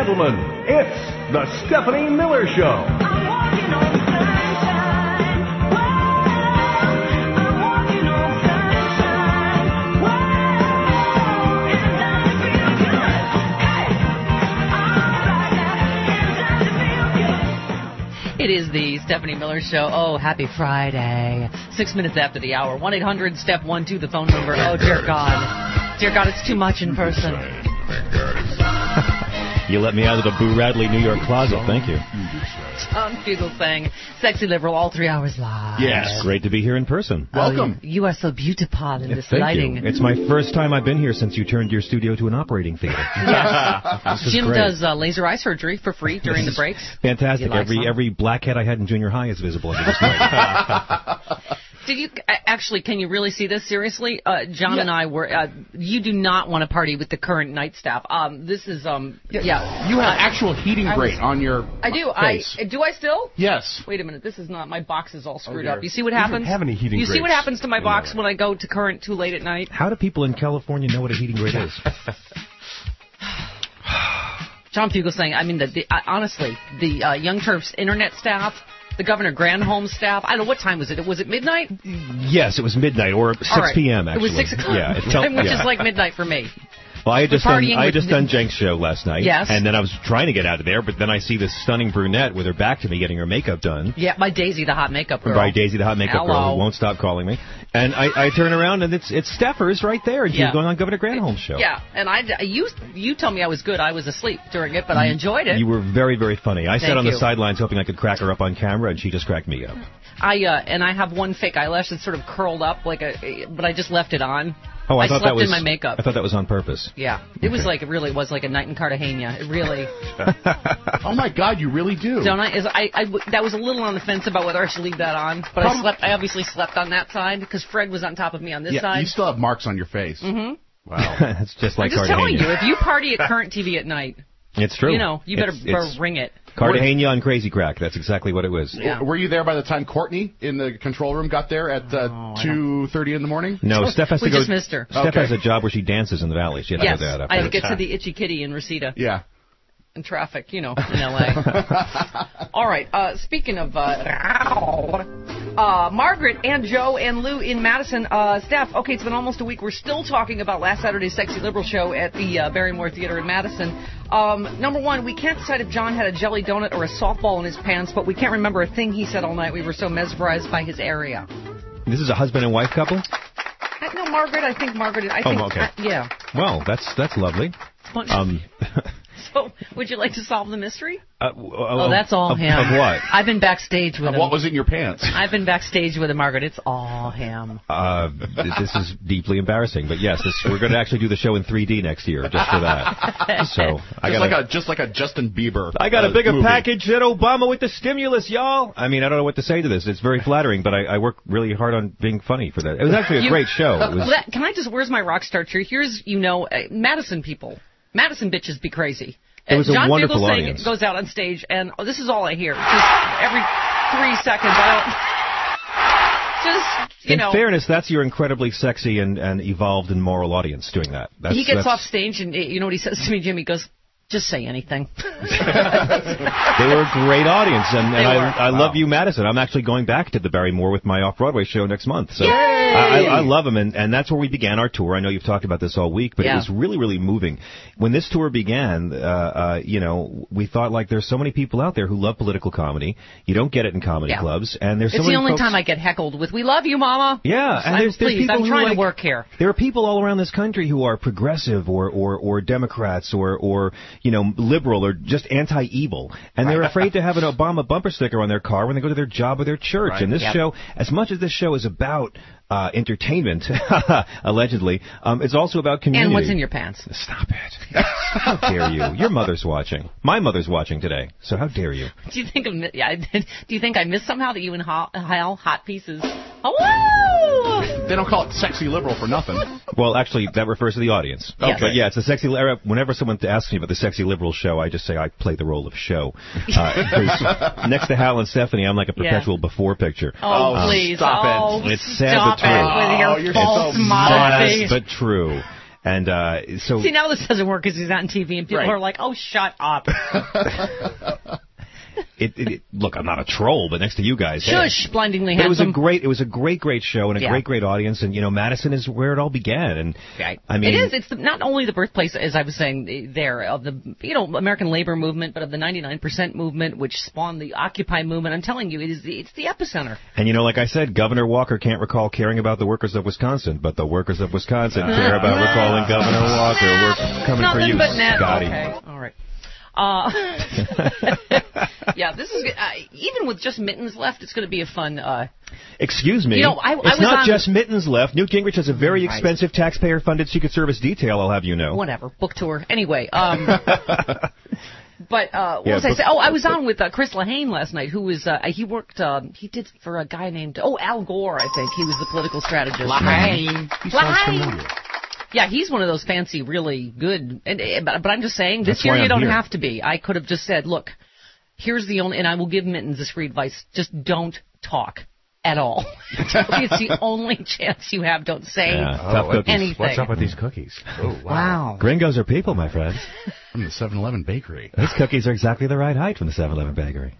gentlemen, it's the Stephanie Miller Show. I'm walking on sunshine. Whoa, I'm walking on sunshine. Whoa, and it doesn't feel good. Hey, alright now, it doesn't feel good. It is the Stephanie Miller Show. Oh, happy Friday. 6 minutes after the hour. 1-800-STEP-12, the phone number. Oh, dear God. Dear God, it's too much in person. You let me out of the Boo Radley New York closet. Thank you. John Fugelsang, Sexy Liberal, all 3 hours live. Yes. Great to be here in person. Welcome. You are so beautiful in this Thank lighting. you. It's my first time I've been here since you turned your studio to an operating theater. Yes. Jim great. does laser eye surgery for free during the breaks. Fantastic. He likes them. Every blackhead I had in junior high is visible under this light. Did you actually? Can you really see this seriously? John and I were. You do not want to party with the current night staff. This is yeah. You have actual heating grate on your I do. face. Do I still? Yes. Wait a minute. This is not. My box is all screwed dear. up. You see what You don't happens? have any heating You see what grates happens to my box when I go to current too late at night? How do people in California know what a heating grate is? John Fugelsang. I mean, honestly, the Young Turks internet staff. The Governor Granholm staff. I don't know, what time was it? Was it midnight? Yes, it was midnight or 6 p.m. actually. It was 6 o'clock. Yeah, it felt, which is like midnight for me. Well, I had just partying done Jenk's show last night. Yes. And then I was trying to get out of there, but then I see this stunning brunette with her back to me getting her makeup done. Yeah, by Daisy, the hot makeup girl. By Daisy, the hot makeup girl, Hello. who won't stop calling me. And I turn around, and it's Steffers right there, and she's Yeah. going on Governor Granholm's show. Yeah, and you tell me I was good. I was asleep during it, but I enjoyed it. You were very, very funny. I sat Thank on the you. sidelines hoping I could crack her up on camera, and she just cracked me up. And I have one fake eyelash that's sort of curled up, but I just left it on. Oh, I I thought slept that was in my makeup. I thought that was on purpose. Yeah, it was like, it really was like a night in Cartagena. It really. Oh my God, you really do. Don't I? That was a little on the fence about whether I should leave that on, but I obviously slept on that side because Fred was on top of me on this side. You still have marks on your face. Mm-hmm. Wow. It's just like I'm just Cartagena. telling you, if you party at Current TV at night, It's true. you better ring it. Cartagena on Crazy Crack. That's exactly what it was. Yeah. Were you there by the time Courtney in the control room got there at 2:30 in the morning? No, Steph has to We go. just missed her. Steph has a job where she dances in the valley. She had to Yes, go there after. I had to get to the Itchy Kitty in Reseda. Yeah. In traffic, in L.A. All right, speaking of Margaret and Joe and Lou in Madison, Steph, okay, it's been almost a week. We're still talking about last Saturday's Sexy Liberal show at the Barrymore Theater in Madison. Number one, we can't decide if John had a jelly donut or a softball in his pants, but we can't remember a thing he said all night. We were so mesmerized by his area. This is a husband and wife couple? No, Margaret, I think Margaret, okay. yeah. Well, that's lovely. So, would you like to solve the mystery? That's all him. Of what? I've been backstage with him. What was in your pants? I've been backstage with him, Margaret. It's all him. This is deeply embarrassing, but yes, we're going to actually do the show in 3D next year, just for that. So just like a Justin Bieber. I got a bigger movie. package than Obama with the stimulus, y'all. I mean, I don't know what to say to this. It's very flattering, but I work really hard on being funny for that. It was actually a great show. It was, can I just? Where's my rock star tree? Here's Madison people. Madison bitches be crazy. It was John a wonderful Fugelsang audience. Goes out on stage, and this is all I hear. Just every 3 seconds, In fairness, that's your incredibly sexy and evolved and moral audience doing that. He gets off stage, and you know what he says to me, Jimmy? He goes, just say anything. They were a great audience, and I love you, Madison. I'm actually going back to the Barrymore with my off-Broadway show next month. So I love them, and that's where we began our tour. I know you've talked about this all week, but it was really, really moving. When this tour began, we thought, like, there's so many people out there who love political comedy. You don't get it in comedy clubs, and there's so many It's the only folks... time I get heckled with, we love you, Mama. Yeah, and there's people I'm who trying to work here. There are people all around this country who are progressive or Democrats or liberal or just anti-evil, and they're afraid to have an Obama bumper sticker on their car when they go to their job or their church. Right. And this show, as much as this show is about entertainment, allegedly, it's also about community. And what's in your pants. Stop it. How dare you? Your mother's watching. My mother's watching today, so how dare you? Do you think I missed somehow that you and Hal hot pieces? Oh, they don't call it Sexy Liberal for nothing. Well, actually, that refers to the audience. Okay. But yeah, it's a sexy. Whenever someone asks me about the Sexy Liberal show, I just say I play the role of show. Next to Hal and Stephanie, I'm like a perpetual before picture. Oh, please. Stop it. It's sad but true. With your false modesty. Sad but true. And so... See, now this doesn't work because he's on TV and people Right. are like, oh, shut up. Look, I'm not a troll, but next to you guys... Shush, blindingly But handsome. it was a great show and a Yeah. great audience. And, Madison is where it all began. And Right. I mean... It is. It's not only the birthplace, as I was saying there, of the, American labor movement, but of the 99% movement, which spawned the Occupy movement. I'm telling you, it's the epicenter. And, like I said, Governor Walker can't recall caring about the workers of Wisconsin, but the workers of Wisconsin care about recalling Governor Walker. We're coming for Nothing you, but net. Scotty. Okay. All right. Yeah, this is even with just Mittens left, it's going to be a fun. Excuse me. I it's was not on- just Mittens left. Newt Gingrich has a very expensive taxpayer-funded Secret Service detail, I'll have you know. Whatever, book tour. Anyway, But what was I book- saying? Oh, I was on with Chris Lahane last night, who was he worked he did for a guy named Al Gore, I think. He was the political strategist. Lahane. He sounds familiar. Yeah, he's one of those fancy, really good. But I'm just saying, this That's year why you I'm don't here. have to be. I could have just said, look, here's the only, and I will give Mittens this free advice: just don't talk at all. It's the only chance you have. Don't say Tough cookies. anything. What's up with these cookies? Oh, Wow. Gringos are people, my friends. From the 7-Eleven bakery. These cookies are exactly the right height from the 7-Eleven bakery.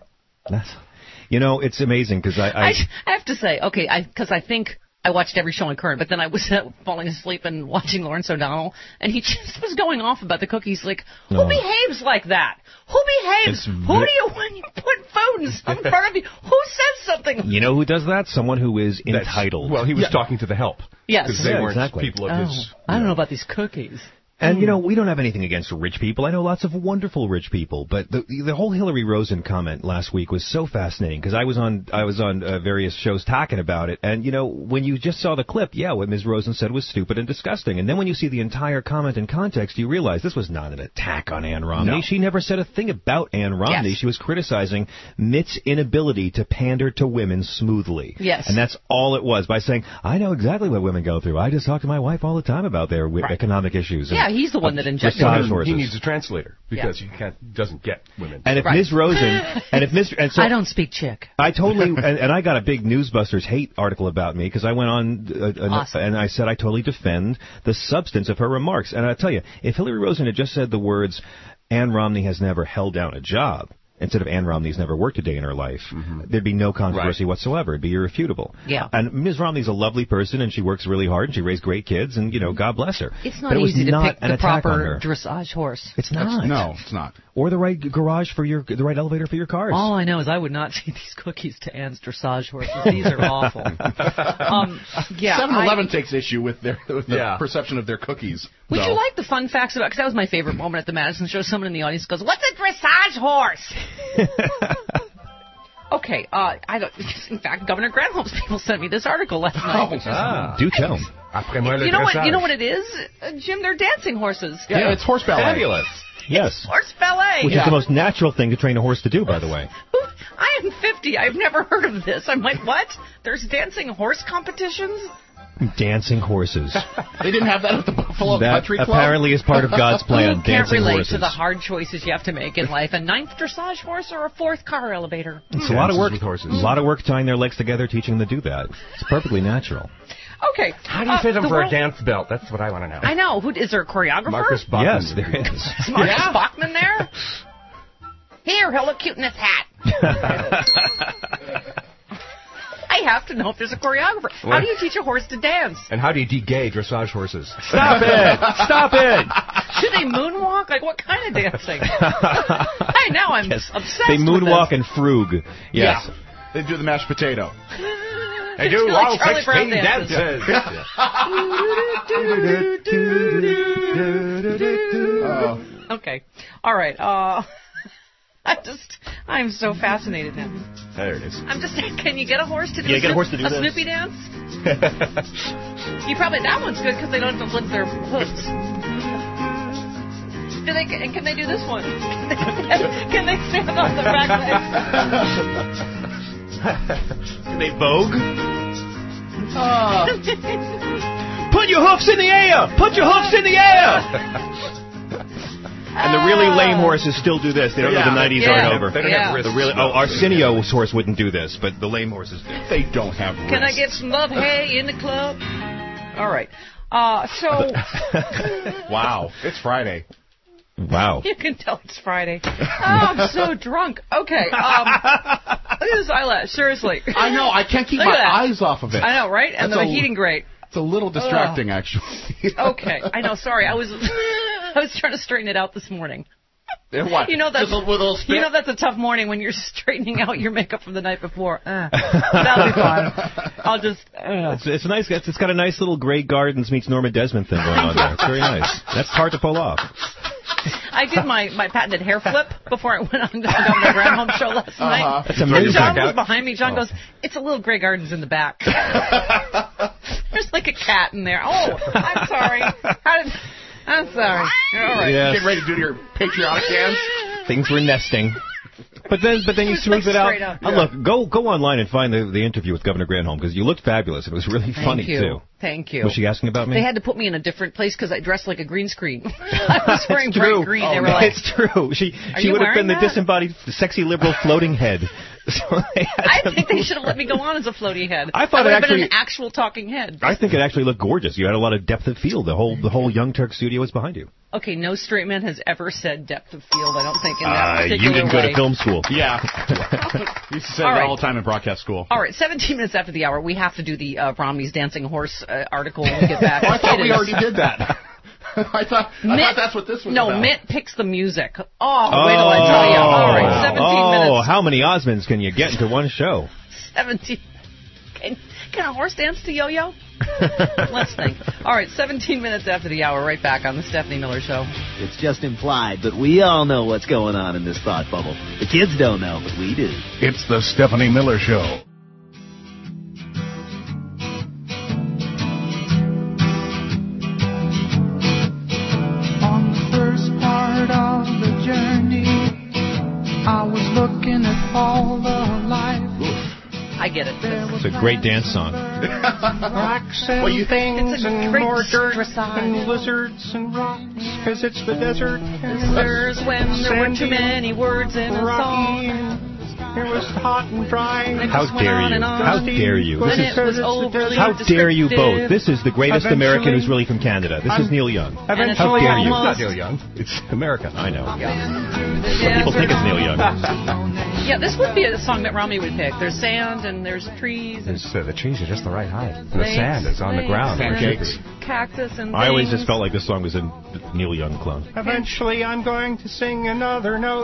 It's amazing because I have to say, okay, because I think I watched every show on Current, but then I was falling asleep and watching Lawrence O'Donnell, and he just was going off about the cookies. Like, who No. behaves like that? Who behaves? It's Who do you, when you put food in front of you, who says something? You know who does that? Someone who is entitled. Well, he was talking to the help. Yes. Because they Yeah, weren't exactly. people of his... I don't know about these cookies. And, we don't have anything against rich people. I know lots of wonderful rich people. But the whole Hillary Rosen comment last week was so fascinating because I was on various shows talking about it. And, when you just saw the clip, what Ms. Rosen said was stupid and disgusting. And then when you see the entire comment in context, you realize this was not an attack on Ann Romney. No. She never said a thing about Ann Romney. Yes. She was criticizing Mitt's inability to pander to women smoothly. Yes. And that's all it was by saying, I know exactly what women go through. I just talk to my wife all the time about their economic issues. Yeah, he's the one that injected Massage her. horses. He needs a translator because he doesn't get women. And if Right. Ms. Rosen, and so I don't speak chick. I totally, and I got a big Newsbusters hate article about me because I went on Awesome. and I said I totally defend the substance of her remarks. And I tell you, if Hillary Rosen had just said the words, Ann Romney has never held down a job, instead of Ann Romney's never worked a day in her life, there'd be no controversy whatsoever. It'd be irrefutable. Yeah. And Ms. Romney's a lovely person, and she works really hard, and she raised great kids, and, God bless her. It's not But it was easy to not pick an the attack on proper her. dressage horse. It's not. No, it's not. Or the right garage for the right elevator for your cars. All I know is I would not feed these cookies to Ann's dressage horses. These are awful. 7-Eleven takes issue with the Yeah. perception of their cookies. Would though. you like the fun facts about? Because that was my favorite moment at the Madison show. Someone in the audience goes, "What's a dressage horse?" Okay, I don't. In fact, Governor Granholm's people sent me this article last night. Do tell. Après moi le You know what? dressage. You know what it is, Jim? They're dancing horses. Yeah, it's horse ballet. Fabulous. Yes. Horse ballet. Which is the most natural thing to train a horse to do, by the way. I am 50. I've never heard of this. I'm like, what? There's dancing horse competitions? Dancing horses. They didn't have that at the Buffalo That Country Club? apparently is part of God's plan. Who can't Dancing relate horses. to the hard choices you have to make in life? A ninth dressage horse or a fourth car elevator? It's a lot of Dances work. with horses. A lot of work tying their legs together, teaching them to do that. It's perfectly natural. Okay. How do you fit him the for a world- dance belt? That's what I want to know. I know. Is there a choreographer? Marcus Bachman. Yes, there is. Is Marcus Bachman there? Here, he'll look cute in this hat. I have to know if there's a choreographer. How What? do you teach a horse to dance? And how do you de-gay dressage horses? Stop it! Stop it! Do they moonwalk? Like, what kind of dancing? I know, I'm obsessed They with moonwalk this. and frug. Yes. They do the mashed potato. They do It's like all Charlie Brown 16 dances. dances. Okay. All right. I'm so fascinated now. There it is. I'm just saying, can you get a horse to do Yeah, get a horse to do a this. Snoopy dance? You probably, that one's good because they don't have to lift their hooves. Can they do this one? Can they stand on the back legs? Can they vogue? Put your hoofs in the air! Put your hoofs in the air! And the really lame horses still do this. They don't know the 90s Yeah. aren't over. They don't Yeah. have wrists. The really, Arsenio's horse wouldn't do this, but the lame horses do. They don't have Can I wrists. get some love hay in the club? All right. So Wow. It's Friday. Wow. you can tell it's Friday. Oh, I'm so drunk. Okay. Look at this eyelash. Seriously. I know. I can't keep Look my at that. eyes off of it. I know, right? And That's the a- heating grate. It's a little distracting, actually. Okay. I know. Sorry. I was trying to straighten it out this morning. What? You know that's Just with a little spit? that's a tough morning when you're straightening out your makeup from the night before. That'll be fine. I'll just. It's nice. It's got a nice little Grey Gardens meets Norma Desmond thing going on there. It's very nice. That's hard to pull off. I did my patented hair flip before I went on the Governor Granholm show last night. That's amazing. John was behind me. John goes, "It's a little Grey Gardens in the back." There's like a cat in there. Oh, I'm sorry. I'm sorry. You're all right. Yes. Getting ready to do your patriotic dance? Things were nesting. But then you was smooth like it out. straight up. Look, go online and find the interview with Governor Granholm because you looked fabulous. It was really funny Thank you. too. Thank you. Was she asking about me? They had to put me in a different place because I dressed like a green screen. I was wearing It's true. bright green. They were like, It's true. She you would have been wearing the that? disembodied, sexy liberal floating head. So they had I to think they move- should have let me go on as a floaty head. I thought would it have been actually- an actual talking head. I think it actually looked gorgeous. You had a lot of depth of field. The whole Young Turk studio was behind you. Okay, no straight man has ever said depth of field. I don't think in that You particular didn't go way. to film school. Yeah. Used to say All that right. all the time in broadcast school. All right, 17 minutes after the hour, we have to do the Romney's Dancing Horse article when we get back. Oh, I thought It we is- already did that. I thought that's what this was No, about. Mitt picks the music. Oh, wait till I tell you. All right, 17 minutes. How many Osmonds can you get into one show? 17. Can a horse dance to yo-yo? Let's think. All right, 17 minutes after the hour, right back on the Stephanie Miller Show. It's just implied, but we all know what's going on in this thought bubble. The kids don't know, but we do. It's the Stephanie Miller Show. On the first part of the journey, I was looking at all the life. I get it. It's a great dance song. Rocks and things It's a and great more dirt dressage. and lizards and rocks, 'cause it's the desert. There's when there were too many words in a rocky, song. it was hot and dry. How just went dare on you? and on. How dare you? Then This is it was overly How dare you both? descriptive. This is the greatest Eventually- American who's really from Canada. This is Neil Young. And it's How dare you? almost- Neil Young. It's America. I know. Yeah, People think it's Neil Young. Yeah, this would be a song that Romney would pick. There's sand and there's trees and The trees are just the right height. And the lakes, sand is on the ground. Pancakes. cactus and I always things. just felt like this song was a Neil Young clone. Eventually, I'm going to sing another note.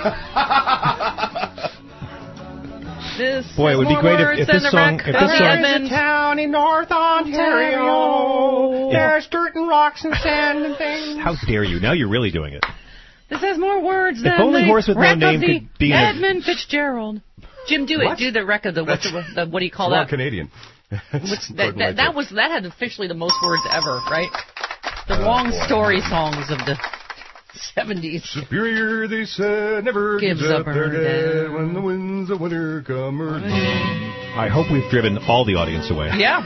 This Boy, it would be more great if words this than the song- wreck if of this the song- Edmund. Town in North Ontario. Yeah. There's dirt and rocks and sand and things. How dare you? Now you're really doing it. This has more words than only the horse with no wreck name of the could be in a- Edmund Fitzgerald. Jim, do it. What? Do the wreck of the what do you call Well, that? Canadian. That had officially the most words ever, right? The long story songs of the 70s. Superior, they said, never Gives up her dead. when the winds of winter come. I hope we've driven all the audience away. Yeah.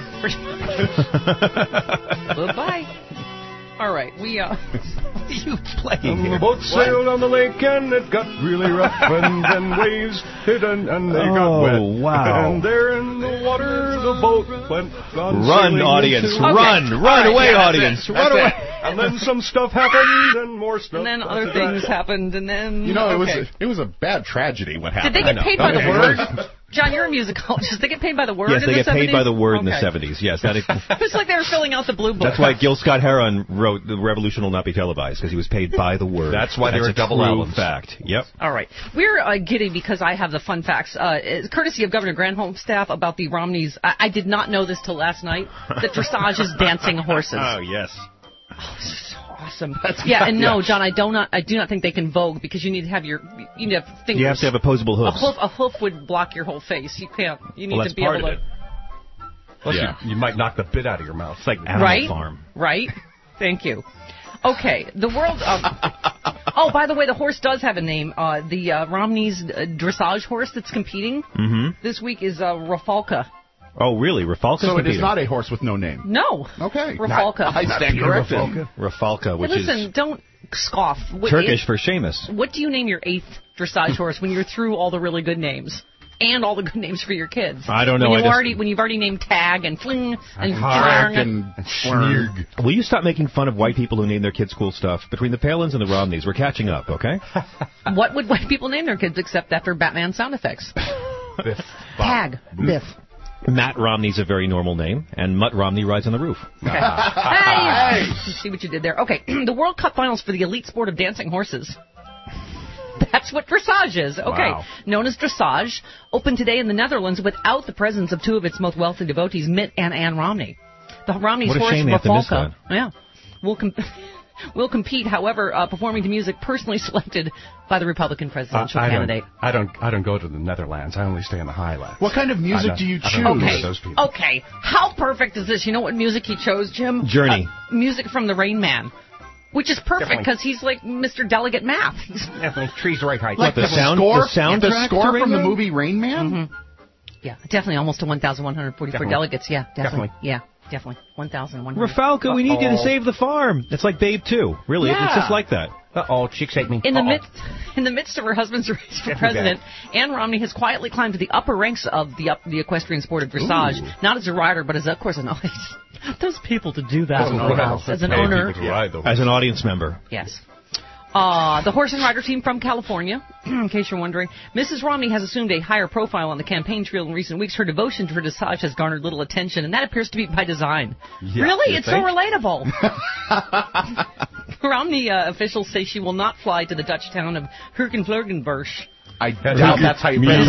Goodbye. All right, we you playing The here? boat sailed on the lake and it got really rough and then waves hit and they got wet. wow. And there in the water the boat went on Run, sailing audience! into- Run away, audience! Run away! And then some stuff happened and more stuff. and then other after that. things happened, and then You know, okay. it was a bad tragedy what Did happened. they get paid by the Okay. word? John, you're a musicologist. Did they get paid by the word Yes, in they the get paid 70s? by the word in the Okay. 70s. Yes, that is, It's like they were filling out the blue book. that's why Gil Scott Heron wrote "The Revolution Will Not Be Televised" because he was paid by the word. That's why they were a double true albums. fact. Yep. All right. We're giddy because I have the fun facts. It's courtesy of Governor Granholm's staff about the Romneys. I did not know this till last night. That dressage is dancing horses. Oh yes. Oh, this is so awesome. Yeah, and no, John, I do not think they can vogue because you need to have fingers. You have to have opposable hooves. A hoof would block your whole face. You can't. You need Well, to that's be part able of to. it. Plus, Yeah. you might knock the bit out of your mouth. It's like Animal Right? Farm. Right? Thank you. Okay, the world. Oh, by the way, the horse does have a name. The Romney's dressage horse that's competing this week is Rafalka. Oh, really? Rafalka? So it is not a horse with no name. No. Okay. Rafalka. I stand corrected. Rafalka, which Listen, is don't scoff. Turkish for Seamus. What do you name your 8th dressage horse when you're through all the really good names? and all the good names for your kids. I don't know. When you've already named Tag and Fling and Hark Flarg and Snurg. Will you stop making fun of white people who name their kids cool stuff? Between the Palins and the Romneys, we're catching up, okay? What would white people name their kids except after Batman sound effects? Biff. Tag, Biff. Matt Romney's a very normal name, and Mutt Romney rides on the roof. Hey! See what you did there. Okay, the World Cup finals for the elite sport of dancing horses. That's what dressage is. Okay. Wow. Known as dressage, opened today in the Netherlands without the presence of two of its most wealthy devotees, Mitt and Anne Romney. The Romney's What a horse, shame they have to miss Rafalka, will compete, however, performing to music personally selected by the Republican presidential candidate. I don't go to the Netherlands. I only stay in the Highlands. What kind of music do you choose? Okay. Those people. Okay. How perfect is this? You know what music he chose, Jim? Journey. Music from the Rain Man. Which is perfect Definitely. because he's like Mr. Delegate Math. Definitely trees the right height. Like the score soundtrack from to Rain the Man? movie Rain Man? Yeah, definitely almost to 1,144 Definitely. delegates. Yeah, definitely. Definitely. Yeah, definitely. 1,100. Rafalka, we need you to save the farm. It's like Babe 2. Really, it's just like that. Uh-oh, chicks hate me. In the midst of her husband's race for president, Anne Romney has quietly climbed to the upper ranks of the equestrian sport of dressage, not as a rider, but as, of course, those people to do that as an owner. As an audience member. Yes. The horse and rider team from California, in case you're wondering. Mrs. Romney has assumed a higher profile on the campaign trail in recent weeks. Her devotion to dressage has garnered little attention, and that appears to be by design. Really? It's so relatable. Romney officials say she will not fly to the Dutch town of Herkenvleugenbusch. I doubt that's how you pronounce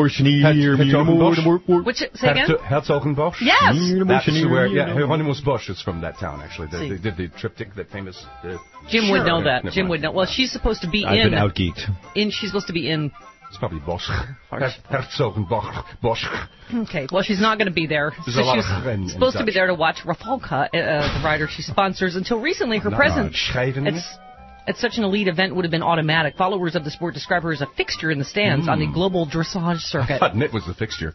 it. Which, say again? Herzogenbosch? Yes! That's where, Hieronymus Bosch is from that town, actually. They did the triptych, that famous... Jim would know that. Never Jim mind. would know. Well, she's supposed to be I've been out-geeked. She's supposed to be in... It's probably Bosch. Herzogenbosch. Bosch. Okay, well, she's not going to be there. There's a lot She's of in supposed to be Dutch. there to watch Rafalka, the rider she sponsors. Until recently, her presence at such an elite event would have been automatic. Followers of the sport describe her as a fixture in the stands on the global dressage circuit. Knit was the fixture.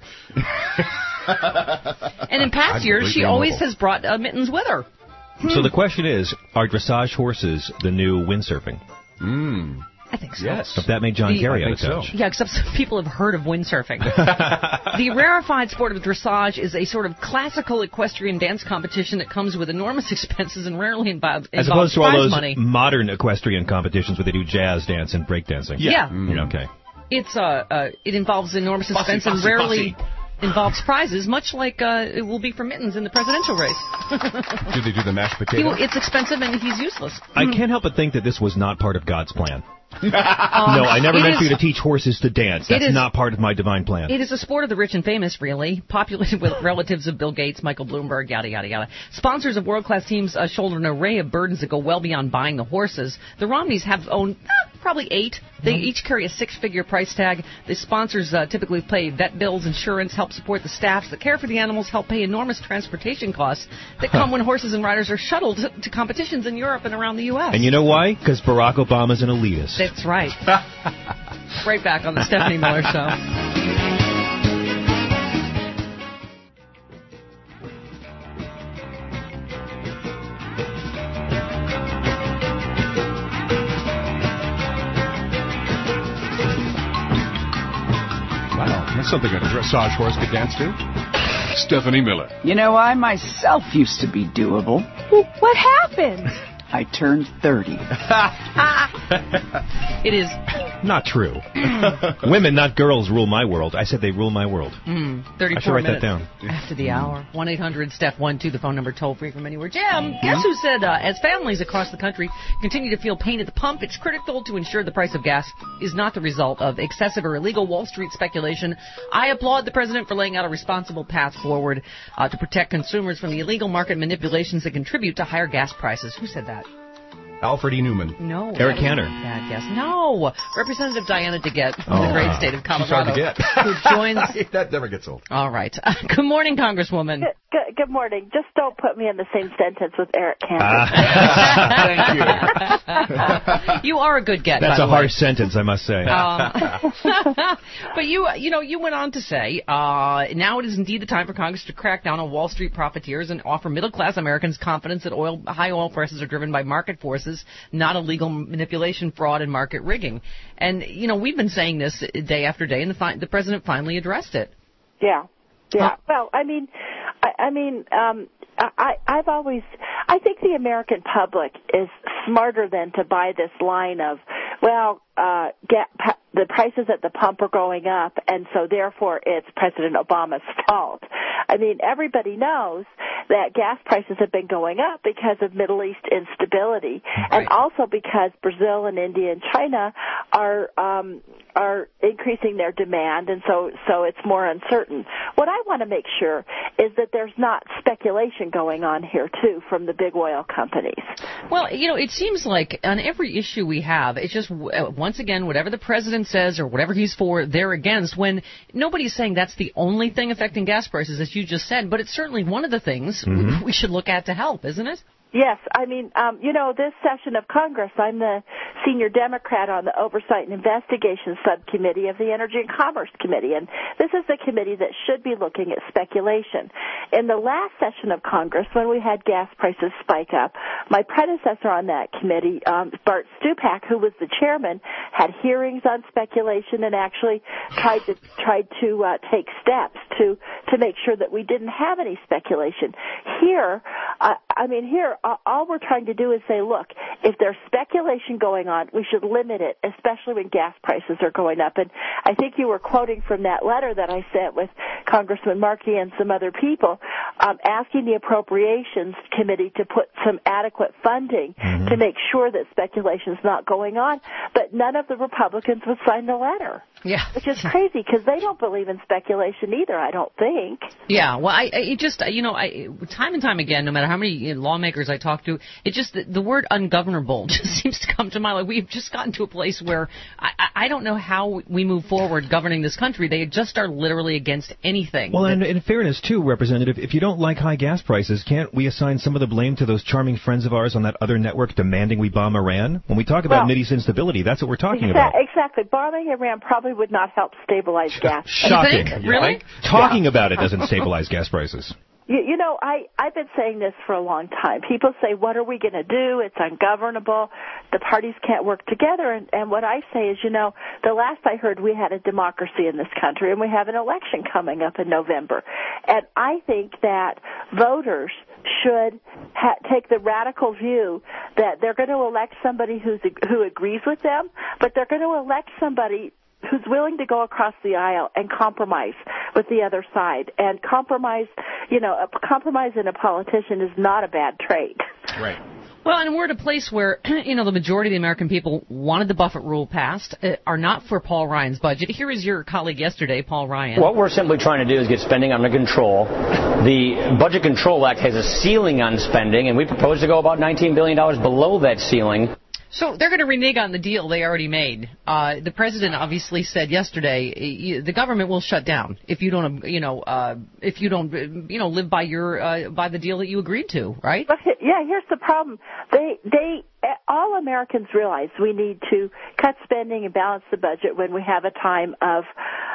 And in past years, she always has brought mittens with her. So the question is, are dressage horses the new windsurfing? I think so. Yes. If that made John Kerry out of touch. Yeah, except some people have heard of windsurfing. The rarefied sport of dressage is a sort of classical equestrian dance competition that comes with enormous expenses and rarely involves As opposed to all prize those money. modern equestrian competitions where they do jazz dance and breakdancing. Yeah. Okay. It's it involves enormous expense and rarely involves prizes, much like it will be for Mittens in the presidential race. Do they do the mashed potato? It's expensive and he's useless. I can't help but think that this was not part of God's plan. No, I never meant for you to teach horses to dance. That's not part of my divine plan. It is a sport of the rich and famous, really, populated with relatives of Bill Gates, Michael Bloomberg, yada, yada, yada. Sponsors of world-class teams shoulder an array of burdens that go well beyond buying the horses. The Romneys have owned probably 8. They each carry a 6-figure price tag. The sponsors typically pay vet bills, insurance, help support the staffs that care for the animals, help pay enormous transportation costs that come when horses and riders are shuttled to competitions in Europe and around the U.S. And you know why? Because Barack Obama's an elitist. That's right. Right back on the Stephanie Miller Show. Wow, that's something a dressage horse could dance to. Stephanie Miller. You know, I myself used to be doable. What happened? I turned 30. It is Not true. Women, not girls, rule my world. I said they rule my world. 34 I should write minutes that down. after the hour. 1-800-STEPH-12, the phone number toll free from anywhere. Jim, guess who said as families across the country continue to feel pain at the pump, it's critical to ensure the price of gas is not the result of excessive or illegal Wall Street speculation. I applaud the president for laying out a responsible path forward to protect consumers from the illegal market manipulations that contribute to higher gas prices. Who said that? Alfred E. Newman. No. Eric Cantor. Bad guess. No. Representative Diana DeGette from the great state of Colorado. Sorry to get. Who joins... That never gets old. All right. Good morning, Congresswoman. Good morning. Just don't put me in the same sentence with Eric Cantor. Thank you. You are a good get. That's by a the way. harsh sentence, I must say. But you went on to say, now it is indeed the time for Congress to crack down on Wall Street profiteers and offer middle-class Americans confidence that high oil prices are driven by market forces was not illegal manipulation, fraud, and market rigging. And, we've been saying this day after day, and the president finally addressed it. Yeah. Well, I think the American public is smarter than to buy this line of, the prices at the pump are going up, and so therefore it's President Obama's fault. I mean, everybody knows that gas prices have been going up because of Middle East instability, and also because Brazil and India and China are increasing their demand, and so it's more uncertain. What I want to make sure is that there's not speculation going on here too from the big oil companies. Well, it seems like on every issue we have, it's just once again whatever the president says or whatever he's for, they're against. When nobody's saying that's the only thing affecting gas prices, as you just said, but it's certainly one of the things we should look at to help, isn't it? Yes, I mean, this session of Congress, I'm the senior Democrat on the Oversight and Investigation Subcommittee of the Energy and Commerce Committee, and this is the committee that should be looking at speculation. In the last session of Congress, when we had gas prices spike up, my predecessor on that committee, Bart Stupak, who was the chairman, had hearings on speculation and actually tried to take steps to make sure that we didn't have any speculation. Here, all we're trying to do is say, look, if there's speculation going on, we should limit it, especially when gas prices are going up. And I think you were quoting from that letter that I sent with Congressman Markey and some other people, asking the Appropriations Committee to put some adequate funding to make sure that speculation is not going on. But none of the Republicans would sign the letter. Yeah. Which is crazy because they don't believe in speculation either, I don't think. Yeah, well, time and time again, no matter how many lawmakers I talk to, it just, the word ungovernable just seems to come to mind. Like, we've just gotten to a place where I don't know how we move forward governing this country. They just are literally against anything. Well, and in fairness, too, Representative, if you don't like high gas prices, can't we assign some of the blame to those charming friends of ours on that other network demanding we bomb Iran? When we talk about Mideast instability, that's what we're talking about. Exactly. Bombing Iran probably would not help stabilize gas. Shocking. You think? Really? Talking about it doesn't stabilize gas prices. I've been saying this for a long time. People say, what are we going to do? It's ungovernable. The parties can't work together. And what I say is, the last I heard, we had a democracy in this country, and we have an election coming up in November. And I think that voters should take the radical view that they're going to elect somebody who agrees with them, but they're going to elect somebody who's willing to go across the aisle and compromise with the other side. And compromise in a politician is not a bad trait. Right. Well, and we're at a place where, the majority of the American people wanted the Buffett rule passed, are not for Paul Ryan's budget. Here is your colleague yesterday, Paul Ryan. What we're simply trying to do is get spending under control. The Budget Control Act has a ceiling on spending, and we propose to go about $19 billion below that ceiling. So they're going to renege on the deal they already made. The president obviously said yesterday the government will shut down if you don't, live by by the deal that you agreed to, right? But, yeah, here's the problem. All Americans realize we need to cut spending and balance the budget when we have a time of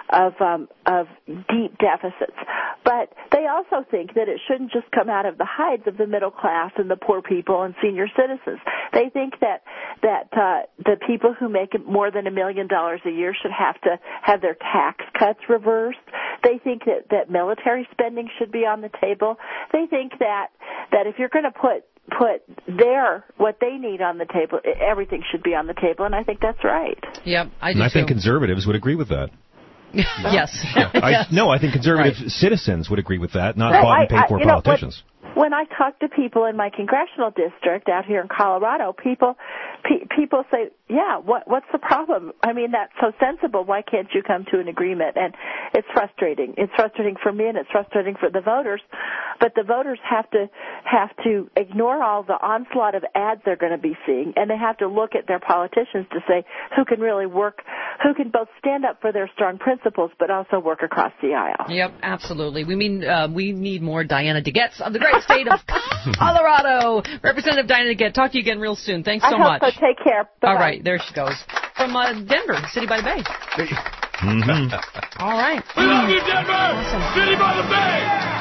deep deficits. But they also think that it shouldn't just come out of the hides of the middle class and the poor people and senior citizens. They think that the people who make more than $1 million a year should have to have their tax cuts reversed. They think that military spending should be on the table. They think that if you're going to put what they need on the table, everything should be on the table, and I think that's right. Yep, I think conservatives would agree with that. Yes. I think conservative citizens would agree with that, not bought and paid for politicians. When I talk to people in my congressional district out here in Colorado, people say, yeah, what's the problem? I mean, that's so sensible. Why can't you come to an agreement? And it's frustrating. It's frustrating for me, and it's frustrating for the voters. But the voters have to ignore all the onslaught of ads they're going to be seeing, and they have to look at their politicians to say who can really work, who can both stand up for their strong principles but also work across the aisle. Yep, absolutely. We need more Diana DeGette of the great state of Colorado. Representative Diana DeGette, talk to you again real soon. Thanks so much. So. Take care. Bye-bye. All right, there she goes. From Denver, City by the Bay. Mm-hmm. All right. We love you, Denver! Awesome. City by the Bay!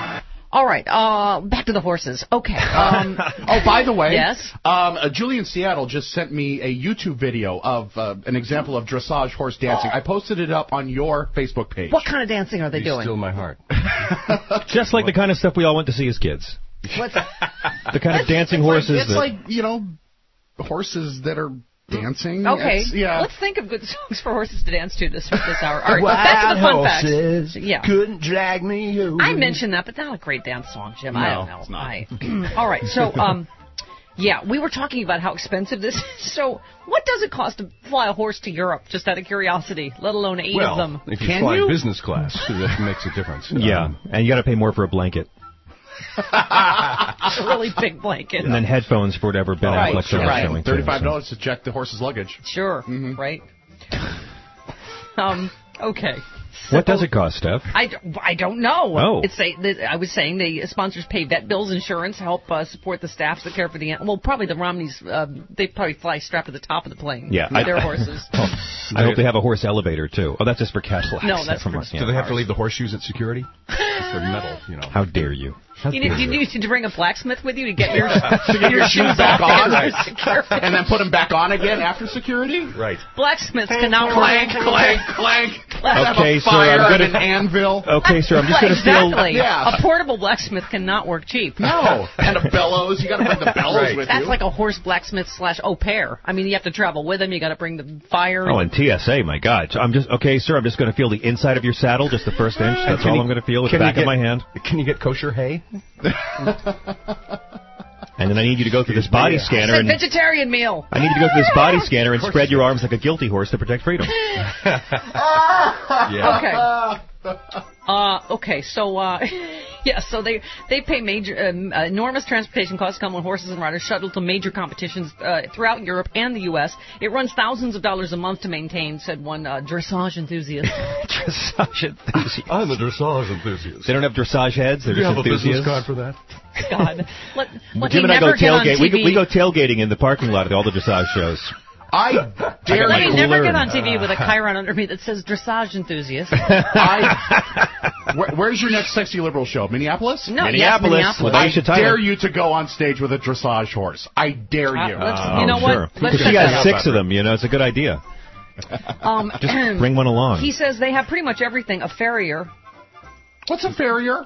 All right, back to the horses. Okay. Oh, by the way, yes. Julie in Seattle just sent me a YouTube video of an example of dressage horse dancing. I posted it up on your Facebook page. What kind of dancing are they doing? Still my heart. Just like the kind of stuff we all went to see as kids. What's the kind of dancing horses. It's like, you know, horses that are dancing. Okay. Yeah. Let's think of good songs for horses to dance to this hour. All right, well, back to the fun facts. Yeah. Couldn't drag me over. I mentioned that, but not a great dance song, Jim. No, I don't know. It's not. All right, so yeah, we were talking about how expensive this is. So, what does it cost to fly a horse to Europe? Just out of curiosity, let alone 8 of them. If you fly business class, that makes a difference. Yeah, and you got to pay more for a blanket. A really big blanket. And then headphones for whatever Ben Affleck show is showing. $35 to check the horse's luggage. Sure, right? Okay. So, what does it cost, Steph? I don't know. Oh. I was saying the sponsors pay vet bills, insurance, help support the staffs that care for the animals. Well, probably the Romneys, they probably fly strapped to the top of the plane. Yeah. With their horses. I hope they have a horse elevator, too. Oh, that's just for Cadillacs. No, that's for Do they have to leave the horseshoes at security? They're metal, you know. How dare you? You need to bring a blacksmith with you to get your shoes back on. And then put them back on again after security? Right. Blacksmiths cannot clank, clank, clank. Okay, sir, I'm going to... an anvil. Okay, sir, I'm just going to Exactly. Yeah. A portable blacksmith cannot work cheap. No. And a bellows. You got to bring the bellows with you. That's like a horse blacksmith / au pair. I mean, you have to travel with him. You got to bring the fire. Oh, and TSA, my God. So I'm just going to feel the inside of your saddle, just the first inch. That's all I'm going to feel with the back of my hand. Can you get kosher hay? And then I need you to go through this body scanner. I said vegetarian meal. I need you to go through this body scanner and spread your arms like a guilty horse to protect freedom. Yeah. Okay. So, yeah. So they pay major, enormous transportation costs come when horses and riders shuttle to major competitions throughout Europe and the U.S. It runs thousands of dollars a month to maintain, said one dressage enthusiast. Dressage enthusiast. I'm a dressage enthusiast. They don't have dressage heads. They're Do you just have enthusiasts. a business card for that? God. Jim and I go tailgate. We go tailgating in the parking lot of all the dressage shows. I dare Let me never get on TV with a chyron under me that says dressage enthusiast. Where's your next Sexy Liberal show? Minneapolis? No, Minneapolis. Yes, Minneapolis. I dare you to go on stage with a dressage horse. I dare you. You know what? Sure. She has 6 of them. You know, it's a good idea. Just bring one along. He says they have pretty much everything. A farrier. What's a farrier?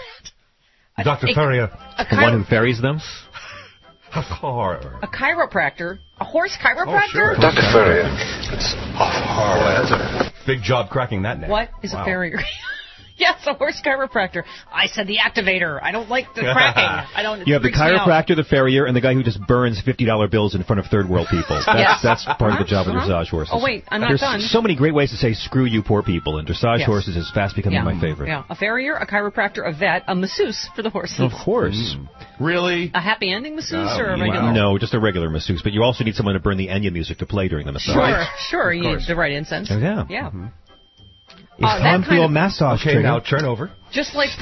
Dr. Farrier. The one who ferries them? A chiropractor. A horse chiropractor? Oh, sure. Dr. Farrier. It's that's a big job cracking that neck. What is a farrier? Yes, a horse chiropractor. I said the activator. I don't like the cracking. I don't. You have the chiropractor, the farrier, and the guy who just burns $50 bills in front of third world people. That's part of the job of dressage horses. Oh, wait, I'm not done. There's so many great ways to say screw you poor people, and dressage horses is fast becoming my favorite. Yeah, a farrier, a chiropractor, a vet, a masseuse for the horses. Of course. Really? A happy ending masseuse or a regular? No, just a regular masseuse, but you also need someone to burn the Enya music to play during the massage. Sure, you need the right incense. Oh, yeah. Yeah. Mm-hmm. It's time for your massage. Okay, now turn over. Just like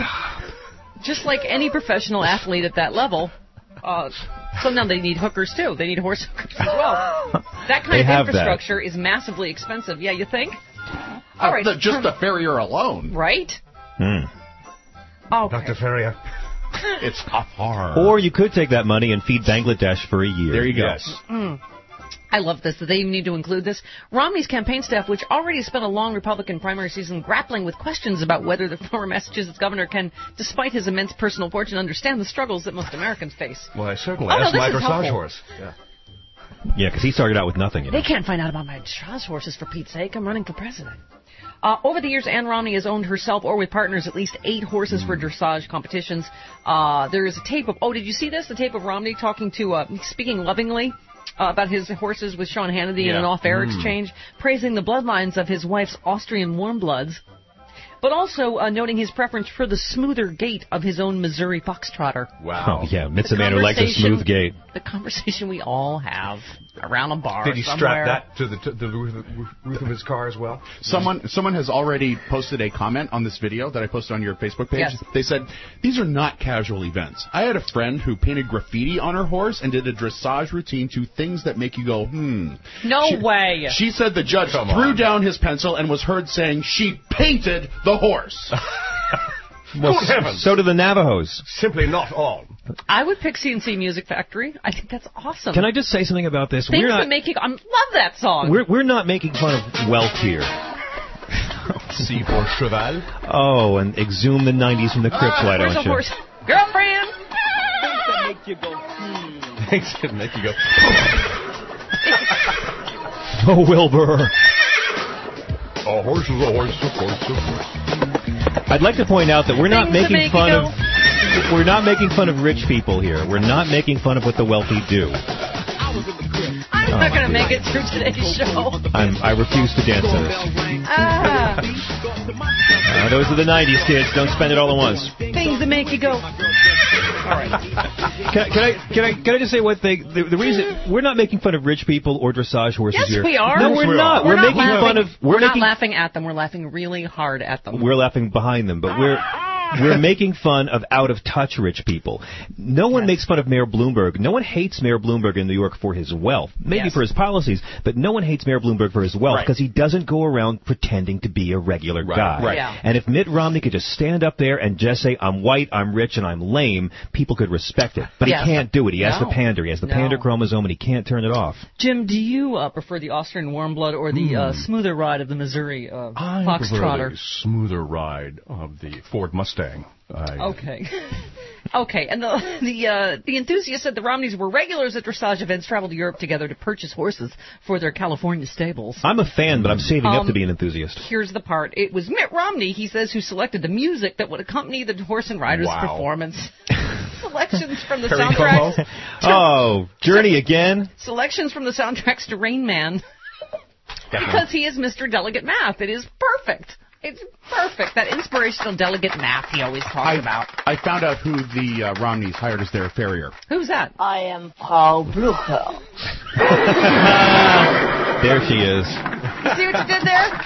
any professional athlete at that level, so now they need hookers too. They need horse hookers as well. That kind of infrastructure is massively expensive. Yeah, you think? All right, just the farrier alone, right? Okay. Dr. Farrier. It's hard. Or you could take that money and feed Bangladesh for a year. There you go. Yes. I love this, that they even need to include this. Romney's campaign staff, which already spent a long Republican primary season grappling with questions about whether the former Massachusetts governor can, despite his immense personal fortune, understand the struggles that most Americans face. Well, I certainly asked my dressage horse. Yeah, because he started out with nothing. You know? They can't find out about my dressage horses, for Pete's sake. I'm running for president. Over the years, Ann Romney has owned herself or with partners at least 8 horses for dressage competitions. There is a tape of... Oh, did you see this? The tape of Romney speaking lovingly about his horses with Sean Hannity in an off-air exchange, praising the bloodlines of his wife's Austrian warm bloods, but also noting his preference for the smoother gait of his own Missouri foxtrotter. Wow. Oh, yeah, Mitt's a man who likes a smooth gait. The conversation we all have around a bar Did he somewhere. strap that to the roof of his car as well? Someone has already posted a comment on this video that I posted on your Facebook page. Yes. They said, these are not casual events. I had a friend who painted graffiti on her horse and did a dressage routine to things that make you go, No way. She said the judge threw down his pencil and was heard saying she painted the horse. Well, Good heavens. so do the Navajos. Simply not all. I would pick CNC Music Factory. I think that's awesome. Can I just say something about this? Things that make you... I love that song. We're not making fun of wealth here. C for cheval. Oh, and exhume the 90s from the Crips, why Where's don't the you? horse? Girlfriend! Things that make you go. Oh, Wilbur. A horse is a horse, of course, of course. I'd like to point out that we're not Things that making make fun you of... We're not making fun of rich people here. We're not making fun of what the wealthy do. I'm not going to make it through today's show. I refuse to dance to this. Those are the 90s, kids. Don't spend it all at once. Things that make you go. All right. Can I just say one thing? The reason we're not making fun of rich people or dressage horses here. Yes, we are. No, we're not. We're making fun of. We're not laughing at them. We're laughing really hard at them. We're laughing behind them, but we're making fun of out-of-touch rich people. No one makes fun of Mayor Bloomberg. No one hates Mayor Bloomberg in New York for his wealth. Maybe for his policies, but no one hates Mayor Bloomberg for his wealth because he doesn't go around pretending to be a regular guy. Right. Yeah. And if Mitt Romney could just stand up there and just say, I'm white, I'm rich, and I'm lame, people could respect it. But he can't do it. He has to pander. He has the pander chromosome, and he can't turn it off. Jim, do you prefer the Austrian warm blood or the smoother ride of the Missouri I prefer Foxtrotter? the smoother ride of the Ford Mustang. Okay. Okay, and the enthusiast said the Romneys were regulars at dressage events, traveled to Europe together to purchase horses for their California stables. I'm a fan, but I'm saving up to be an enthusiast. Here's the part. It was Mitt Romney, he says, who selected the music that would accompany the horse and rider's performance. Selections from the soundtracks. Oh, Journey again? Selections from the soundtracks to Rain Man. Because he is Mr. Delegate Math. It is perfect. It's perfect. That inspirational delegate math he always talks about. I found out who the Romneys hired as their farrier. Who's that? I am Paul Blucher. There she is. You see what you did there?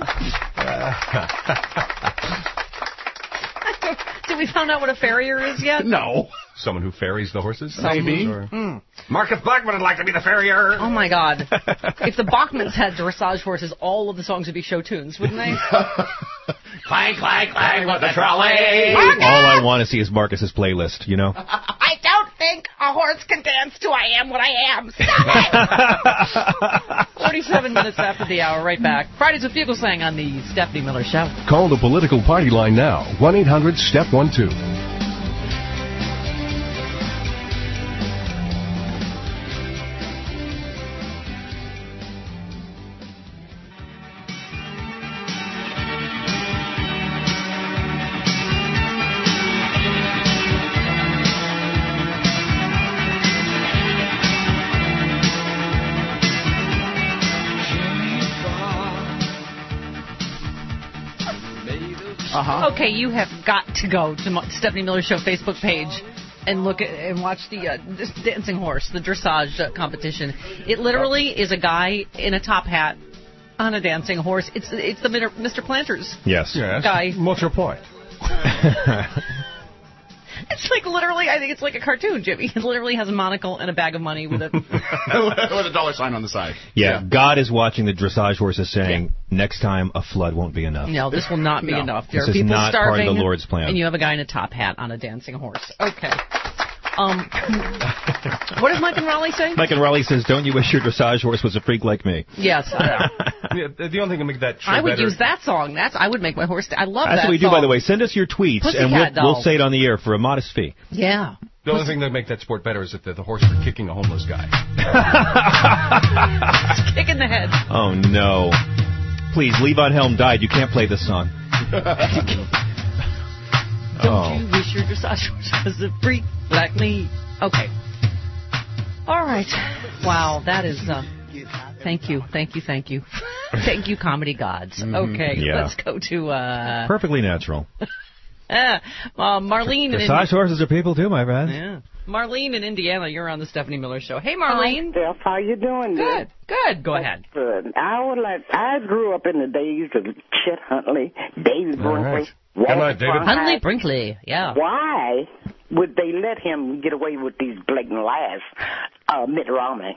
Did we find out what a farrier is yet? No. Someone who ferries the horses? Maybe. Marcus Blackman would like to be the farrier. Oh, my God. If the Bachmans had dressage horses, all of the songs would be show tunes, wouldn't they? Clank, clank, clank with the trolley. All I want to see is Marcus's playlist, you know? I don't think a horse can dance to I Am What I Am. Stop it! 47 minutes after the hour, right back. Fridays with Fugelsang on the Stephanie Miller Show. Call the political party line now. 1-800-STEP-12. Okay, you have got to go to Stephanie Miller Show Facebook page and look at and watch the dancing horse, the dressage competition. It literally is a guy in a top hat on a dancing horse. It's the Mr. Planters guy. What's your point? It's like literally, I think it's like a cartoon, Jimmy. It literally has a monocle and a bag of money with a with a dollar sign on the side. Yeah, God is watching the dressage horses saying, next time a flood won't be enough. No, this will not be enough. There This are is people not starving, part of the Lord's plan. and you have a guy in a top hat on a dancing horse. Okay. What does Mike and Raleigh say? Mike and Raleigh says, don't you wish your dressage horse was a freak like me? Yes, I know. The only thing to make that show I would better. use that song. I would make my horse. I love that. That's what we do, song. by the way. Send us your tweets, and we'll say it on the air for a modest fee. Yeah. The only thing that make that sport better is that the horse were kicking a homeless guy. Kick in the head. Oh, no. Please, Levon Helm died. You can't play this song. Don't you wish your dressage horse was a freak like me? Okay. All right. Wow, that is... Thank you. Thank you, comedy gods. Okay, let's go to... Perfectly natural. Marlene... Dressage horses are people too, my friend. Yeah. Marlene in Indiana, you're on the Stephanie Miller Show. Hey, Marlene. Hi, Steph. How you doing? Good. Go ahead. Good. I grew up in the days of Chet Huntley, David Brinkley. Good night, David. Huntley Brinkley, yeah. Why would they let him get away with these blatant lies, Mitt Romney?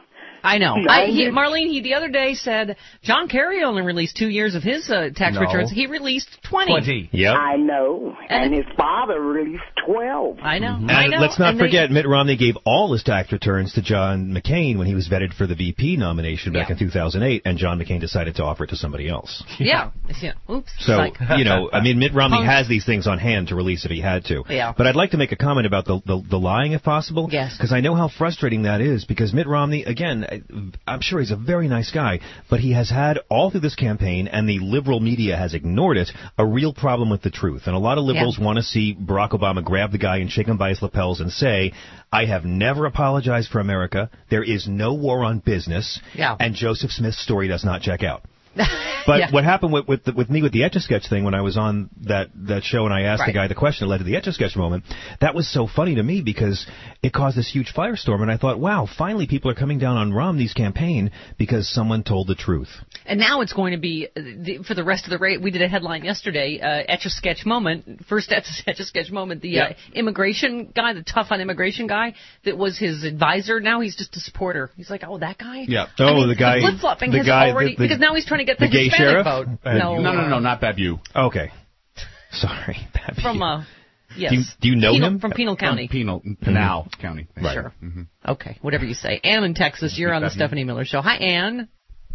I know. Marlene, the other day said John Kerry only released 2 years of his tax returns. He released 20. Yep. I know. And his father released 12. I know. And I know. let's not forget, Mitt Romney gave all his tax returns to John McCain when he was vetted for the VP nomination back in 2008, and John McCain decided to offer it to somebody else. Yeah. Oops. So, Mitt Romney has these things on hand to release if he had to. Yeah. But I'd like to make a comment about the lying, if possible. Yes. Because I know how frustrating that is, because Mitt Romney, again, I'm sure he's a very nice guy, but he has had, all through this campaign, and the liberal media has ignored it, a real problem with the truth. And a lot of liberals want to see Barack Obama grab the guy and shake him by his lapels and say, I have never apologized for America, there is no war on business, and Joseph Smith's story does not check out. But what happened with me with the Etch-a-Sketch thing when I was on that show and I asked the guy the question that led to the Etch-a-Sketch moment, that was so funny to me because it caused this huge firestorm, and I thought, wow, finally people are coming down on Romney's campaign because someone told the truth. And now it's going to be, for the rest of the race, we did a headline yesterday, Etch-a-Sketch moment, first Etch-a-Sketch moment, the immigration guy, the tough on immigration guy that was his advisor, now he's just a supporter. He's like, oh, that guy? Yeah. The guy. The flip-flopping has already, because now he's trying to get the gay Hispanic sheriff? vote. No, not Babu. Okay. Sorry, Babu. From, yes. Do you know him? From Pinal County. Pinal County. Right. Sure. Okay, whatever you say. Ann in Texas, you're on the Stephanie Miller Show. Hi, Ann.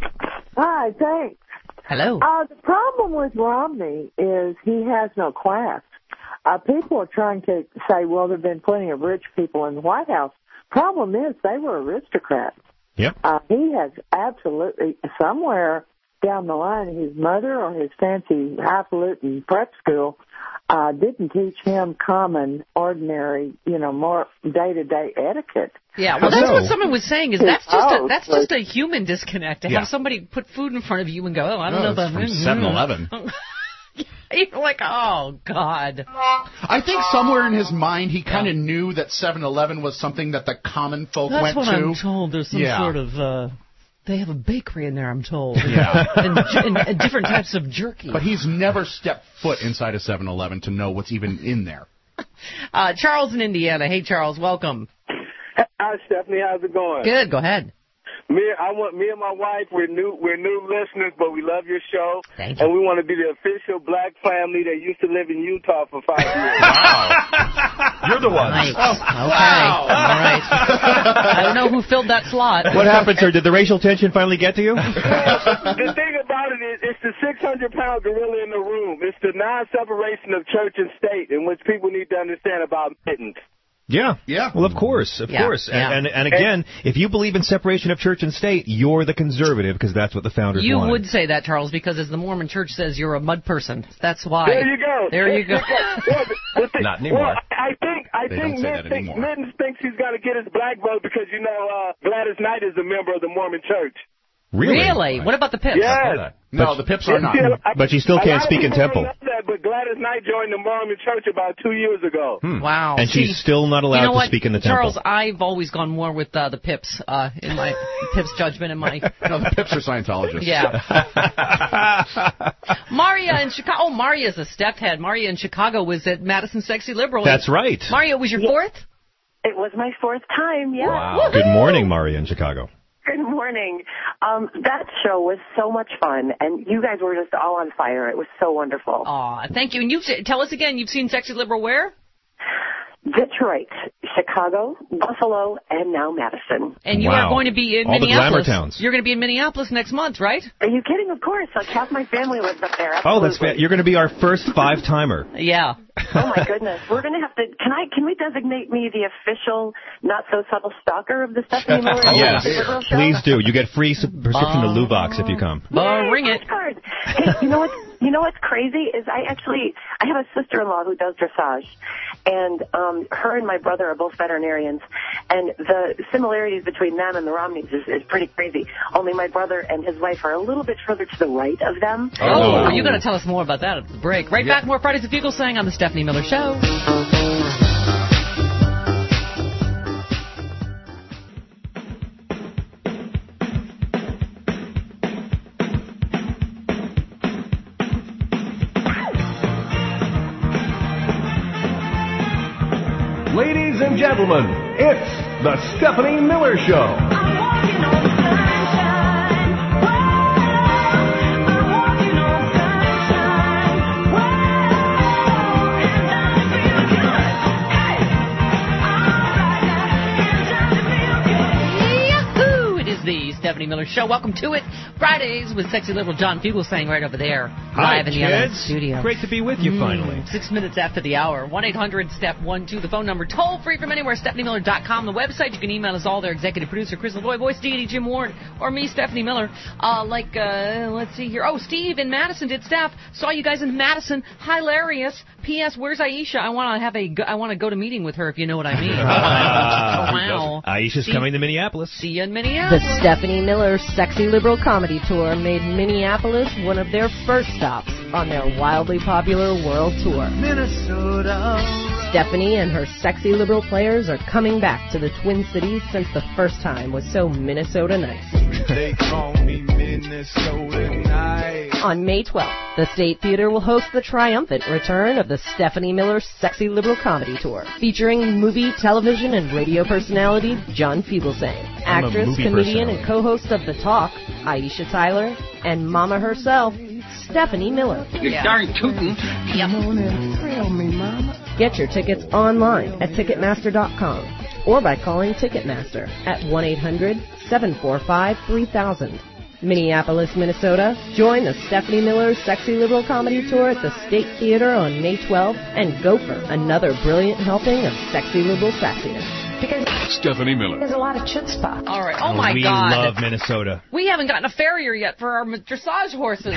Hi, thanks. Hello. The problem with Romney is he has no class. People are trying to say, well, there have been plenty of rich people in the White House. Problem is, they were aristocrats. Yep. He has absolutely, somewhere down the line, his mother or his fancy highfalutin prep school didn't teach him common, ordinary, more day-to-day etiquette. Yeah, well, that's what someone was saying, is that's just a human disconnect, to have somebody put food in front of you and go, I don't know about from 7-Eleven. You're like, oh, God. I think somewhere in his mind he kind of knew that 7-Eleven was something that the common folk went to. That's what I'm told. There's some sort of... they have a bakery in there, I'm told. Yeah. and different types of jerky. But he's never stepped foot inside a 7-Eleven to know what's even in there. Charles in Indiana. Hey, Charles, welcome. Hi, Stephanie. How's it going? Good. Go ahead. Me and my wife, we're new listeners, but we love your show. Thank you. And we want to be the official black family that used to live in Utah for 5 years. Wow. You're the one. Right. Okay. All right. I don't know who filled that slot. What happened, sir? Did the racial tension finally get to you? The thing about it is, it's the 600-pound gorilla in the room. It's the non-separation of church and state, in which people need to understand about mittens. Yeah. Well, of course. Yeah. And again, if you believe in separation of church and state, you're the conservative because that's what the founders wanted. You would say that, Charles, because as the Mormon Church says, you're a mud person. That's why. There you go. Not anymore. Well, I think Mittens thinks he's got to get his black vote because Gladys Knight is a member of the Mormon Church. Really? What about the Pips? Yes. No, the Pips are not. But she still can't speak in temple. But Gladys Knight joined the Mormon Church about 2 years ago. Wow. And she's still not allowed to speak in the temple. Charles, I've always gone more with the Pips in my Pips judgment in my... No, the Pips are Scientologists. Yeah. Maria in Chicago. Oh, Maria's a stephead. Maria in Chicago was at Madison Sexy Liberal. That's right. Maria, was your fourth? It was my fourth time, yeah. Wow. Good morning, Maria in Chicago. Good morning. That show was so much fun, and you guys were just all on fire. It was so wonderful. Aw, thank you. And tell us again, you've seen Sexy Liberal where? Detroit, Chicago, Buffalo, and now Madison. And you are going to be in Minneapolis. All the glamour towns. You're going to be in Minneapolis next month, right? Are you kidding? Of course. Like half my family lives up there. Oh, that's fair. You're going to be our first 5-timer. Yeah. Oh my goodness. We're going to have to. Can we designate me the official, not so subtle stalker of the Stephanie Miller? Yes, please do. You get free prescription to Luvox if you come. Ring it. Hey, you know what's crazy is I have a sister-in-law who does dressage, and her and my brother are both veterinarians, and the similarities between them and the Romneys is pretty crazy. Only my brother and his wife are a little bit further to the right of them. Oh, you're going to tell us more about that at the break. Right back, more Fridays at Fugelsang on the Stephanie Miller Show. Ladies and gentlemen, it's the Stephanie Miller Show. Stephanie Miller Show. Welcome to it. Fridays with Sexy Liberal John Fugelsang right over there. Hi, Live in the other kids. studio. Great to be with you finally. 6 minutes after the hour. 1-800-STEP-12, the phone number. Toll free from anywhere, StephanieMiller.com. The website, you can email us all there. Executive producer Chris LaVoy, voice deity Jim Ward, or me, Stephanie Miller. Let's see here. Oh, Steve in Madison did staff. Saw you guys in Madison. Hilarious. P.S. Where's Aisha? I want to go to meeting with her, if you know what I mean. Wow. Aisha's coming to Minneapolis. See you in Minneapolis. The Stephanie Miller Sexy Liberal Comedy Tour made Minneapolis one of their first stops on their wildly popular world tour. Minnesota. Stephanie and her sexy liberal players are coming back to the Twin Cities since the first time was so Minnesota nice. They call me Minnesota nice. On May 12th, the State Theater will host the triumphant return of the Stephanie Miller Sexy Liberal Comedy Tour, featuring movie, television, and radio personality John Fugelsang, actress, comedian, and co-host of The Talk, Aisha Tyler, and Mama herself, Stephanie Miller. You darn tootin'. Yep. Thrill me, Mama. Get your tickets online at Ticketmaster.com or by calling Ticketmaster at 1-800-745-3000. Minneapolis, Minnesota. Join the Stephanie Miller Sexy Liberal Comedy Tour at the State Theater on May 12th and go for another brilliant helping of sexy liberal sexiness. Stephanie Miller. There's a lot of chutzpah. All right. Oh, my we God. We love Minnesota. We haven't gotten a farrier yet for our dressage horses.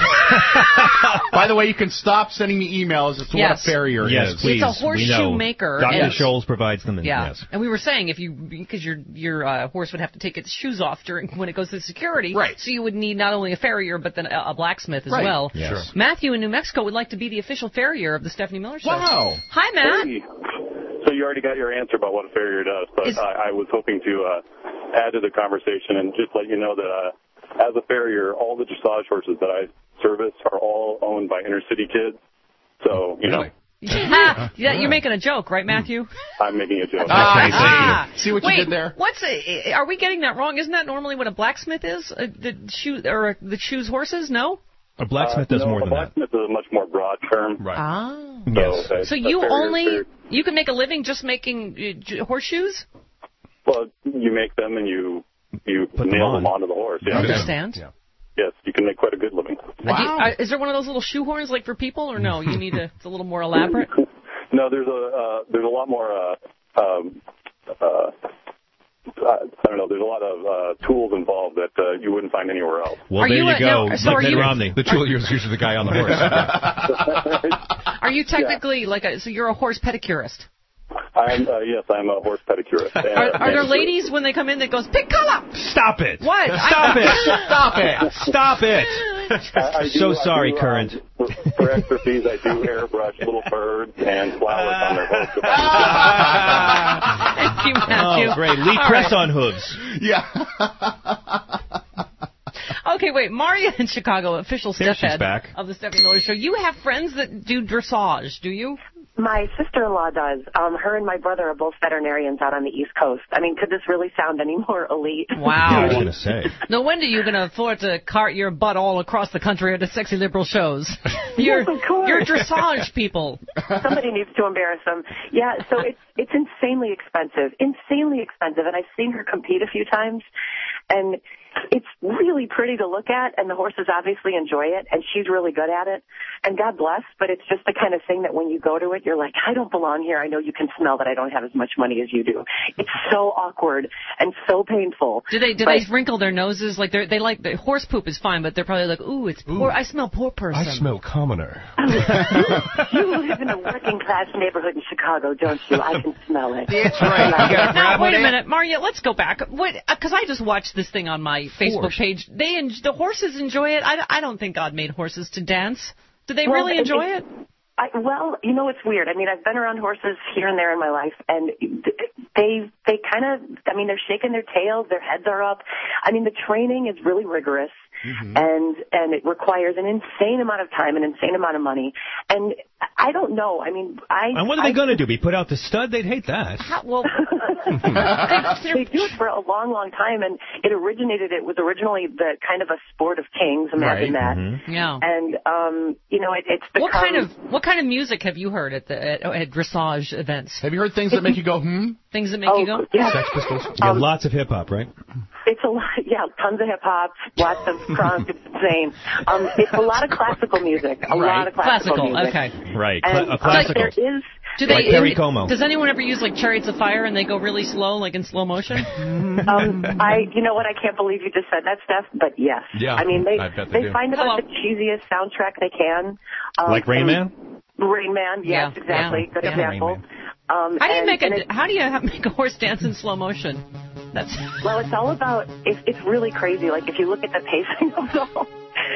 By the way, you can stop sending me emails as to what a farrier is. Yes, please. It's a horseshoe maker. Dr. Scholes provides them. Yes. And we were saying because your horse would have to take its shoes off when it goes to security. Right. So you would need not only a farrier but then a blacksmith as well. Yes. Sure. Matthew in New Mexico would like to be the official farrier of the Stephanie Miller Show. Wow. Hi, Matt. Hey. So you already got your answer about what a farrier does, but I was hoping to add to the conversation and just let you know that as a farrier, all the dressage horses that I service are all owned by inner city kids. So, you know. Yeah, you're making a joke, right, Matthew? I'm making a joke. See what you did there? Are we getting that wrong? Isn't that normally what a blacksmith is? The shoes horses? No? A blacksmith does more than that. A blacksmith is a much more broad term. Right. Ah. So you can make a living just making horseshoes? Well, you make them and you nail them onto the horse. Yeah. I understand. Yeah. Yes, you can make quite a good living. Wow. Is there one of those little shoe horns like for people, or no? You need it's a little more elaborate. No, there's a lot more. I don't know. There's a lot of tools involved that you wouldn't find anywhere else. Well, there you go. Like Mitt Romney. The tool is usually the guy on the horse. Are you technically so you're a horse pedicurist? Yes, I'm a horse pedicurist. Are there ladies when they come in that goes, pick color? Stop it. What? Stop it. Stop it. Stop it. Sorry, Current. For extra fees, I do airbrush little birds and flowers on their hooves. Thank you, Matthew. Oh, great. Lee press on hooves. Yeah. Okay, wait. Maria in Chicago, official step head back. of the Stephanie Miller Show. You have friends that do dressage, do you? My sister-in-law does. Her and my brother are both veterinarians out on the East Coast. I mean, could this really sound any more elite? Wow. I was going to say. No wonder you're going to afford to cart your butt all across the country at the Sexy Liberal shows. You're dressage people. Somebody needs to embarrass them. Yeah, so it's insanely expensive, and I've seen her compete a few times, and it's really pretty to look at, and the horses obviously enjoy it, and she's really good at it, and God bless, but it's just the kind of thing that when you go to it, you're like, I don't belong here. I know you can smell that I don't have as much money as you do. It's so awkward and so painful. Do they wrinkle their noses? Like they like the horse poop is fine, but they're probably like, ooh, it's poor. I smell poor person. I smell commoner. You live in a working class neighborhood in Chicago, don't you? I can smell it. That's right. Now, wait a minute, Maria, let's go back. Because I just watched this thing on my Facebook page. The horses enjoy it. I don't think God made horses to dance. Do they really enjoy it? Well, you know, it's weird. I mean, I've been around horses here and there in my life, and they kind of, I mean, they're shaking their tails, their heads are up. I mean, the training is really rigorous, and it requires an insane amount of time, an insane amount of money. And I don't know. I mean, And what are they going to do? Be put out to stud? They'd hate that. They do it for a long, long time, and it was originally the kind of a sport of kings. Imagine that. Yeah. And you know, it's become. What kind of music have you heard at dressage events? Have you heard things that make you go, Things that make you go? Yeah. Sex Pistols. You have lots of hip hop, right? It's a lot, tons of hip hop, lots of crunk. It's insane. It's a lot of classical music. A lot of classical music. Okay. Right. And, Classical. there is. Like Perry Como. Does anyone ever use like Chariots of Fire and they go really slow, like in slow motion? You know what? I can't believe you just said that, Steph. But yes. Yeah. I mean, they do. find it like the cheesiest soundtrack they can. Like Rain Man. Rain Man. Yes, exactly. Good example. How do you make make a horse dance in slow motion? Well, it's all about. It's really crazy. Like if you look at the pacing of the whole,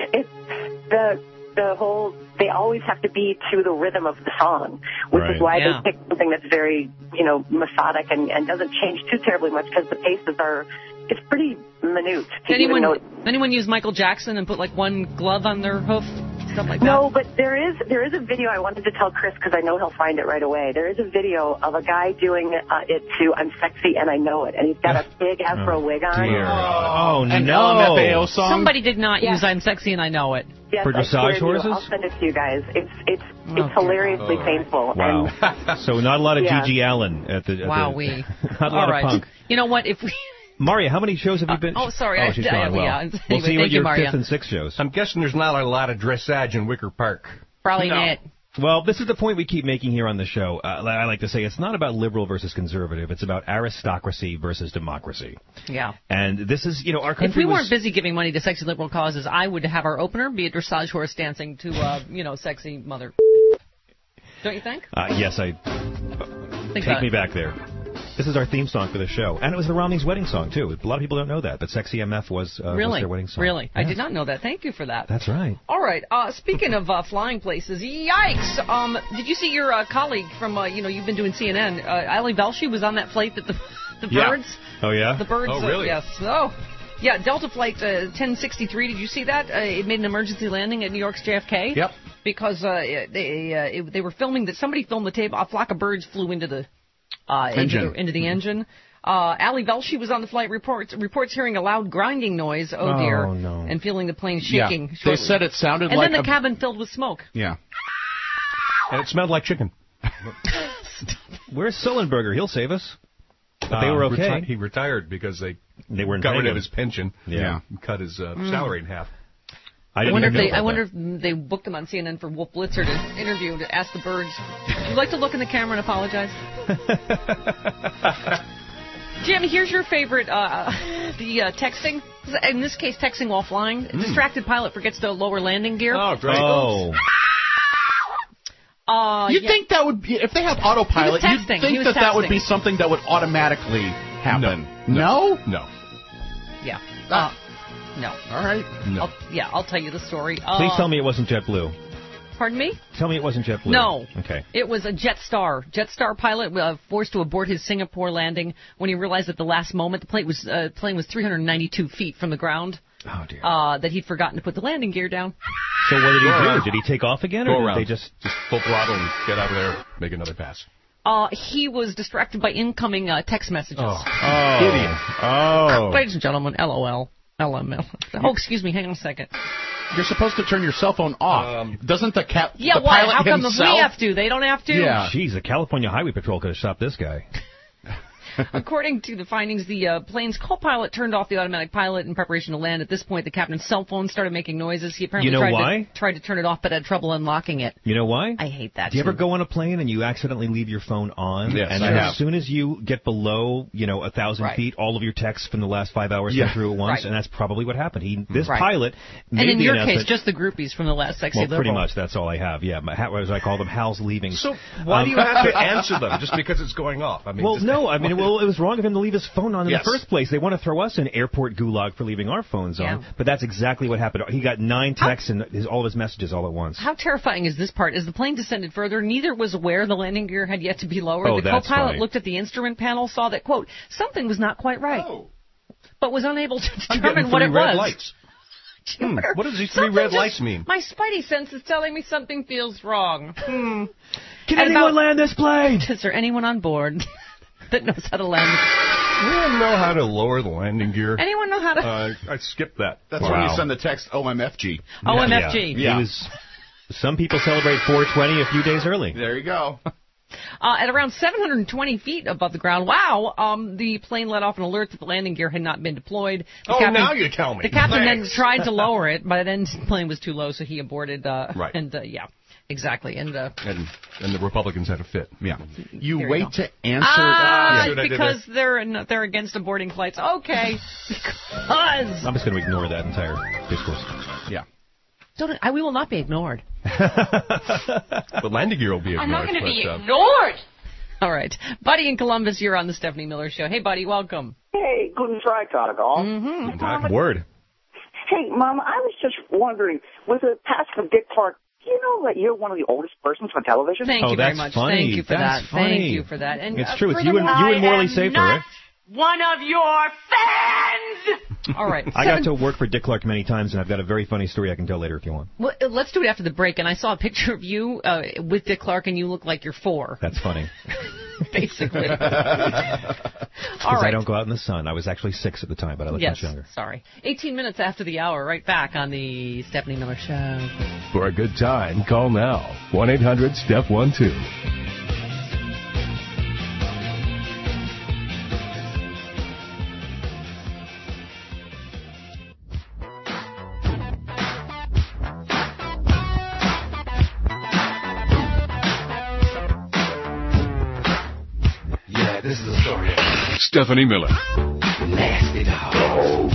the whole. They always have to be to the rhythm of the song, which is why they pick something that's very, methodic and doesn't change too terribly much because the paces are. It's pretty minute. Anyone use Michael Jackson and put like one glove on their hoof? Stuff like that? No, but there is a video I wanted to tell Chris because I know he'll find it right away. There is a video of a guy doing it to "I'm Sexy and I Know It," and he's got a big afro wig on. An LMFAO song. Somebody did not use "I'm Sexy and I Know It." Yes, for dressage horses? I'll send it to you guys. It's hilariously painful. Wow. And, so not a lot of Gigi Allen at the. Not a lot of punk. You know what? If we. Maria, how many shows have you been? Sorry. She's gone. We'll see you at your fifth and sixth shows. I'm guessing there's not a lot of dressage in Wicker Park. Probably not. Well, this is the point we keep making here on the show. I like to say it's not about liberal versus conservative. It's about aristocracy versus democracy. Yeah. And this is, our country. If we weren't busy giving money to sexy liberal causes, I would have our opener be a dressage horse dancing to, sexy mother. Don't you think? Yes, take me back there. This is our theme song for the show. And it was the Romney's wedding song, too. A lot of people don't know that, but Sexy MF was their wedding song. Really? Yeah. I did not know that. Thank you for that. That's right. All right. Speaking of flying places, yikes. Did you see your colleague from, you've been doing CNN, Ali Velshi was on that flight that the birds? Oh, yeah? The birds. Oh, really? Yes. Oh. Yeah, Delta Flight 1063, did you see that? It made an emergency landing at New York's JFK. Yep. Because they were filming that somebody filmed the tape. A flock of birds flew into the into the engine. Ali Velshi was on the flight. Reports hearing a loud grinding noise. Oh dear! Oh no! And feeling the plane shaking. Yeah. They said it sounded and like. And then the cabin filled with smoke. Yeah. And it smelled like chicken. Where's Sullenberger? He'll save us. But they were okay. He retired because they weren't got rid paying of his pension. Yeah. And cut his salary in half. I wonder if they booked him on CNN for Wolf Blitzer to interview, to ask the birds. Would you like to look in the camera and apologize? Jim, here's your favorite, the texting. In this case, texting while flying. A distracted pilot forgets to lower landing gear. Oh, great. Oh. You'd think that would be, if they have autopilot, you'd think that would be something that would automatically happen. No? No. Yeah. No. All right. No. I'll tell you the story. Please tell me it wasn't JetBlue. Pardon me? Tell me it wasn't JetBlue. No. Okay. It was a Jetstar. Jetstar pilot forced to abort his Singapore landing when he realized at the last moment the plane was 392 feet from the ground. Oh, dear. That he'd forgotten to put the landing gear down. So what did he do? Did he take off again? Or did they just full throttle and get out of there, make another pass? He was distracted by incoming text messages. Idiot. Ladies and gentlemen, LOL. LML. Oh, excuse me. Hang on a second. You're supposed to turn your cell phone off. Doesn't the pilot how come himself? we have to? They don't have to? Yeah. Jeez, the California Highway Patrol could have stopped this guy. According to the findings, the plane's co-pilot turned off the automatic pilot in preparation to land. At this point, the captain's cell phone started making noises. He apparently tried to turn it off, but had trouble unlocking it. You know why? I hate that. Do you ever go on a plane and you accidentally leave your phone on? Yes, and as soon as you get below, 1,000 feet, all of your texts from the last 5 hours come through at once, and that's probably what happened. This pilot made and in the your announcement, case, just the groupies from the last Sexy Liberal. Pretty much, that's all I have. Yeah, as I call them, Hal's leaving. So why do you have to answer them just because it's going off? I mean, it was wrong of him to leave his phone on in the first place. They want to throw us in airport gulag for leaving our phones on, but that's exactly what happened. He got 9 texts and all of his messages all at once. How terrifying is this part? As the plane descended further, neither was aware the landing gear had yet to be lowered. Oh, the co-pilot looked at the instrument panel, saw that, quote, something was not quite right, but was unable to determine what it was. Lights. What does these 3 red lights mean? My spidey sense is telling me something feels wrong. Can anyone land this plane? Is there anyone on board that knows how to land? Anyone know how to lower the landing gear? Anyone know how to? I skipped that. That's when you send the text OMFG. OMFG. Yeah. Some people celebrate 420 a few days early. There you go. At around 720 feet above the ground, the plane let off an alert that the landing gear had not been deployed. Now you tell me. The captain then tried to lower it, but then the plane was too low, so he aborted. Right. And, exactly. And the Republicans had a fit. Yeah. You wait to answer. Because they're against aborting flights. Okay. Because. I'm just going to ignore that entire discourse. Yeah. We will not be ignored. The landing gear will be ignored. I'm not going to be ignored. All right. Buddy in Columbus, you're on the Stephanie Miller Show. Hey, Buddy, welcome. Hey, guten Freitag, all. Mm-hmm. Word. Hey, Mama, I was just wondering, with the passing of Dick Clark, do you know that you're one of the oldest persons on television? Thank you very much. Funny. Thank you for that's that. Funny. Thank you for that. And it's true. It's you and Morley Safer, right? One of your fans! All right. I got to work for Dick Clark many times, and I've got a very funny story I can tell later if you want. Well, let's do it after the break. And I saw a picture of you with Dick Clark, and you look like you're 4. That's funny. Basically. All right. I don't go out in the sun. I was actually 6 at the time, but I look much younger. Sorry. 18 minutes after the hour, right back on the Stephanie Miller Show. For a good time, call now. 1-800-STEP-12. This is the story of Stephanie Miller. Nasty dog.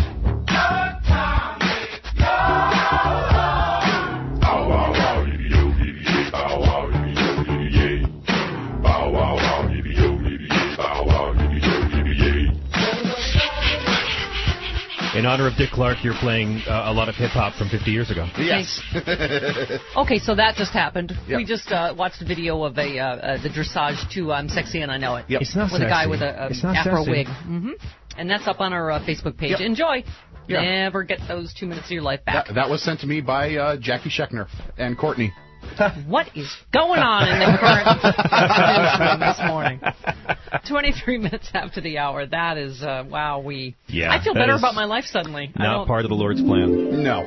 In honor of Dick Clark, you're playing a lot of hip-hop from 50 years ago. Yes. Okay, so that just happened. Yep. We just watched a video of the dressage to I'm Sexy and I Know It. Yep. It's not with sexy. a guy with a afro sexy. wig. Mm-hmm. And that's up on our Facebook page. Yep. Enjoy. Yeah. Never get those 2 minutes of your life back. That was sent to me by Jackie Schechner and Courtney. What is going on in the current newsroom this morning? 23 minutes after the hour. That is, wow, I feel better about my life suddenly. Not part of the Lord's plan. No.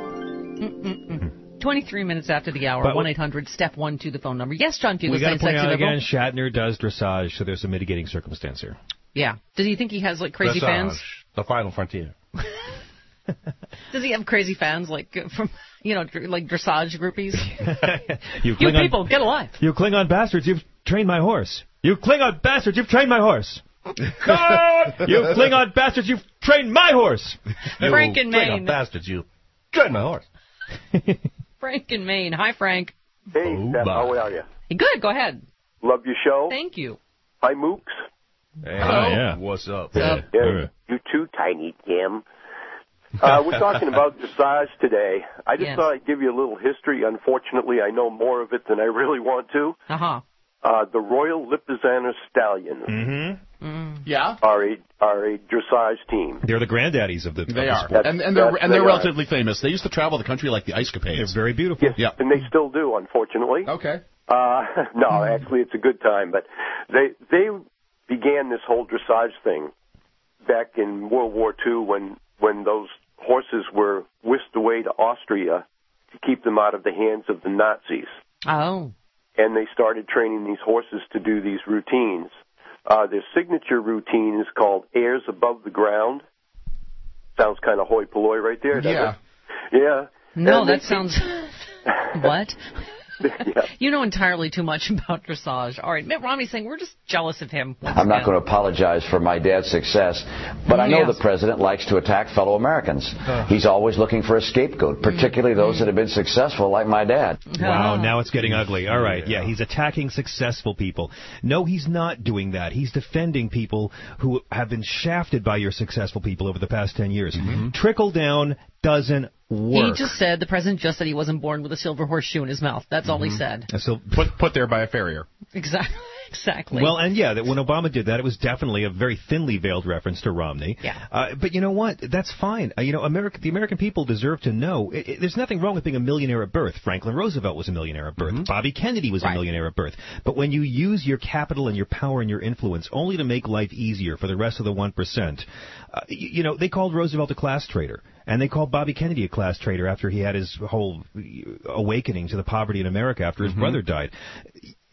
23 minutes after the hour, 1-800-STEP-1 the phone number. Yes, John Fugelsang. We got to point out again, Shatner does dressage, so there's a mitigating circumstance here. Yeah. Does he think he has, crazy fans? The final frontier. Does he have crazy fans, from, dressage groupies? You people, get alive. You Klingon bastards, you've trained my horse. You Klingon bastards, you've trained my horse. You Klingon bastards, you've trained my horse. Frank in Maine. Klingon bastards, you trained my horse. Frank in Maine. Hi, Frank. Hey, Steph, how are you? Good, go ahead. Love your show. Thank you. Hi, Mooks. Hey, yeah. What's up? Yeah, you too, Tiny Tim. We're talking about dressage today. I just thought I'd give you a little history. Unfortunately, I know more of it than I really want to. Uh-huh. The Royal Lipizzaner Stallions are a dressage team. They're the granddaddies of the They are. sport. And they're relatively famous. They used to travel the country like the Ice Capades. They're very beautiful. Yes, and they still do, unfortunately. Okay. No, actually, it's a good time. But they began this whole dressage thing back in World War II when those horses were whisked away to Austria to keep them out of the hands of the Nazis. Oh. And they started training these horses to do these routines. Their signature routine is called Airs Above the Ground. Sounds kind of hoi polloi right there, doesn't it? Yeah. No, and that sounds... What? Yeah. You know entirely too much about dressage. All right, Mitt Romney's saying we're just jealous of him. I'm not going to apologize for my dad's success, but I know the president likes to attack fellow Americans. He's always looking for a scapegoat, particularly those that have been successful like my dad. Wow, now it's getting ugly. All right, he's attacking successful people. No, he's not doing that. He's defending people who have been shafted by your successful people over the past 10 years. Trickle down doesn't work. He just said, the president just said he wasn't born with a silver horseshoe in his mouth. That's all he said. So put there by a farrier. Exactly. Well, and that when Obama did that, it was definitely a very thinly veiled reference to Romney. Yeah. But you know what? That's fine. The American people deserve to know. There's nothing wrong with being a millionaire at birth. Franklin Roosevelt was a millionaire at birth. Bobby Kennedy was a millionaire at birth. But when you use your capital and your power and your influence only to make life easier for the rest of the 1%, they called Roosevelt a class traitor. And they called Bobby Kennedy a class traitor after he had his whole awakening to the poverty in America after his brother died.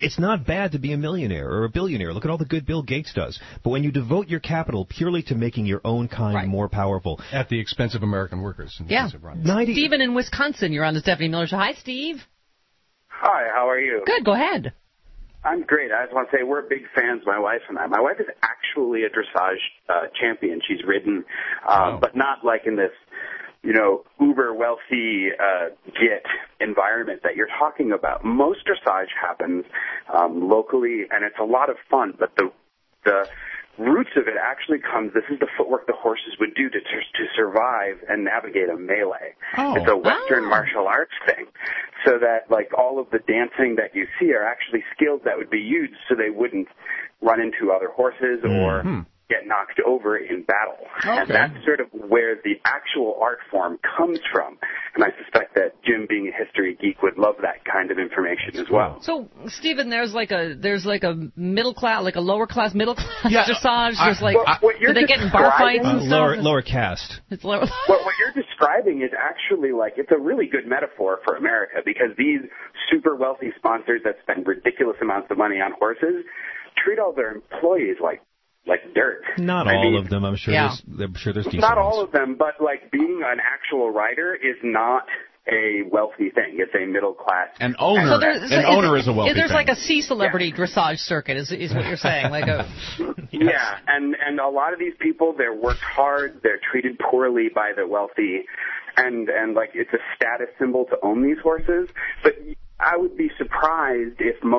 It's not bad to be a millionaire or a billionaire. Look at all the good Bill Gates does. But when you devote your capital purely to making your own kind more powerful. At the expense of American workers. Yeah. Stephen in Wisconsin, you're on the Stephanie Miller Show. Hi, Steve. Hi, how are you? Good, go ahead. I'm great. I just want to say we're big fans, my wife and I. My wife is actually a dressage champion. She's ridden, but not like in this, uber wealthy get environment that you're talking about. Most dressage happens locally, and it's a lot of fun, but the roots of it actually comes, this is the footwork the horses would do to survive and navigate a melee. It's a Western martial arts thing. So that, like, all of the dancing that you see are actually skills that would be used so they wouldn't run into other horses or get knocked over in battle. And that's sort of where the actual art form comes from. And I suspect that Jim, being a history geek, would love that kind of information as well. So, Stephen, there's like a middle class, like a lower class, middle class dressage. Do they get in bar fights and stuff? Lower caste. It's lower. What you're describing is actually it's a really good metaphor for America, because these super wealthy sponsors that spend ridiculous amounts of money on horses treat all their employees like dirt. Not all of them, I'm sure. I'm sure there's decent Not all ones. of them, but being an actual rider is not a wealthy thing. It's a middle class. An owner is a wealthy thing. There's like a C-celebrity dressage circuit, is what you're saying. Yeah, and a lot of these people, they're worked hard, they're treated poorly by the wealthy, and it's a status symbol to own these horses. But I would be surprised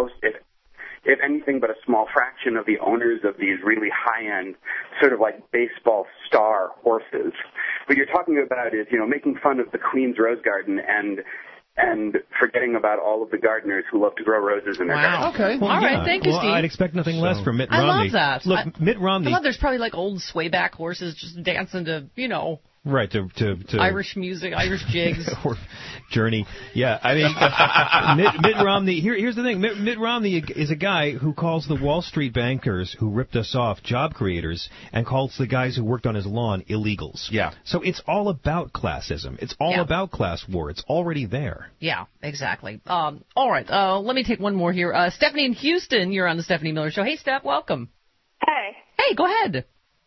if anything but a small fraction of the owners of these really high-end, sort of like baseball star horses. What you're talking about is, making fun of the Queen's Rose Garden and forgetting about all of the gardeners who love to grow roses in their garden. Okay. Well, all right. Thank you, Steve. I'd expect nothing less from Mitt Romney. I love that. Look, Mitt Romney. I love there's probably old swayback horses just dancing to, Right, to Irish music, Irish jigs. Or Journey. Yeah, I mean, Mitt Romney, here's the thing. Mitt Romney is a guy who calls the Wall Street bankers who ripped us off job creators and calls the guys who worked on his lawn illegals. Yeah. So it's all about classism. It's all about class war. It's already there. Yeah, exactly. All right, let me take one more here. Stephanie in Houston, you're on the Stephanie Miller Show. Hey, Steph, welcome. Hey. Hey, go ahead.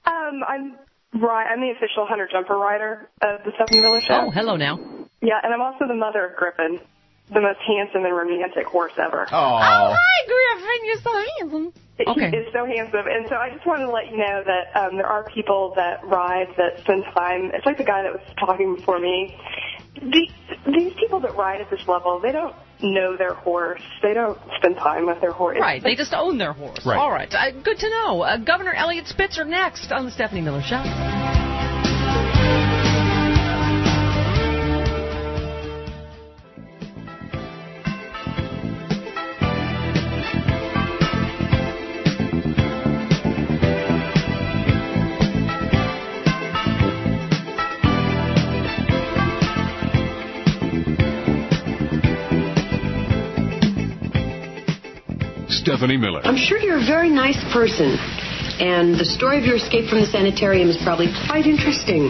I'm the official hunter jumper rider of the Stephanie Miller Show. Oh, hello now. Yeah, and I'm also the mother of Griffin, the most handsome and romantic horse ever. Oh, hi, Griffin. You're so handsome. Okay. He is so handsome. And so I just wanted to let you know that there are people that ride that spend time. It's like the guy that was talking before me. These people that ride at this level, they don't know their horse. They don't spend time with their horse. Right. They just own their horse. Right. All right. Good to know. Governor Elliot Spitzer next on the Stephanie Miller Show. Stephanie Miller. I'm sure you're a very nice person, and the story of your escape from the sanitarium is probably quite interesting.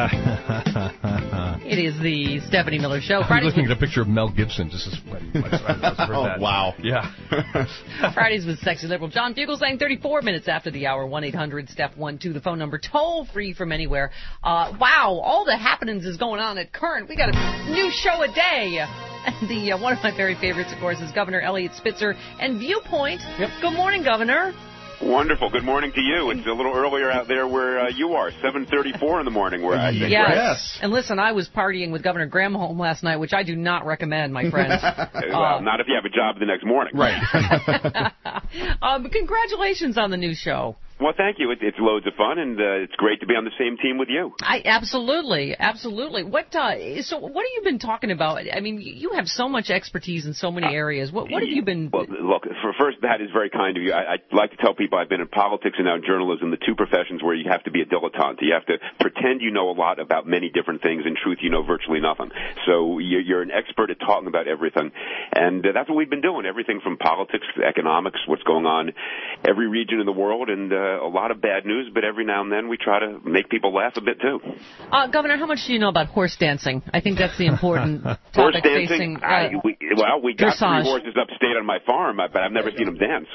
It is the Stephanie Miller Show. I'm looking at a picture of Mel Gibson. Just as Oh, wow. Yeah. Fridays with Sexy Liberal. John Fugelsang, 34 minutes after the hour, 1-800-STEP-12, the phone number, toll free from anywhere. Wow, all the happenings is going on at Current. We got a new show a day. And one of my very favorites, of course, is Governor Elliot Spitzer and Viewpoint. Yep. Good morning, Governor. Wonderful. Good morning to you. It's a little earlier out there where you are, 7:34 in the morning where I think. Yes. And listen, I was partying with Governor Granholm last night, which I do not recommend, my friends. Well, not if you have a job the next morning. Right. Congratulations on the new show. Well, thank you. It's loads of fun, and it's great to be on the same team with you. Absolutely. What have you been talking about? I mean, you have so much expertise in so many areas. What have you been? Well, look, first, that is very kind of you. I like to tell people I've been in politics and now in journalism, the two professions where you have to be a dilettante. You have to pretend you know a lot about many different things. In truth, you know virtually nothing. So you're an expert at talking about everything, and that's what we've been doing. Everything from politics, economics, what's going on, every region in the world, and a lot of bad news, but every now and then we try to make people laugh a bit too. Governor, how much do you know about horse dancing? I think that's the important topic horse dancing. Facing. We got dressage. 3 horses upstate on my farm, but I've never seen them dance.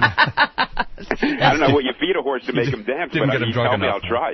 I don't know what you feed a horse to make him dance, but if you tell me, I'll try.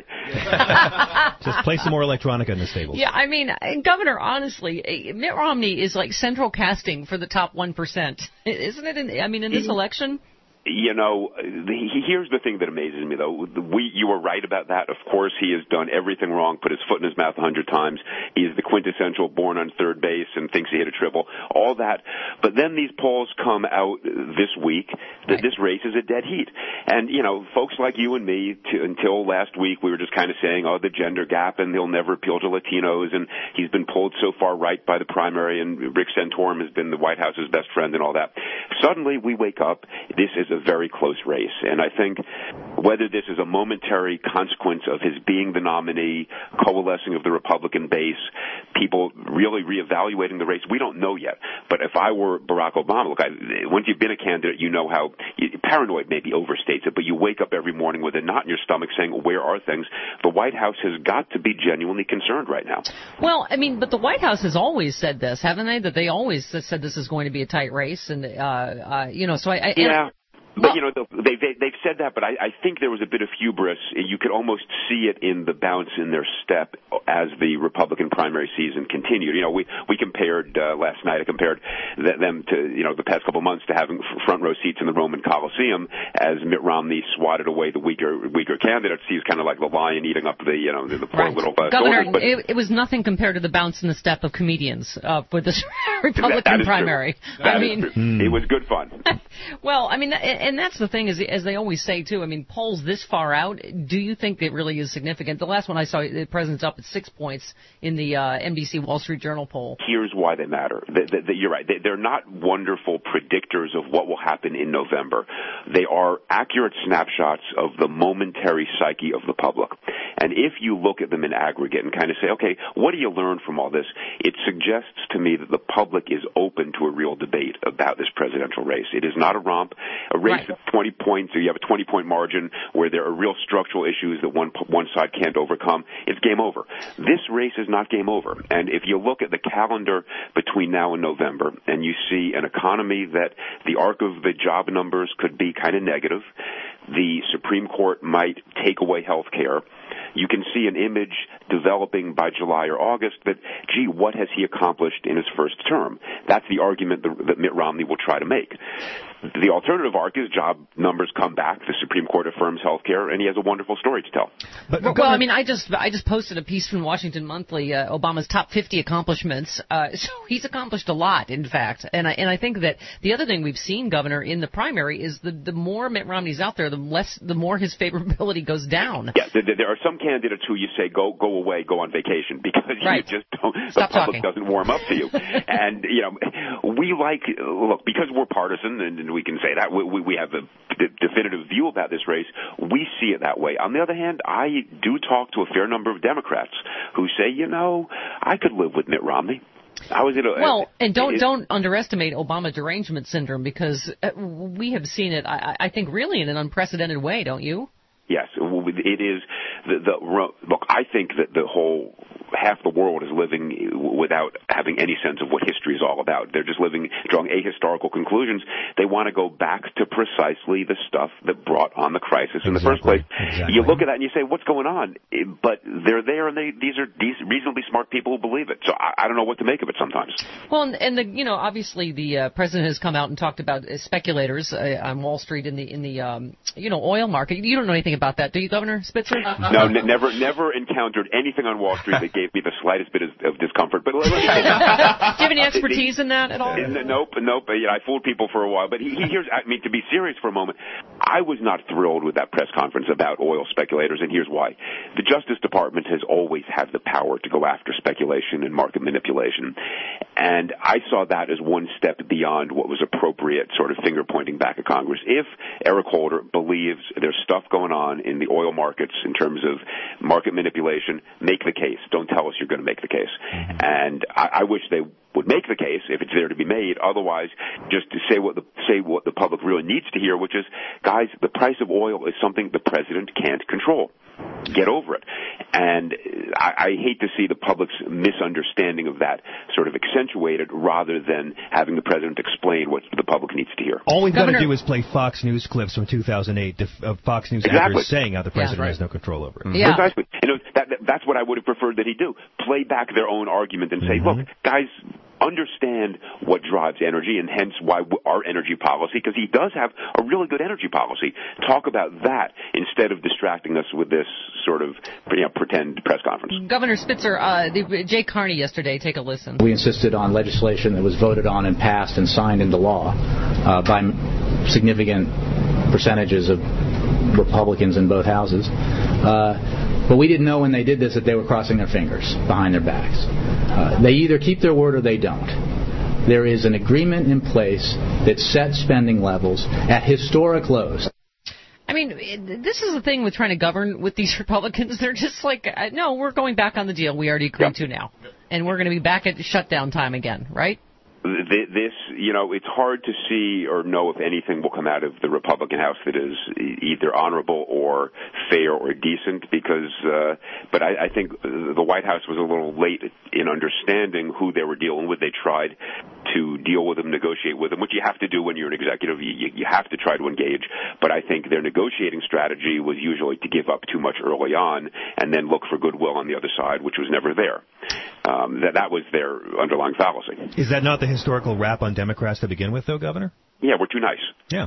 Just play some more electronica in the stables. Yeah, I mean, Governor, honestly, Mitt Romney is like central casting for the top 1%, isn't it? In this election. You know, here's the thing that amazes me, though. You were right about that. Of course, he has done everything wrong, put his foot in his mouth 100 times. He is the quintessential born on third base and thinks he hit a triple, all that. But then these polls come out this week that this race is a dead heat. And, you know, folks like you and me, until last week, we were just kind of saying, oh, the gender gap, and he'll never appeal to Latinos, and he's been pulled so far right by the primary, and Rick Santorum has been the White House's best friend and all that. Suddenly, we wake up, this is a very close race. And I think whether this is a momentary consequence of his being the nominee, coalescing of the Republican base, people really reevaluating the race, we don't know yet. But if I were Barack Obama, look, once you've been a candidate, you know how paranoid maybe overstates it, but you wake up every morning with a knot in your stomach saying, where are things? The White House has got to be genuinely concerned right now. Well, I mean, but the White House has always said this, haven't they? That they always said this is going to be a tight race, and you know, so yeah. But, you know, they've said that, but I think there was a bit of hubris. You could almost see it in the bounce in their step as the Republican primary season continued. You know, we compared last night, I compared them to, you know, the past couple of months to having front row seats in the Roman Coliseum as Mitt Romney swatted away the weaker candidates. He's kind of like the lion eating up the, you know, the poor little Governor, soldiers. it was nothing compared to the bounce in the step of comedians for this Republican primary. I mean, it was good fun. Well, I mean, and that's the thing, is as they always say, too, I mean, polls this far out, do you think it really is significant? The last one I saw, the president's up at 6 points in the NBC Wall Street Journal poll. Here's why they matter. You're right. They're not wonderful predictors of what will happen in November. They are accurate snapshots of the momentary psyche of the public. And if you look at them in aggregate and kind of say, okay, what do you learn from all this? It suggests to me that the public is open to a real debate about this presidential race. It is not a romp. A race of 20 points, or you have a 20-point margin where there are real structural issues that one side can't overcome. It's game over. This race is not game over. And if you look at the calendar between now and November, and you see an economy that the arc of the job numbers could be kind of negative, the Supreme Court might take away health care, you can see an image developing by July or August that, gee, what has he accomplished in his first term? That's the argument that Mitt Romney will try to make. The alternative arc is job numbers come back, the Supreme Court affirms health care, and he has a wonderful story to tell. Well, I mean, I just posted a piece from Washington Monthly, Obama's top 50 accomplishments. So he's accomplished a lot, in fact. And I think that the other thing we've seen, Governor, in the primary is the more Mitt Romney's out there, the more his favorability goes down. Yeah, there are some candidates who you say go away, go on vacation, because you just don't. Stop the public talking. doesn't warm up to you. And you know, look, because we're partisan, and we can say that we have a definitive view about this race. We see it that way. On the other hand, I do talk to a fair number of Democrats who say, you know, I could live with Mitt Romney. And don't underestimate Obama derangement syndrome, because we have seen it, I think, really in an unprecedented way, don't you? Yes, it is. Look, I think that the whole half the world is living without having any sense of what history is all about. They're just drawing ahistorical conclusions. They want to go back to precisely the stuff that brought on the crisis in the first place. Exactly. You look at that and you say, what's going on? But they're there, and these are reasonably smart people who believe it. So I don't know what to make of it sometimes. Well, and obviously the president has come out and talked about speculators on Wall Street in the oil market. You don't know anything about that, do you, Governor Spitzer? No, never encountered anything on Wall Street that gave me the slightest bit of discomfort. But do you have any expertise in that at all? Nope. I fooled people for a while. But to be serious for a moment, I was not thrilled with that press conference about oil speculators, and here's why. The Justice Department has always had the power to go after speculation and market manipulation, and I saw that as one step beyond what was appropriate sort of finger-pointing back at Congress. If Eric Holder believes there's stuff going on in the oil markets in terms of market manipulation, make the case. Don't don't tell us you're going to make the case. And I wish they would make the case if it's there to be made. Otherwise, just to say what the public really needs to hear, which is, guys, the price of oil is something the president can't control. Get over it. And I hate to see the public's misunderstanding of that sort of accentuated rather than having the president explain what the public needs to hear. All we've got to do is play Fox News clips from 2008 of Fox News anchors saying how the president has no control over it. Yeah. Precisely. That's what I would have preferred that he do. Play back their own argument and say, look, guys, understand what drives energy and hence why our energy policy, because he does have a really good energy policy. Talk about that instead of distracting us with this sort of pretend press conference. Governor Spitzer, Jay Carney yesterday, take a listen. We insisted on legislation that was voted on and passed and signed into law by significant percentages of Republicans in both houses. But we didn't know when they did this that they were crossing their fingers behind their backs. They either keep their word or they don't. There is an agreement in place that sets spending levels at historic lows. I mean, this is the thing with trying to govern with these Republicans. They're just like, no, we're going back on the deal we already agreed to now. And we're going to be back at shutdown time again, right? This, it's hard to see or know if anything will come out of the Republican House that is either honorable or fair or decent because, but I think the White House was a little late in understanding who they were dealing with. They tried to deal with them, negotiate with them, which you have to do when you're an executive. You have to try to engage. But I think their negotiating strategy was usually to give up too much early on and then look for goodwill on the other side, which was never there. That was their underlying fallacy. Is that not the historical rap on Democrats to begin with, though, Governor? Yeah, we're too nice. Yeah.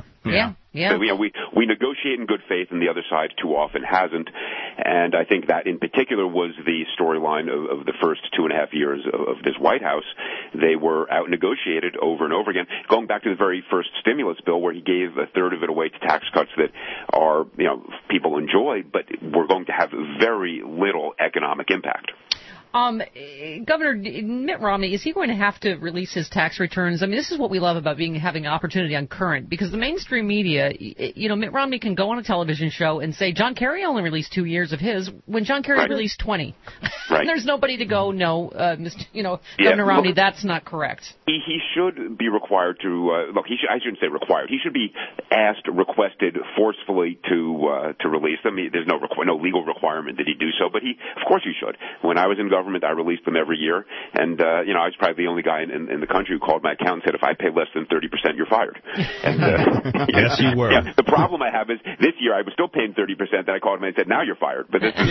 We negotiate in good faith, and the other side too often hasn't. And I think that in particular was the storyline of the first 2.5 years of this White House. They were out-negotiated over and over again, going back to the very first stimulus bill where he gave a third of it away to tax cuts that are, people enjoy, but we're going to have very little economic impact. Governor Mitt Romney, is he going to have to release his tax returns? I mean, this is what we love about having opportunity on Current, because the mainstream media, Mitt Romney can go on a television show and say John Kerry only released 2 years of his when John Kerry released 20. Right. And there's nobody to go, Governor Romney, that's not correct. He should be required to I shouldn't say required. He should be requested forcefully to release them. There's no legal requirement that he do so, but of course he should. When I was in government, I released them every year, and I was probably the only guy in the country who called my accountant and said, if I pay less than 30%, you're fired. And, yes, you were. The problem I have is this year I was still paying 30%. Then I called him and said, now you're fired. But this is,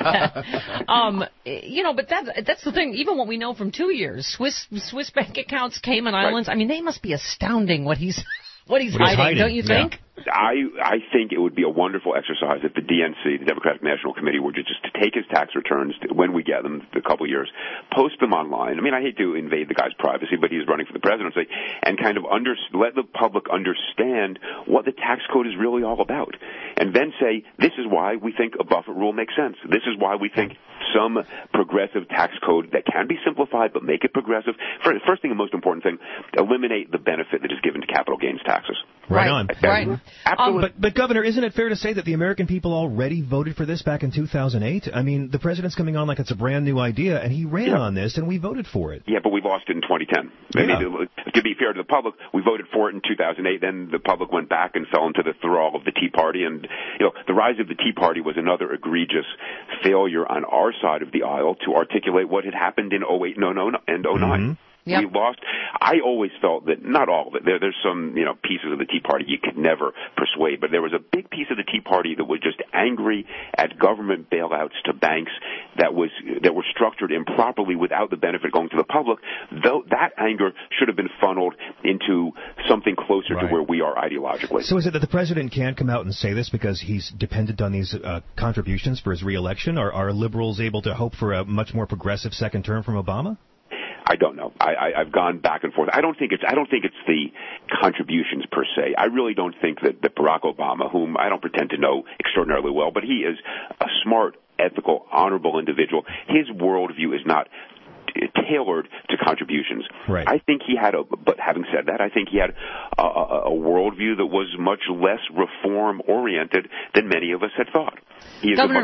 but that's the thing. Even what we know from 2 years, Swiss bank accounts, Cayman Islands. I mean, they must be astounding what he's hiding, don't you think? I think it would be a wonderful exercise if the DNC, the Democratic National Committee, were just to take his tax returns when we get them, a couple of years, post them online. I mean, I hate to invade the guy's privacy, but he's running for the presidency, and kind of let the public understand what the tax code is really all about. And then say, this is why we think a Buffett rule makes sense. This is why we think some progressive tax code that can be simplified but make it progressive. First thing and most important thing, eliminate the benefit that is given to capital gains taxes. Right on. Right. Absolutely. But Governor, isn't it fair to say that the American people already voted for this back in 2008? I mean, the president's coming on like it's a brand new idea, and he ran on this, and we voted for it. Yeah, but we lost it in 2010. I mean, to be fair to the public, we voted for it in 2008. Then the public went back and fell into the thrall of the Tea Party, and the rise of the Tea Party was another egregious failure on our side of the aisle to articulate what had happened in 08 and 09. Mm-hmm. Yep. We lost. I always felt that, not all of it, there's some, pieces of the Tea Party you could never persuade, but there was a big piece of the Tea Party that was just angry at government bailouts to banks that were structured improperly without the benefit going to the public. Though that anger should have been funneled into something closer to where we are ideologically. So is it that the president can't come out and say this because he's dependent on these contributions for his reelection? Are liberals able to hope for a much more progressive second term from Obama? I don't know. I've gone back and forth. I don't think it's the contributions per se. I really don't think that Barack Obama, whom I don't pretend to know extraordinarily well, but he is a smart, ethical, honorable individual. His worldview is not tailored to contributions. Right. I think he had but having said that, I think he had a worldview that was much less reform-oriented than many of us had thought. He is a much more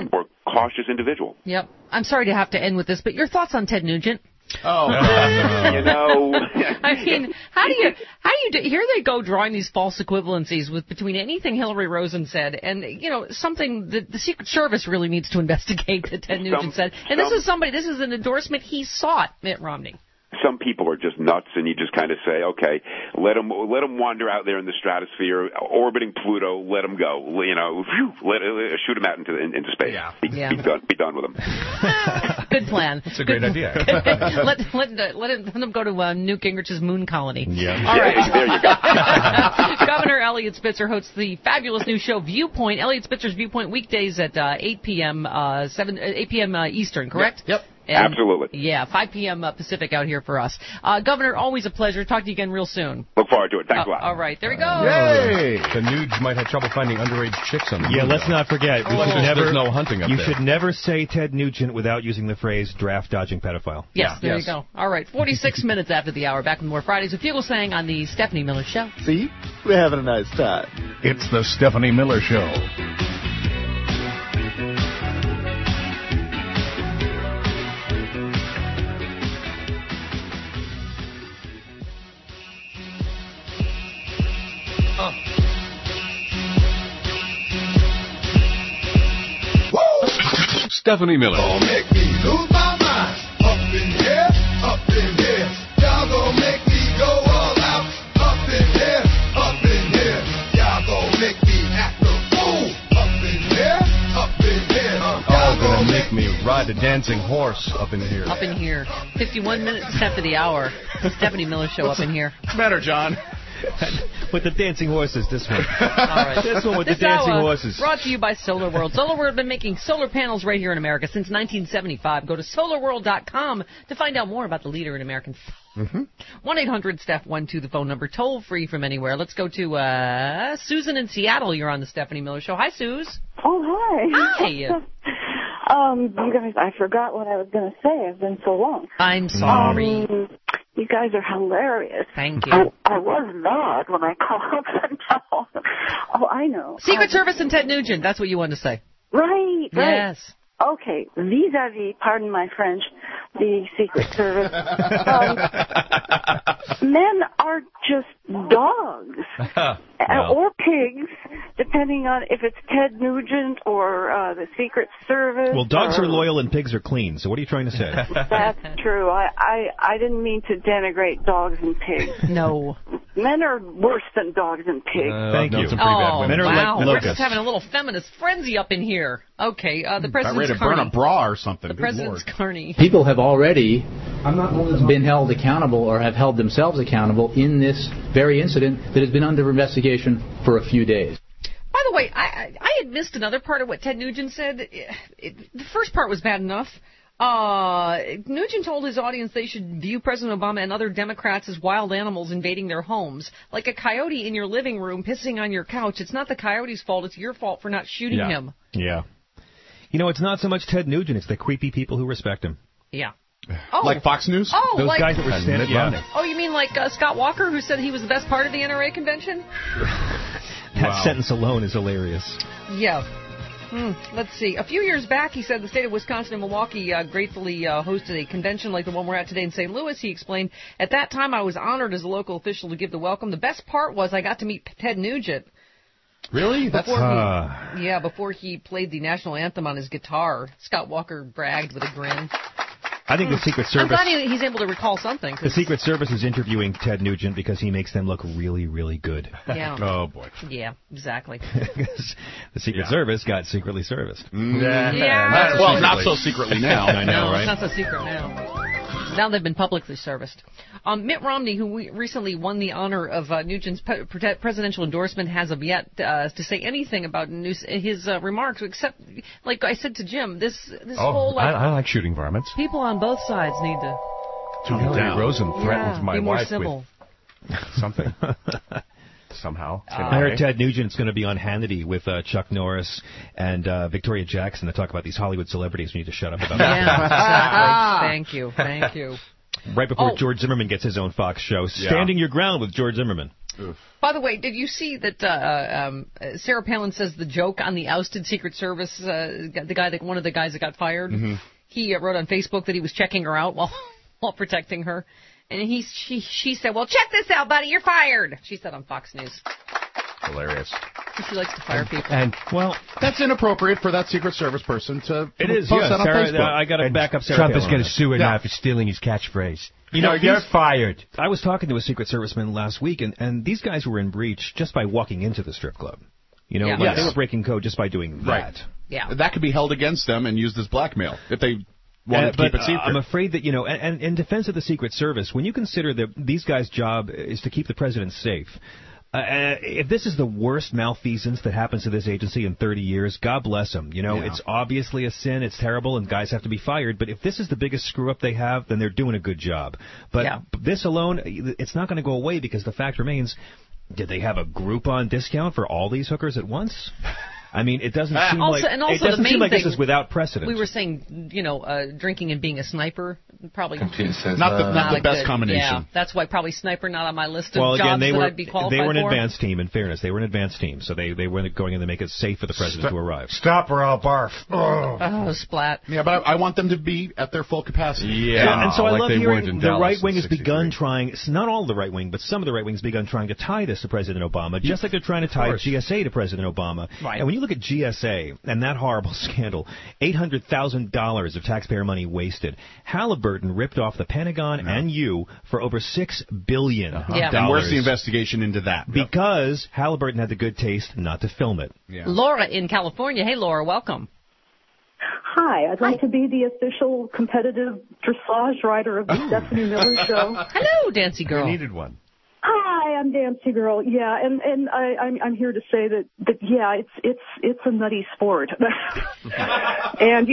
cautious individual. Yep. I'm sorry to have to end with this, but your thoughts on Ted Nugent? Oh, you know. I mean, how do you do? Here they go drawing these false equivalencies between anything Hillary Rosen said and, something that the Secret Service really needs to investigate that Ted Nugent said. And this is an endorsement he sought, Mitt Romney. Some people are just nuts, and you just kind of say, okay, let them wander out there in the stratosphere, orbiting Pluto. Let them go. Shoot them out into space. Yeah. Be done with them. Good plan. That's a great idea. let them go to Newt Gingrich's moon colony. Yeah. All right. There you go. Governor Eliot Spitzer hosts the fabulous new show Viewpoint. Eliot Spitzer's Viewpoint weekdays at 8 p.m. Eastern. Correct? Yep. And, absolutely. Yeah, 5 p.m. Pacific out here for us. Governor, always a pleasure. Talk to you again real soon. Look forward to it. Thanks a lot. All right, there we go. Yay! The Nudes might have trouble finding underage chicks on the Yeah, let's not forget. There's no hunting up there. You should never say Ted Nugent without using the phrase draft-dodging pedophile. Yes, there you go. All right, 46 minutes after the hour. Back with more Fridays with Fugelsang on the Stephanie Miller Show. See? We're having a nice time. It's the Stephanie Miller Show. Stephanie Miller. Don't make me lose my mind. Up in here, up in here. Y'all gon' make me go all out. Up in here, up in here. Y'all gon' make me act a fool. Up in here, up in here. Y'all gonna make me ride a dancing horse up in here. Up in here. 51 minutes after the hour. Stephanie Miller Show up in here. What's the matter, John? With the dancing horses, this one. All right. This one with the dancing horses. Brought to you by Solar World. Solar World has been making solar panels right here in America since 1975. Go to solarworld.com to find out more about the leader in American solar. 1-800-STEPH-12, the phone number, toll free from anywhere. Let's go to Susan in Seattle. You're on the Stephanie Miller Show. Hi, Suze. Oh, hi. Hi. You guys, I forgot what I was going to say. It's been so long. I'm sorry. You guys are hilarious. Thank you. I was mad when I called. Oh, I know. Secret Service and Ted Nugent. That's what you wanted to say. Right. Yes. Okay. Vis-a-vis, pardon my French, the Secret Service. Men are just dogs. Or pigs, depending on if it's Ted Nugent or the Secret Service. Well, dogs are loyal and pigs are clean, so what are you trying to say? That's true. I didn't mean to denigrate dogs and pigs. No. Men are worse than dogs and pigs. Thank you. Men are wow. like We're locusts. just having a little feminist frenzy up in here. Okay, the president's ready to burn a bra or something. The president's carny. People have already been held accountable or have held themselves accountable in this very incident that has been under investigation for a few days. By the way, I had missed another part of what Ted Nugent said. The first part was bad enough. Nugent told his audience they should view President Obama and other Democrats as wild animals invading their homes. Like a coyote in your living room pissing on your couch. It's not the coyote's fault. It's your fault for not shooting him. Yeah. You know, it's not so much Ted Nugent. It's the creepy people who respect him. Yeah. Like Fox News? Oh, those like, guys that were standing on it. Oh, you mean like Scott Walker, who said he was the best part of the NRA convention? That sentence alone is hilarious. Yeah. Let's see. A few years back, he said the state of Wisconsin and Milwaukee gratefully hosted a convention like the one we're at today in St. Louis. He explained, at that time I was honored as a local official to give the welcome. The best part was I got to meet Ted Nugent. Really? Before he played the national anthem on his guitar. Scott Walker bragged with a grin. I think the Secret Service... I'm glad he's able to recall something. The Secret Service is interviewing Ted Nugent because he makes them look really, really good. Yeah. Oh, boy. Yeah, exactly. The Secret Service got secretly serviced. Yeah. Well, not so secretly now. I know, right? It's not so secret now. Now they've been publicly serviced. Mitt Romney, who recently won the honor of Nugent's presidential endorsement, hasn't yet to say anything about his remarks, except, like I said to Jim, this whole... I like shooting varmints. People on both sides need to... Hillary Rosen threatened my be more wife civil. with something. Somehow. I heard Ted Nugent's going to be on Hannity with Chuck Norris and Victoria Jackson to talk about these Hollywood celebrities who need to shut up about that. Thank you. Right before George Zimmerman gets his own Fox show, Standing Your Ground with George Zimmerman. By the way, did you see that Sarah Palin says the joke on the ousted Secret Service, one of the guys that got fired, he wrote on Facebook that he was checking her out while protecting her. And she said, well, check this out, buddy, you're fired. She said on Fox News. Hilarious. She likes to fire people. And, well, that's inappropriate for that Secret Service person to it is, post that on Sarah, Facebook. I got to back up Sarah Trump Palin is going to sue her Yeah. now for stealing his catchphrase. You're fired. I was talking to a Secret Serviceman last week, and these guys were in breach just by walking into the strip club. They were breaking code just by doing that. Right. Yeah. That could be held against them and used as blackmail if they wanted to keep it secret. I'm afraid that, and in defense of the Secret Service, when you consider that these guys' job is to keep the president safe, if this is the worst malfeasance that happens to this agency in 30 years, God bless them. It's obviously a sin. It's terrible, and guys have to be fired. But if this is the biggest screw-up they have, then they're doing a good job. But this alone, it's not going to go away because the fact remains, did they have a Groupon discount for all these hookers at once? I mean, it doesn't seem like this is without precedent. We were saying, drinking and being a sniper, probably not the best combination. Yeah, that's why probably sniper not on my list of jobs that I'd be qualified for. They were an advanced team, in fairness. They were an advanced team, so they weren't going in to make it safe for the president to arrive. Stop or I'll barf. Oh, splat. Yeah, but I want them to be at their full capacity. Yeah, and so I love hearing the right wing has begun trying, not all of the right wing, but some of the right wing has begun trying to tie this to President Obama, just like they're trying to tie GSA to President Obama. Right. And when you look at GSA and that horrible scandal, $800,000 of taxpayer money wasted. Halliburton ripped off the Pentagon and you for over $6 billion. And where's the investigation into that? Because Halliburton had the good taste not to film it. Yeah. Laura in California. Hey, Laura, welcome. Hi, I'd like to be the official competitive dressage rider of the Stephanie Miller Show. Hello, Dancy Girl. You needed one. Hi, I'm Dancy Girl. Yeah, and I'm here to say that it's a nutty sport, and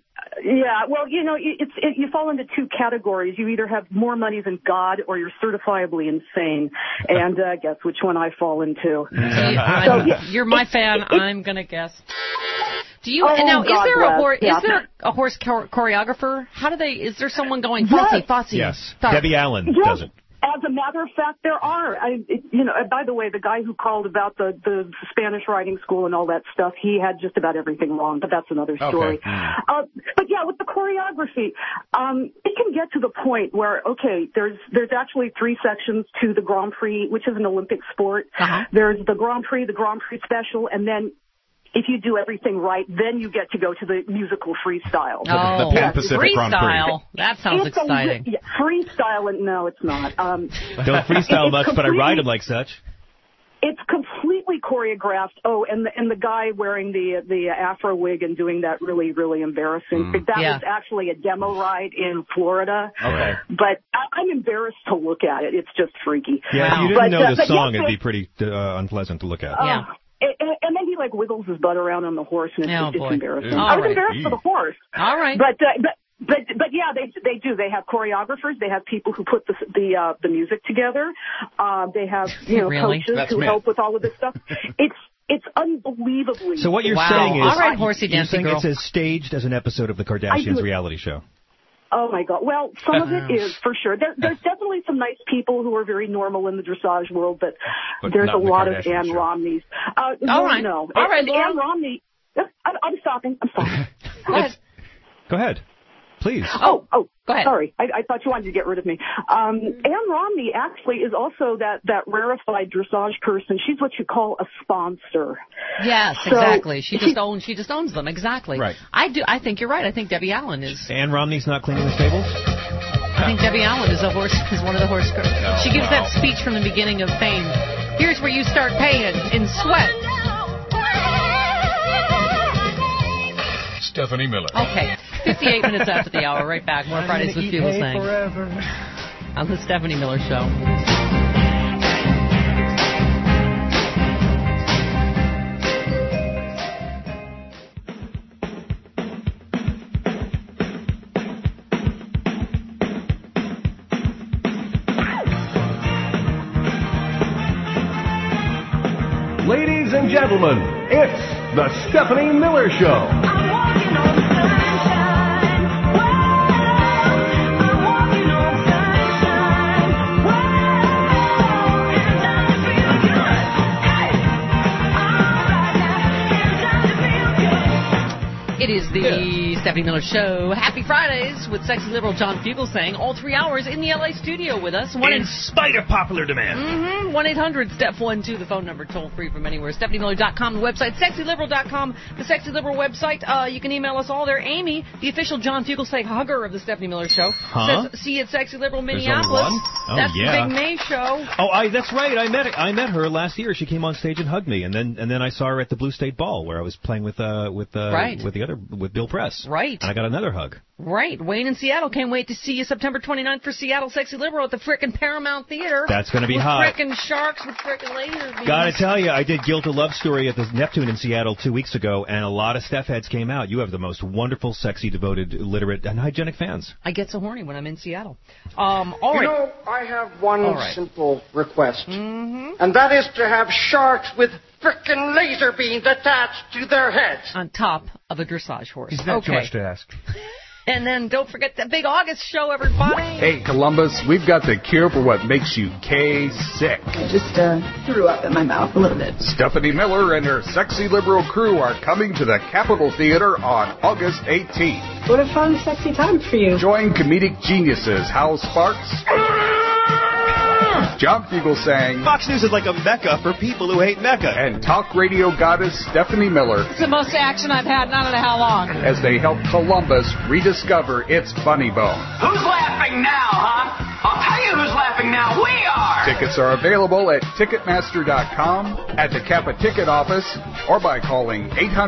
you fall into two categories. You either have more money than God, or you're certifiably insane. And guess which one I fall into. You're my fan. I'm gonna guess. Do you now? God Is there a horse choreographer? How do they? Is there someone going Fosse? Yes, Debbie Allen does it. As a matter of fact, there are. By the way, the guy who called about the Spanish riding school and all that stuff, he had just about everything wrong, but that's another story. Okay. But yeah, with the choreography, it can get to the point where, there's actually 3 sections to the Grand Prix, which is an Olympic sport. There's the Grand Prix special, and then if you do everything right, then you get to go to the musical freestyle. Oh, the Pan Pacific Grand Prix. Freestyle. That sounds exciting. Freestyle, no, it's not. Don't freestyle much, but I ride them like such. It's completely choreographed. Oh, and the guy wearing the Afro wig and doing that really, really embarrassing. That was actually a demo ride in Florida. Okay. But I'm embarrassed to look at it. It's just freaky. Yeah, if you didn't know the song, it'd be pretty unpleasant to look at. Yeah. And then he wiggles his butt around on the horse, and it's embarrassing. All I was embarrassed for the horse. All right. But yeah, they do. They have choreographers. They have people who put the music together. They have coaches who help with all of this stuff. It's unbelievably. So what you're saying is, all right, horsey dancing girl. It's as staged as an episode of the Kardashians reality show. Oh, my God. Well, some of it is, for sure. There's definitely some nice people who are very normal in the dressage world, but there's a lot of Ann Romneys. All right. No. All right, Ann Romney. I'm stopping. Go ahead. Please. Oh, go ahead. Sorry. I thought you wanted to get rid of me. Ann Romney actually is also that rarefied dressage person. She's what you call a sponsor. Yes, exactly. She just owns them. Exactly. Right. I think you're right. I think Debbie Allen is. Ann Romney's not cleaning the stables? I think Debbie Allen is one of the horse. She gives that speech from the beginning of Fame. Here's where you start paying in sweat. Stephanie Miller. Okay. 58 minutes after the hour. Right back. More Fridays with Fugelsang on the Stephanie Miller Show. Ladies and gentlemen, it's the Stephanie Miller Show. It is the Stephanie Miller Show. Happy Fridays with Sexy Liberal John Fugelsang. All 3 hours in the LA studio with us. In spite of popular demand. 1-800-STEP-12, the phone number, toll free from anywhere. StephanieMiller.com, the website. SexyLiberal.com, the Sexy Liberal website. You can email us all there. Amy, the official John Fugelsang hugger of the Stephanie Miller Show, says, see you at Sexy Liberal Minneapolis. That's the big May show. Oh, that's right. I met her last year. She came on stage and hugged me, and then I saw her at the Blue State Ball where I was playing with Bill Press. Right. And I got another hug. Right. Wayne in Seattle. Can't wait to see you September 29th for Seattle Sexy Liberal at the frickin' Paramount Theater. That's going to be hot. With frickin' sharks, with frickin' laser beams. Gotta tell you, I did Guilt of Love Story at the Neptune in Seattle 2 weeks ago, and a lot of Steph heads came out. You have the most wonderful, sexy, devoted, literate, and hygienic fans. I get so horny when I'm in Seattle. All right. You know, I have one simple request, and that is to have sharks with frickin' laser beams attached to their heads. On top of a dressage horse. Is that too much to ask? And then don't forget the big August show, everybody. Hey, Columbus, we've got the cure for what makes you K-sick. I just threw up in my mouth a little bit. Stephanie Miller and her Sexy Liberal crew are coming to the Capitol Theater on August 18th. What a fun, sexy time for you. Join comedic geniuses Hal Sparks, John Fugelsang. Fox News is like a mecca for people who hate Mecca. And talk radio goddess Stephanie Miller. It's the most action I've had, I don't know how long. As they help Columbus rediscover its funny bone. Who's laughing now, huh? I'll tell you who's laughing now. We are! Tickets are available at Ticketmaster.com, at the Kappa Ticket office, or by calling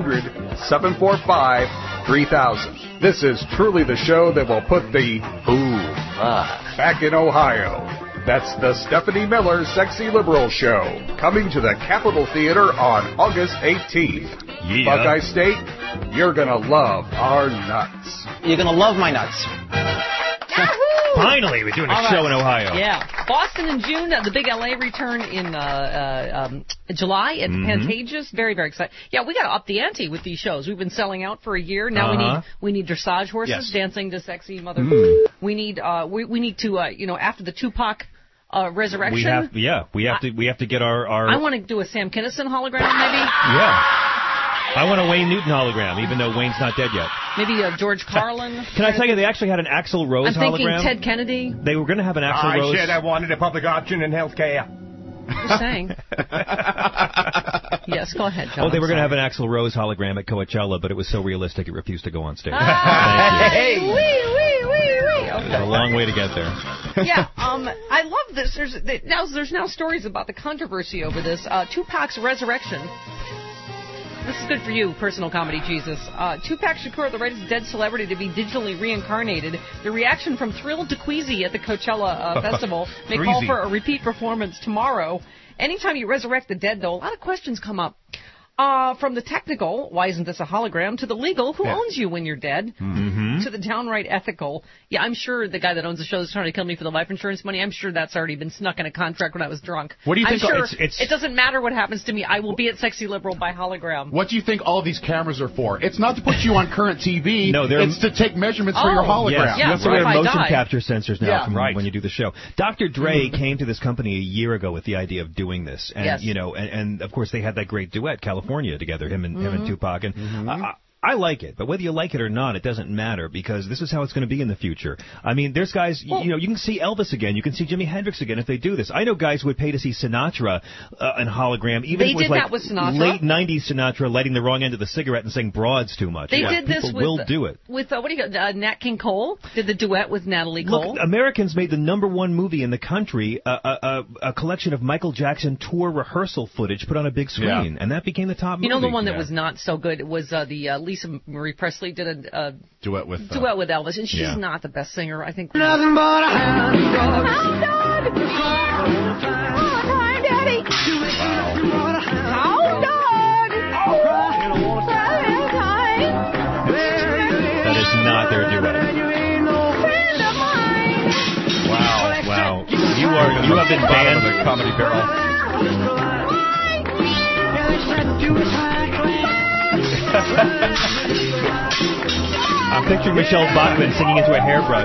800-745-3000. This is truly the show that will put the back in Ohio. That's the Stephanie Miller Sexy Liberal Show, coming to the Capitol Theater on August 18th. Yeah. Buckeye State, you're going to love our nuts. You're going to love my nuts. Finally, we're doing a show in Ohio. Yeah. Boston in June, the big LA return in July at Pantages. Very, very excited. Yeah, we got to up the ante with these shows. We've been selling out for a year. Now we need dressage horses dancing to sexy mother. We need we need to after the Tupac resurrection. We have to get our I want to do a Sam Kinison hologram maybe. Yeah. I want a Wayne Newton hologram, even though Wayne's not dead yet. Maybe a George Carlin. Can I tell you, they actually had an Axl Rose hologram. I'm thinking Ted Kennedy. They were going to have an Axl Rose. I said I wanted a public option in healthcare. Just saying. Yes, go ahead, John. Oh, they were going to have an Axl Rose hologram at Coachella, but it was so realistic it refused to go on stage. Hey, wee. Okay. There's a long way to get there. Yeah, I love this. There's now stories about the controversy over this. Tupac's resurrection. This is good for you, personal comedy Jesus. Tupac Shakur, the latest dead celebrity to be digitally reincarnated. The reaction from Thrilled to Queasy at the Coachella Festival may call for a repeat performance tomorrow. Anytime you resurrect the dead, though, a lot of questions come up. From the technical, why isn't this a hologram, to the legal, who owns you when you're dead, to the downright ethical. Yeah, I'm sure the guy that owns the show is trying to kill me for the life insurance money. I'm sure that's already been snuck in a contract when I was drunk. What do you think? I'm sure it doesn't matter what happens to me. I will be at Sexy Liberal by hologram. What do you think all these cameras are for? It's not to put you on current TV. No, it's to take measurements for your hologram. Yeah, so we have motion capture sensors now from when you do the show. Dr. Dre came to this company a year ago with the idea of doing this, and and of course they had that great duet, California, together, him and Tupac, and I like it, but whether you like it or not, it doesn't matter, because this is how it's going to be in the future. I mean, there's guys, you can see Elvis again, you can see Jimi Hendrix again if they do this. I know guys who would pay to see Sinatra in hologram, even they with did that with Sinatra. Late 90s Sinatra lighting the wrong end of the cigarette and saying broads too much. They did this will do it. With, Nat King Cole did the duet with Natalie Cole. Look, Americans made the #1 movie in the country, a collection of Michael Jackson tour rehearsal footage put on a big screen, and that became the top movie. You know the one that was not so good was the Lisa Marie Presley did a duet with Elvis, and she's not the best singer, I think. Nothing but a hound dog. Daddy. That is not their duet. Wow. You have been banned from the Comedy Barrel. I'm picturing Michelle Bachmann singing into a hairbrush.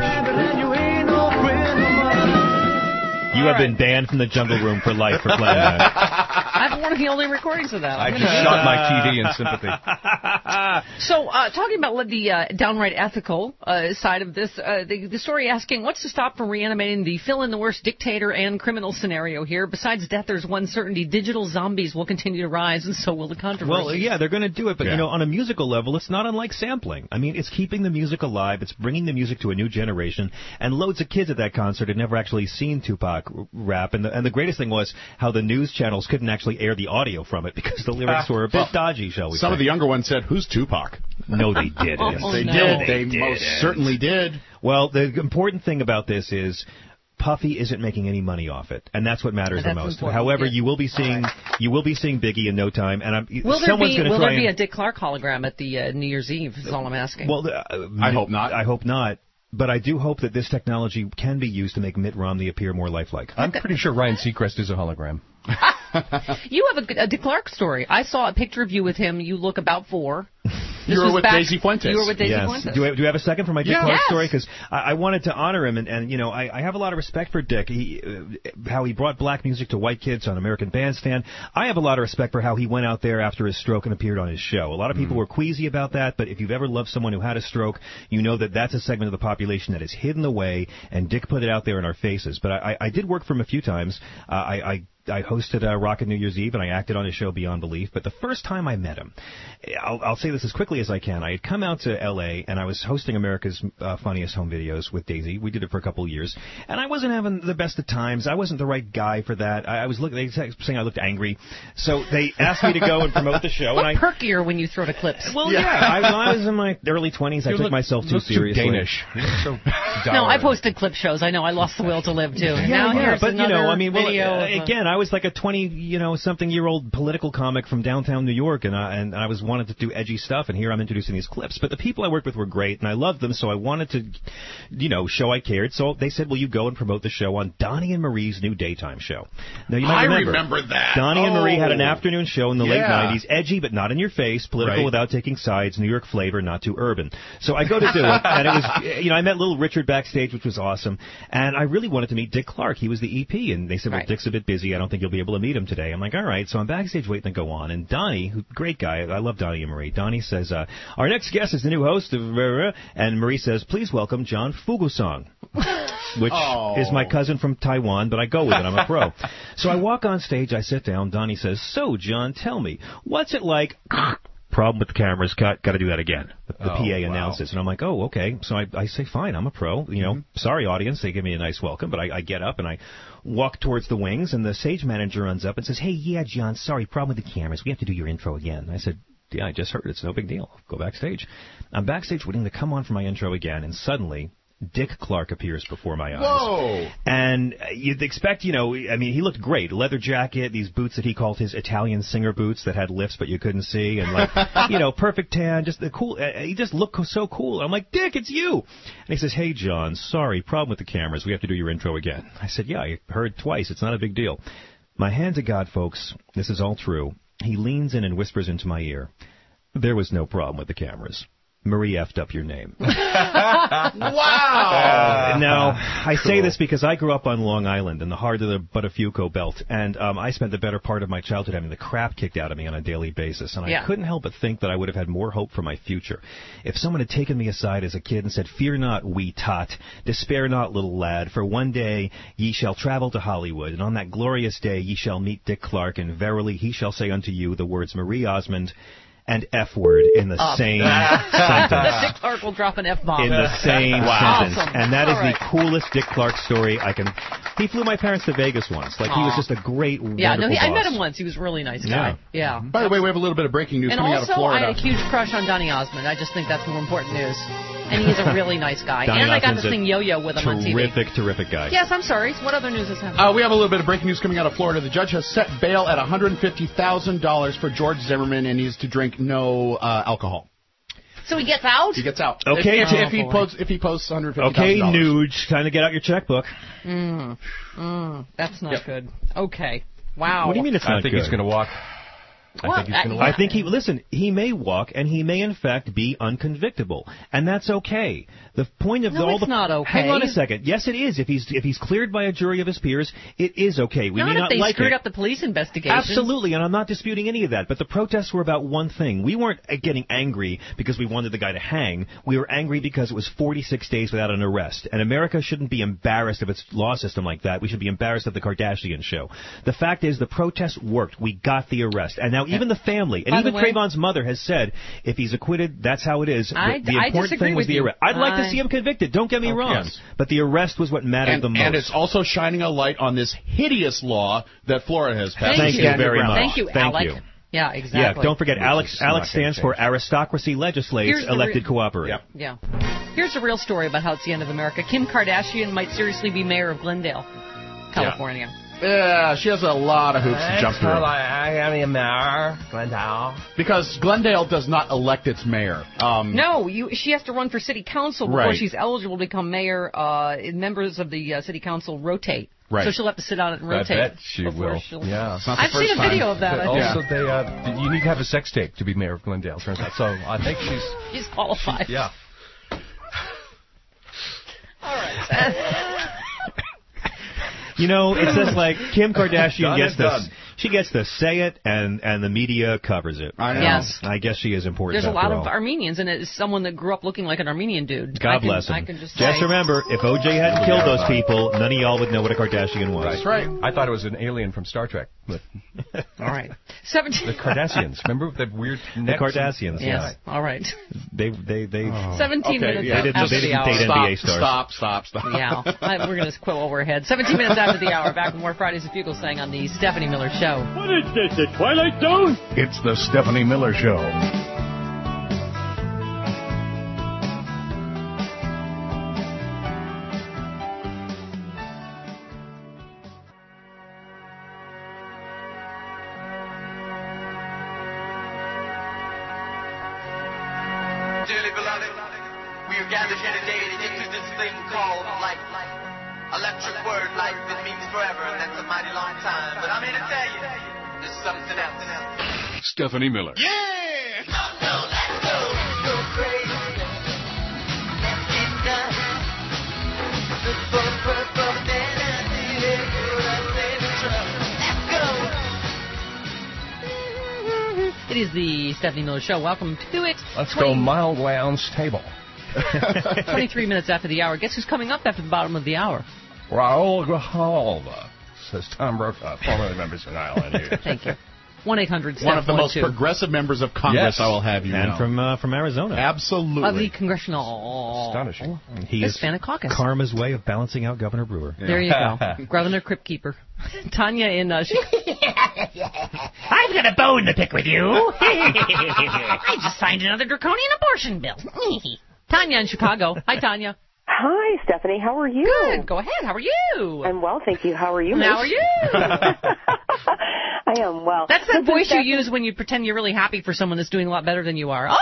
You have been banned from the Jungle Room for life for playing that. I have one of the only recordings of that. I just shot my TV in sympathy. So, talking about the downright ethical side of this, the story asking, what's to stop from reanimating the fill-in-the-worst dictator and criminal scenario here? Besides death, there's one certainty. Digital zombies will continue to rise, and so will the controversy. Well, yeah, they're going to do it, but, on a musical level, it's not unlike sampling. I mean, it's keeping the music alive. It's bringing the music to a new generation, and loads of kids at that concert had never actually seen Tupac rap, and the greatest thing was how the news channels couldn't actually air the audio from it because the lyrics were a bit dodgy, shall we say. Some of the younger ones said, "Who's Tupac?" No, they didn't. Yes, they did. They most certainly did. Well, the important thing about this is Puffy isn't making any money off it, and that's what matters the most. Important. However, you will be seeing Biggie in no time, and will there be a Dick Clark hologram at the New Year's Eve? Is all I'm asking. Well, I hope not. I hope not. But I do hope that this technology can be used to make Mitt Romney appear more lifelike. I'm pretty sure Ryan Seacrest is a hologram. You have a Dick Clark story. I saw a picture of you with him. You look about 4. You were with Daisy Fuentes. You were with Daisy Fuentes. Do you have a second for my Dick Clark story? Because I wanted to honor him, and I have a lot of respect for Dick. How he brought black music to white kids on American Bandstand. I have a lot of respect for how he went out there after his stroke and appeared on his show. A lot of people were queasy about that, but if you've ever loved someone who had a stroke, you know that that's a segment of the population that is hidden away, and Dick put it out there in our faces. But I did work for him a few times. I hosted Rocket New Year's Eve, and I acted on his show Beyond Belief. But the first time I met him, I'll say this as quickly as I can. I had come out to L.A., and I was hosting America's Funniest Home Videos with Daisy. We did it for a couple of years. And I wasn't having the best of times. I wasn't the right guy for that. They saying I looked angry. So they asked me to go and promote the show. Look perkier when you throw the clips. Well, yeah. I was in my early 20s. I took myself too seriously. Too Danish. So no, I posted clip shows. I know. I lost the will to live, too. But, again, I was like a 20-something-year-old political comic from downtown New York, and I was wanted to do edgy stuff, and here I'm introducing these clips. But the people I worked with were great, and I loved them, so I wanted to, show I cared. So they said, "Will you go and promote the show on Donnie and Marie's new daytime show?" Now you might remember that. Donnie and Marie had an afternoon show in the late '90s, edgy but not in your face, political without taking sides, New York flavor, not too urban. So I go to do it, and it was, I met little Richard backstage, which was awesome, and I really wanted to meet Dick Clark. He was the EP, and they said, "Well, Dick's a bit busy. I don't think you'll be able to meet him today." I'm like, all right. So I'm backstage waiting to go on, and Donnie, great guy, I love Donnie and Marie. Donnie says, "Our next guest is the new host of," and Marie says, "Please welcome John Fugusong," which is my cousin from Taiwan, but I go with it. I'm a pro. So I walk on stage, I sit down. Donnie says, "So, John, tell me, what's it like?" Problem with the cameras, got to do that again. The PA announces, and I'm like, oh, okay. So I say, fine, I'm a pro. Sorry, audience. They give me a nice welcome, but I get up and I walk towards the wings, and the stage manager runs up and says, "Hey, yeah, John, sorry, problem with the cameras. We have to do your intro again." I said, "Yeah, I just heard. It's no big deal. Go backstage." I'm backstage waiting to come on for my intro again, and suddenly Dick Clark appears before my eyes. Whoa! And you'd expect, he looked great. Leather jacket, these boots that he called his Italian singer boots that had lifts but you couldn't see, and perfect tan, just the cool. He just looked so cool. I'm like, "Dick, it's you." And he says, "Hey, John, sorry, problem with the cameras. We have to do your intro again." I said, "Yeah, I heard twice. It's not a big deal." My hand to God, folks, this is all true. He leans in and whispers into my ear, "There was no problem with the cameras. Marie effed up your name." Wow! Now, I say this because I grew up on Long Island in the heart of the Buttafuoco Belt, and I spent the better part of my childhood having the crap kicked out of me on a daily basis, and I couldn't help but think that I would have had more hope for my future if someone had taken me aside as a kid and said, "Fear not, wee tot, despair not, little lad, for one day ye shall travel to Hollywood, and on that glorious day ye shall meet Dick Clark, and verily he shall say unto you the words Marie Osmond and F-word in the same sentence." Dick Clark will drop an F-bomb. In the same sentence. Awesome. And that is the coolest Dick Clark story I can... He flew my parents to Vegas once. He was just a great, wonderful boss. I met him once. He was a really nice guy. Yeah. By the way, we have a little bit of breaking news coming out of Florida. And also, I had a huge crush on Donny Osmond. I just think that's more important news. And he's a really nice guy. Donny and I got to Osmond's sing Yo-Yo with him on TV. Terrific guy. Yes, I'm sorry. What other news is happening? We have a little bit of breaking news coming out of Florida. The judge has set bail at $150,000 for George Zimmerman, and he's to drink no alcohol. So he gets out? He gets out. Okay. If he posts $150,000. Okay, Nuge. Time to get out your checkbook. That's not good. Okay. Wow. What do you mean it's not good? I think he's going to walk. I think he may walk, and he may in fact be unconvictable, and that's okay. The point of it's not okay. Hang on a second. Yes, it is. If he's cleared by a jury of his peers, it is okay. We may not if they like screwed it. up the police investigation. Absolutely, and I'm not disputing any of that. But the protests were about one thing. We weren't getting angry because we wanted the guy to hang. We were angry because it was 46 days without an arrest, and America shouldn't be embarrassed of its law system like that. We should be embarrassed of the Kardashian show. The fact is, the protests worked. We got the arrest, and now even the family, and even Trayvon's mother has said, if he's acquitted, that's how it is. The important thing was the arrest. I'd like to see him convicted. Don't get me wrong. Yes. But the arrest was what mattered the most. And it's also shining a light on this hideous law that Florida has passed. Thank you very much. Thank you, Alec. Yeah, exactly. Yeah, don't forget, Alex stands for Aristocracy Legislates Elected Cooperate. Yeah. Here's the real story about how it's the end of America. Kim Kardashian might seriously be mayor of Glendale, California. Yeah, she has a lot of hoops to jump through. I am a mayor, Glendale. Because Glendale does not elect its mayor. No, she has to run for city council before she's eligible to become mayor. Members of the city council rotate. Right. So she'll have to sit on it and rotate. I bet she will. Yeah. I've seen a video of that. Also, you need to have a sex tape to be mayor of Glendale, turns out. So I think she's qualified. Yeah. All right. You know, it's just like Kim Kardashian gets this. She gets to say it, and the media covers it. I know. Yes. I guess she is important. There's a lot of Armenians, and it's someone that grew up looking like an Armenian dude. God bless him. I can just remember, if O.J. hadn't killed those people, none of y'all would know what a Kardashian was. That's right. I thought it was an alien from Star Trek. But all right. 17. The Kardashians. Remember the weird necks? The Kardashians. Yes. All right. They 17 minutes after the hour. They didn't date NBA stars. Stop. Yeah. We're going to quill over ahead. 17 minutes after the hour. Back with more Fridays at Fugle Sang on the Stephanie Miller Show. What is this, the Twilight Zone? It's the Stephanie Miller Show. Dearly beloved, we are gathered here today to get through this thing called life. Electric word, life, it means forever, and that's a mighty long time. But I'm here to tell you, there's something else. Stephanie Miller. Yeah! Let's go crazy. Let's get done. It is the Stephanie Miller Show. Welcome to it. Let's go Mild Lounge Table. 23 minutes after the hour. Guess who's coming up after the bottom of the hour? Raul Grijalva, says Tom Brokaw, formerly members of Island. Thank you. 1-800-STEPH. One of the most progressive members of Congress, I will have you know. And from Arizona. Absolutely. Of the Congressional... Astonishing. He Hispanic Caucus. Karma's way of balancing out Governor Brewer. There you go. Governor Crypt Keeper. Tanya in... I've got a bone to pick with you. I just signed another draconian abortion bill. Tanya in Chicago. Hi, Tanya. Hi, Stephanie. How are you? Good. Go ahead. How are you? I'm well, thank you. How are you? How are you? I am well. That's that voice you use when you pretend you're really happy for someone that's doing a lot better than you are. Oh,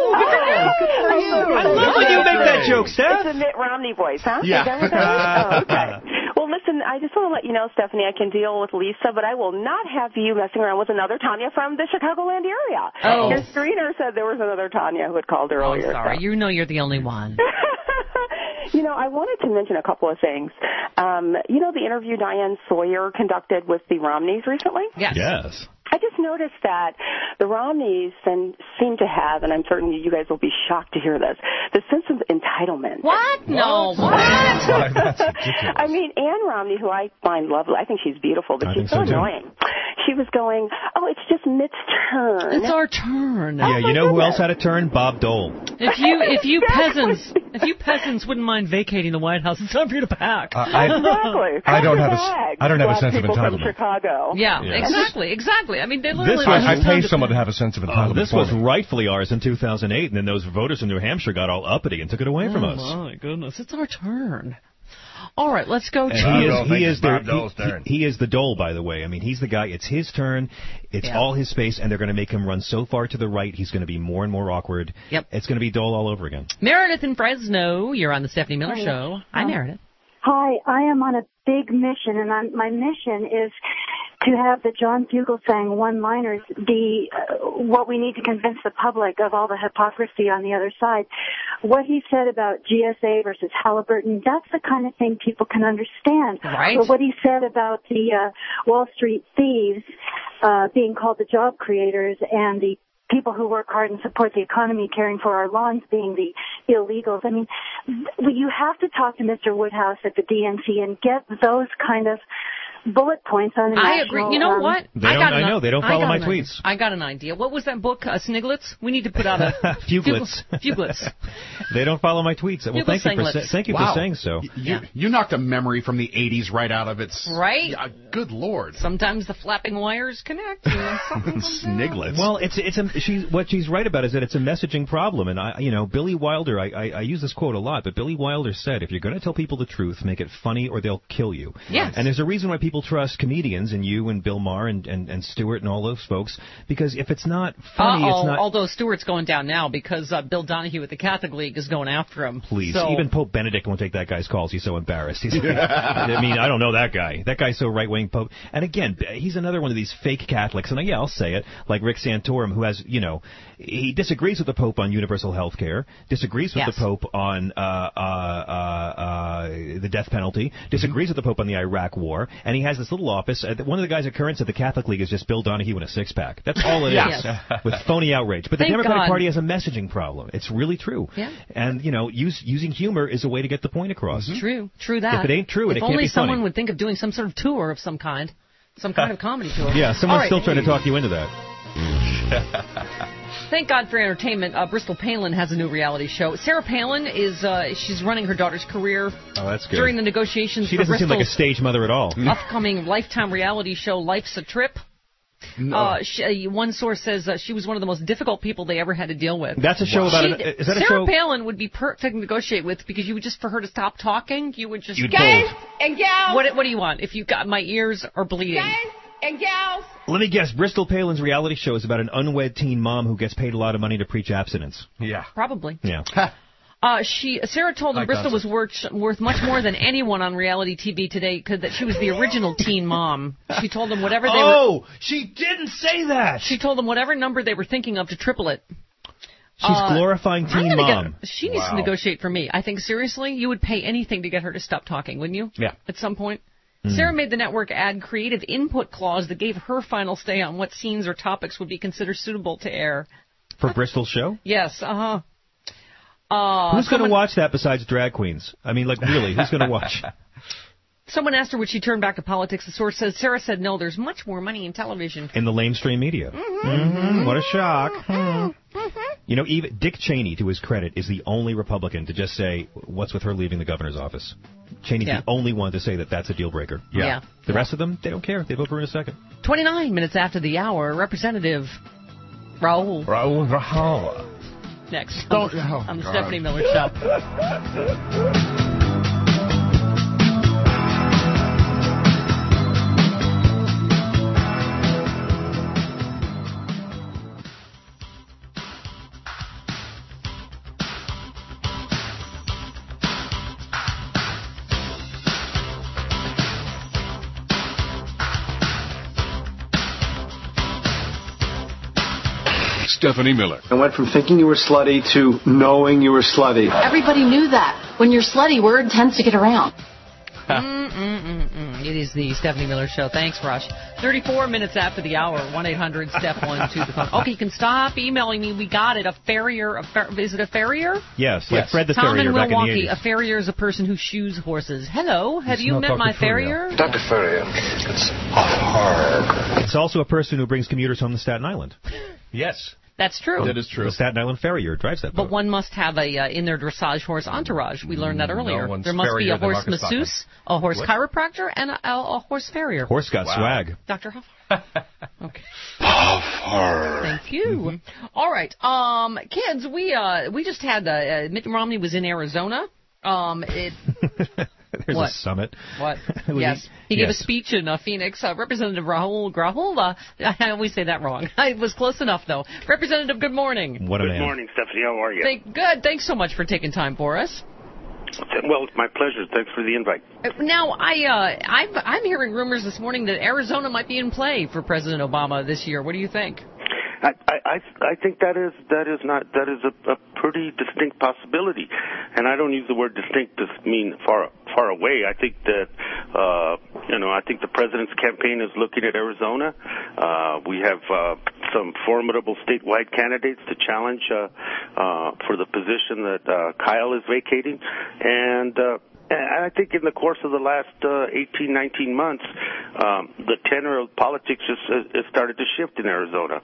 I love when you make that joke, Steph. It's a Mitt Romney voice, huh? Yeah. Is that what that is? Oh, okay. Well, listen, I just want to let you know, Stephanie, I can deal with Lisa, but I will not have you messing around with another Tanya from the Chicagoland area. Oh. Your screener said there was another Tanya who had called earlier. Oh, sorry. So. You know you're the only one. You know, I wanted to mention a couple of things. You know the interview Diane Sawyer conducted with the Romneys recently? Yes. I just noticed that the Romneys seem to have, and I'm certain you guys will be shocked to hear this, the sense of entitlement. What? No. What? That's ridiculous. I mean, Anne Romney, who I find lovely, I think she's beautiful, but she's so annoying. She was going, oh, it's just Mitt's turn. It's our turn. Yeah, you know who else had a turn? Bob Dole. If you peasants wouldn't mind vacating the White House, it's time for you to pack. Exactly. I don't have a sense of entitlement. From Chicago. Yeah, exactly. I mean, they literally... I pay someone to have a sense of entitlement. This was rightfully ours in 2008, and then those voters in New Hampshire got all uppity and took it away from us. Oh, my goodness. It's our turn. All right, let's go. He is the Dole, by the way. I mean, he's the guy. It's his turn. It's all his space, and they're going to make him run so far to the right, he's going to be more and more awkward. Yep. It's going to be Dole all over again. Meredith in Fresno, you're on the Stephanie Miller Show. Hi, Meredith. Hi, I am on a big mission, and my mission is to have the John Fugelsang one-liners be what we need to convince the public of all the hypocrisy on the other side. What he said about GSA versus Halliburton, that's the kind of thing people can understand. Right. Or what he said about the Wall Street thieves being called the job creators and the people who work hard and support the economy caring for our lawns being the illegals. I mean, you have to talk to Mr. Woodhouse at the DNC and get those kind of bullet points on the I agree. You know what? I know. They don't follow my tweets. I got an idea. What was that book, Sniglets? We need to put out a... Fuglets. Fuglets. They don't follow my tweets. Well, thank you for saying so. You knocked a memory from the 80s right out of its... Right? Good Lord. Sometimes the flapping wires connect. Sniglets. Well, what she's right about is that it's a messaging problem. And, Billy Wilder, I use this quote a lot, but Billy Wilder said, if you're going to tell people the truth, make it funny or they'll kill you. Yes. And there's a reason why people trust comedians and you and Bill Maher and Stewart and all those folks, because if it's not funny, it's not... Although Stewart's going down now because Bill Donahue at the Catholic League is going after him. Please. So... Even Pope Benedict won't take that guy's calls. He's so embarrassed. He's I don't know that guy. That guy's so right-wing Pope. And again, he's another one of these fake Catholics, and I'll say it, like Rick Santorum, who has, he disagrees with the Pope on universal health care, disagrees with the Pope on the death penalty, disagrees with the Pope on the Iraq war, and he has this little office. One of the guys at Currents at the Catholic League is just Bill Donahue in a six-pack. That's all it is, with phony outrage. But the Democratic Party has a messaging problem. It's really true. Yeah. And, using humor is a way to get the point across. True that. If it ain't true, it can't be funny. If only someone would think of doing some sort of tour of some kind. Some kind of comedy tour. Yeah, someone's still trying to talk you into that. Thank God for entertainment. Bristol Palin has a new reality show. Sarah Palin is she's running her daughter's career. Oh, that's good. During the negotiations she for doesn't seem like a stage mother at all. Upcoming Lifetime reality show, Life's a Trip. No. One source says she was one of the most difficult people they ever had to deal with. That's a show about is that a show? Sarah Palin would be perfect to negotiate with because you would just, for her to stop talking, you would just... Guys and gals! What do you want? If you got my ears are bleeding. Guys and gals! Let me guess, Bristol Palin's reality show is about an unwed teen mom who gets paid a lot of money to preach abstinence. Yeah. Probably. Yeah. Sarah told him Bristol was worth much more than anyone on reality TV today because that she was the original teen mom. She told them whatever they were... Oh, she didn't say that! She told them whatever number they were thinking of to triple it. She's glorifying teen mom. She needs to negotiate for me. I think, seriously, you would pay anything to get her to stop talking, wouldn't you? Yeah. At some point. Sarah made the network add creative input clause that gave her final say on what scenes or topics would be considered suitable to air. For Bristol's show? Yes, who's going to watch that besides drag queens? I mean, really, who's going to watch? Someone asked her would she turn back to politics. The source says Sarah said no, there's much more money in television. In the mainstream media. What a shock. Even Dick Cheney, to his credit, is the only Republican to just say, what's with her leaving the governor's office? Cheney's the only one to say that that's a deal breaker. Yeah. The rest of them, they don't care. They vote for her in a second. 29 minutes after the hour, Representative Rahul. Next on the Stephanie Miller Show. Stephanie Miller. I went from thinking you were slutty to knowing you were slutty. Everybody knew that. When you're slutty, word tends to get around. It is the Stephanie Miller Show. Thanks, Rush. 34 minutes after the hour. 1-800-STEP-1 to the phone. Okay, you can stop emailing me. We got it. A farrier. Is it a farrier? Yes. Like Fred the Tom Farrier in back Milwaukee. in the 80s. A farrier is a person who shoes horses. Hello. Have you met my farrier? Dr. Farrier. It's hard. It's also a person who brings commuters home to Staten Island. Yes. That's true. That is true. The Staten Island Farrier drives that boat. But one must have in their dressage horse entourage. We learned that earlier. There must be a horse masseuse, a horse chiropractor, and a horse farrier. Horse got swag. Dr. Huff. Okay. Huff. Thank you. All right. Kids, we just had Mitt Romney was in Arizona. There's a summit. What? Yes. He gave a speech in Phoenix. Representative Rahul, I always say that wrong. It was close enough, though. Representative, good morning. What a man. Good morning, Stephanie. How are you? Good. Thanks so much for taking time for us. Well, it's my pleasure. Thanks for the invite. Now, I'm hearing rumors this morning that Arizona might be in play for President Obama this year. What do you think? I think that is a pretty distinct possibility, and I don't use the word distinct to mean far away. I think that I think the president's campaign is looking at Arizona. We have some formidable statewide candidates to challenge for the position that Kyle is vacating, and I think in the course of the last 18, 19 months, the tenor of politics has started to shift in Arizona.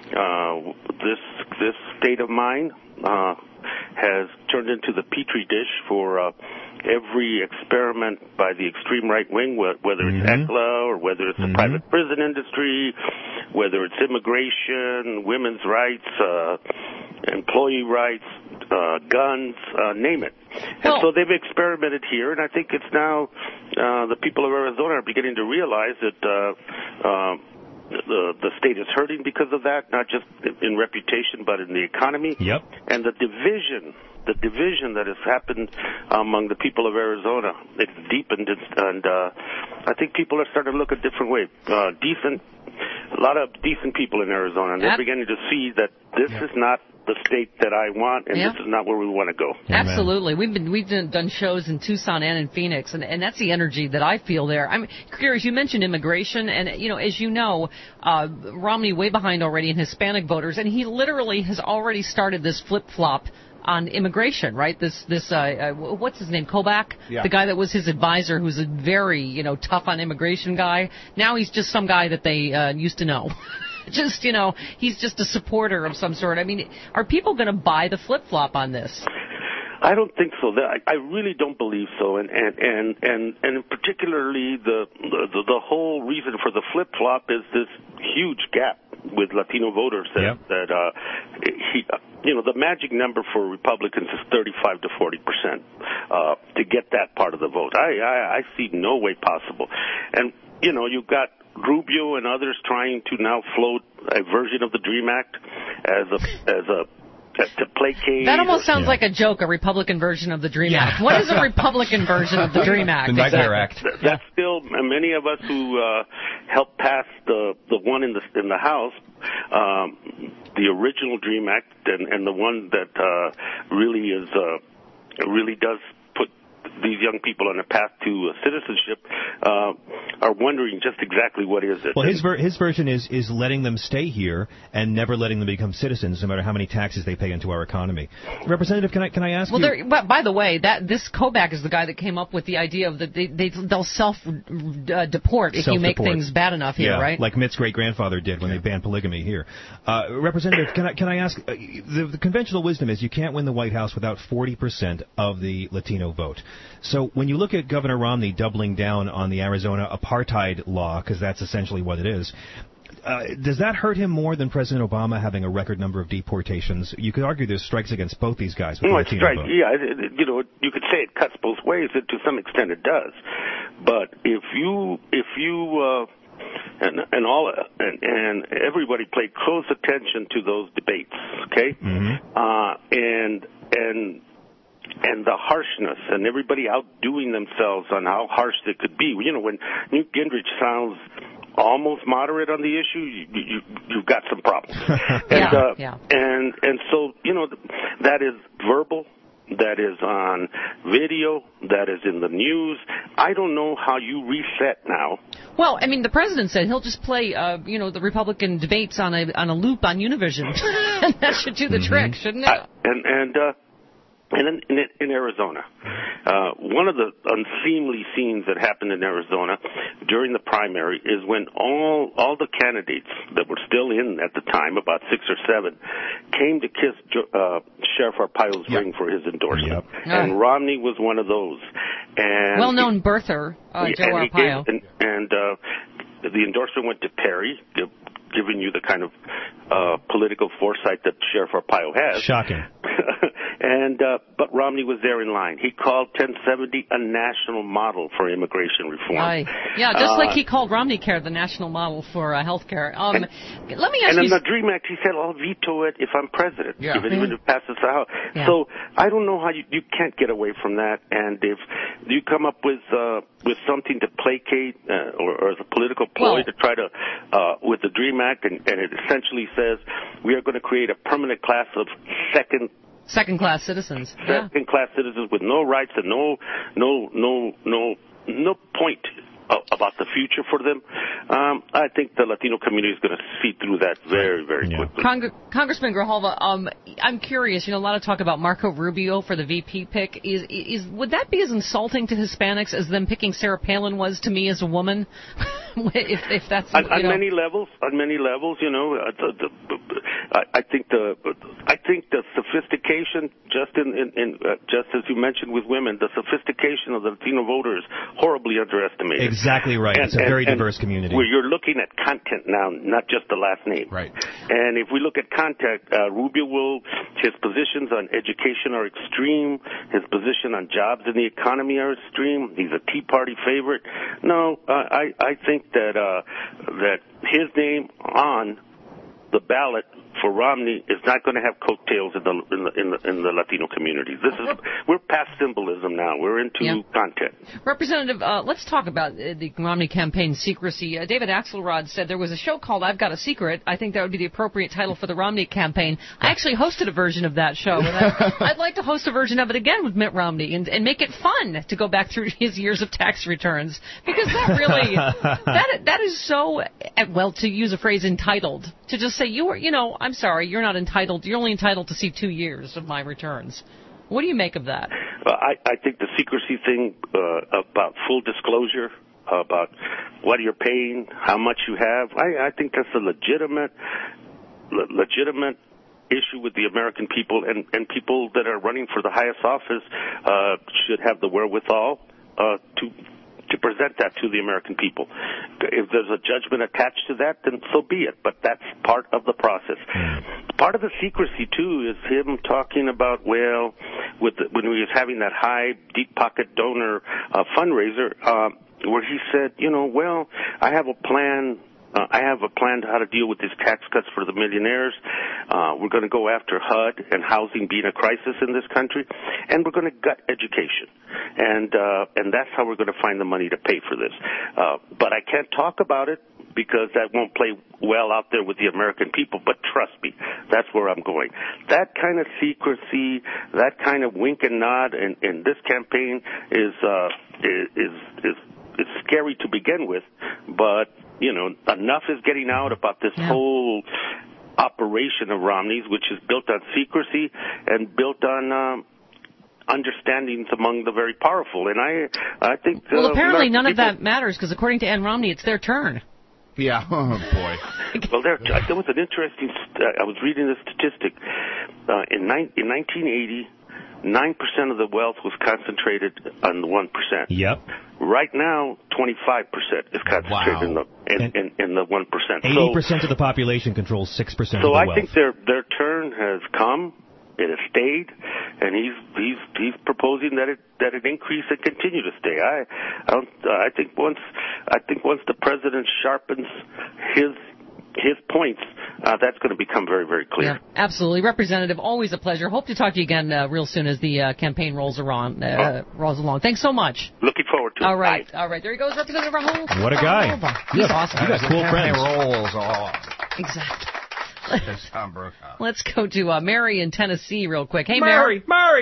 This state of mind has turned into the petri dish for every experiment by the extreme right wing, whether it's ECLA or whether it's the private prison industry, whether it's immigration, women's rights, employee rights, guns, name it. And so they've experimented here, and I think it's now the people of Arizona are beginning to realize that the state is hurting because of that, not just in reputation but in the economy. Yep. And the division that has happened among the people of Arizona, it's deepened, and I think people are starting to look a different way. A lot of decent people in Arizona, and they're beginning to see that this is not the state that I want, and this is not where we want to go. Absolutely. We've done shows in Tucson and in Phoenix, and that's the energy that I feel there. I'm curious, you mentioned immigration, and, as you know, Romney way behind already in Hispanic voters, and he literally has already started this flip-flop on immigration, right? This what's his name, Kobach? Yeah. The guy that was his advisor, who's a very, tough on immigration guy. Now he's just some guy that they used to know. He's just a supporter of some sort. I mean, are people going to buy the flip-flop on this? I don't think so. I really don't believe so, and particularly the whole reason for the flip flop is this huge gap with Latino voters. The magic number for Republicans is 35 to 40% to get that part of the vote. I see no way possible, and you've got Rubio and others trying to now float a version of the DREAM Act to placate. That almost sounds like a joke, a Republican version of the DREAM Act. What is a Republican version of the DREAM Act? The Nightmare Act. That's still many of us who helped pass the one in the House, the original DREAM Act, and the one that really does put these young people on a path to citizenship, are wondering just exactly what is it. Well, his version is letting them stay here and never letting them become citizens, no matter how many taxes they pay into our economy. Representative, can I ask you? Well, by the way, this Kobach is the guy that came up with the idea of that they'll self-deport if you make things bad enough here, right? Like Mitt's great-grandfather did when they banned polygamy here. Representative, can I ask? The conventional wisdom is you can't win the White House without 40% of the Latino vote. So when you look at Governor Romney doubling down on the Arizona apartheid law, because that's essentially what it is, does that hurt him more than President Obama having a record number of deportations? You could argue there's strikes against both these guys. With it's right. Vote. Yeah, you could say it cuts both ways. To some extent, it does. But if you and everybody paid close attention to those debates, okay? And the harshness, and everybody outdoing themselves on how harsh they could be. When Newt Gingrich sounds almost moderate on the issue, you've got some problems. And so that is verbal, that is on video, that is in the news. I don't know how you reset now. Well, I mean, the president said he'll just play, the Republican debates on a loop on Univision. That should do the trick, shouldn't it? And in Arizona, one of the unseemly scenes that happened in Arizona during the primary is when all the candidates that were still in at the time, about 6 or 7, came to kiss Sheriff Arpaio's ring for his endorsement. And Romney was one of those. And well-known birther, Joe Arpaio. And the endorsement went to Perry, giving you the kind of political foresight that Sheriff Arpaio has. Shocking. But Romney was there in line. He called 1070 a national model for immigration reform. Yeah, just like he called Romney Care the national model for health care. Let me ask you... And in the DREAM Act, he said, I'll veto it if I'm president, even if it passes the House. Yeah. So I don't know how you can't get away from that. And if you come up with something to placate or as a political ploy to try to, with the DREAM Act, and it essentially says we are going to create a permanent class of second-class citizens. Second-class citizens with no rights and no point about the future for them. I think the Latino community is going to see through that very, very quickly. Congressman Grijalva, I'm curious. A lot of talk about Marco Rubio for the VP pick. Would that be as insulting to Hispanics as them picking Sarah Palin was to me as a woman? if that's on many levels, I think the sophistication, just as you mentioned with women, the sophistication of the Latino voter is horribly underestimated. Exactly right. It's a very diverse community. Where you're looking at content now, not just the last name. Right. And if we look at content, Rubio his positions on education are extreme. His position on jobs in the economy are extreme. He's a Tea Party favorite. No, I think that his name on the ballot for Romney is not going to have coattails in the Latino community. We're past symbolism now. We're into content. Representative, let's talk about the Romney campaign secrecy. David Axelrod said there was a show called I've Got a Secret. I think that would be the appropriate title for the Romney campaign. I actually hosted a version of that show, and I'd like to host a version of it again with Mitt Romney and make it fun to go back through his years of tax returns, because that really that is so, well, to use a phrase, entitled to just say I'm sorry, you're not entitled. You're only entitled to see 2 years of my returns. What do you make of that? I think the secrecy thing about full disclosure, about what you're paying, how much you have, I think that's a legitimate issue with the American people, and people that are running for the highest office should have the wherewithal to present that to the American people. If there's a judgment attached to that, then so be it. But that's part of the process. Part of the secrecy, too, is him talking about, when he was having that high, deep-pocket donor fundraiser, where he said, I have a plan. I have a plan to how to deal with these tax cuts for the millionaires. We're going to go after HUD and housing being a crisis in this country, and we're going to gut education, and that's how we're going to find the money to pay for this. But I can't talk about it because that won't play well out there with the American people. But trust me, that's where I'm going. That kind of secrecy, that kind of wink and nod in this campaign is scary to begin with, but enough is getting out about this whole operation of Romney's, which is built on secrecy and built on understandings among the very powerful. And I think... Well, apparently none of that matters, because according to Ann Romney, it's their turn. Yeah. Oh, boy. Well, there was an interesting... I was reading a statistic. In 1980... 9% of the wealth was concentrated on the 1%. Yep. Right now, 25% is concentrated in the 1%. 80% of the population controls 6% of the wealth. So I think their turn has come. It has stayed, and he's proposing that it increase and continue to stay. I think once the president sharpens his points, that's going to become very, very clear. Yeah, absolutely. Representative, always a pleasure. Hope to talk to you again real soon as the campaign rolls along. Thanks so much. Looking forward to it. All right. There he goes, Representative Rahul. What a guy. He's awesome. You got cool friends. Rolls off. Exactly. Tom Let's go to Mary in Tennessee real quick. Hey, Mary.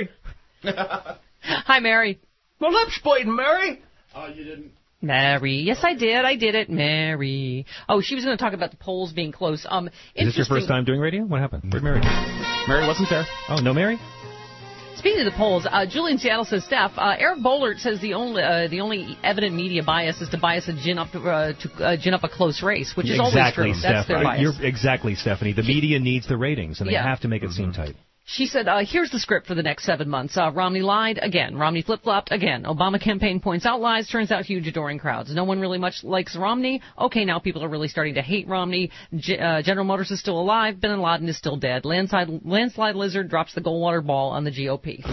Hi, Mary. My lips bleeding, Mary. Oh, you didn't? Mary. Yes, I did. I did it, Mary. Oh, she was going to talk about the polls being close. Is this your first time doing radio? What happened? Where'd Mary go? Mary wasn't there. Oh, no Mary? Speaking of the polls, Julie in Seattle says, Steph, Eric Boehlert says the only evident media bias is to bias a gin up a close race, which is always true. Steph. That's their bias. Exactly, Stephanie. The media needs the ratings, and they have to make it seem tight. She said, here's the script for the next 7 months. Romney lied again. Romney flip-flopped again. Obama campaign points out lies, turns out huge adoring crowds. No one really much likes Romney. Okay, now people are really starting to hate Romney. General Motors is still alive. Bin Laden is still dead. Landslide Lizard drops the Goldwater ball on the GOP.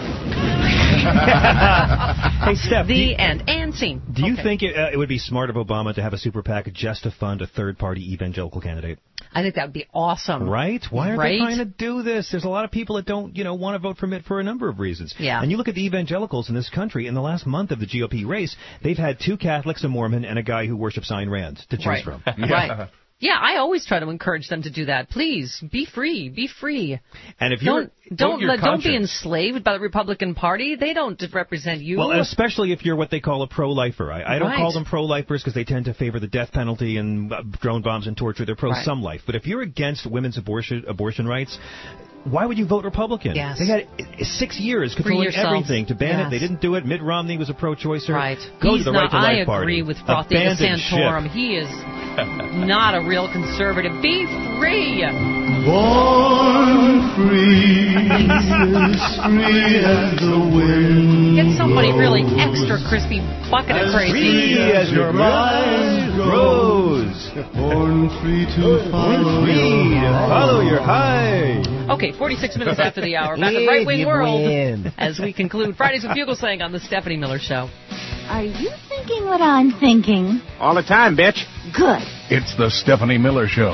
Hey, Steph. The end. And scene. Do you think it would be smart of Obama to have a super PAC just to fund a third-party evangelical candidate? I think that would be awesome. Right? Why aren't they trying to do this? There's a lot of people that don't, want to vote for Mitt for a number of reasons. Yeah. And you look at the evangelicals in this country, in the last month of the GOP race, they've had 2 Catholics, a Mormon, and a guy who worships Ayn Rand to choose from. Right. Yeah, I always try to encourage them to do that. Please, be free. Be free. And if you're don't be enslaved by the Republican Party. They don't represent you. Well, especially if you're what they call a pro-lifer. I don't call them pro-lifers because they tend to favor the death penalty and drone bombs and torture. They're pro-some life. But if you're against women's abortion rights, why would you vote Republican? Yes. They had 6 years controlling everything to ban it. They didn't do it. Mitt Romney was a pro-choicer. Right. Go to the Right to Life Party. I agree with Frothy the Santorum. He is not a real conservative. Be free. Born free, free as the wind. Get somebody really extra crispy bucket of crazy. Free as your mind grows. Born free to follow your high. Okay, 46 minutes after the hour. Back at Right Wing World as we conclude Fridays with Bugle Slang on the Stephanie Miller Show. Are you thinking what I'm thinking? All the time, bitch. Good. It's the Stephanie Miller Show.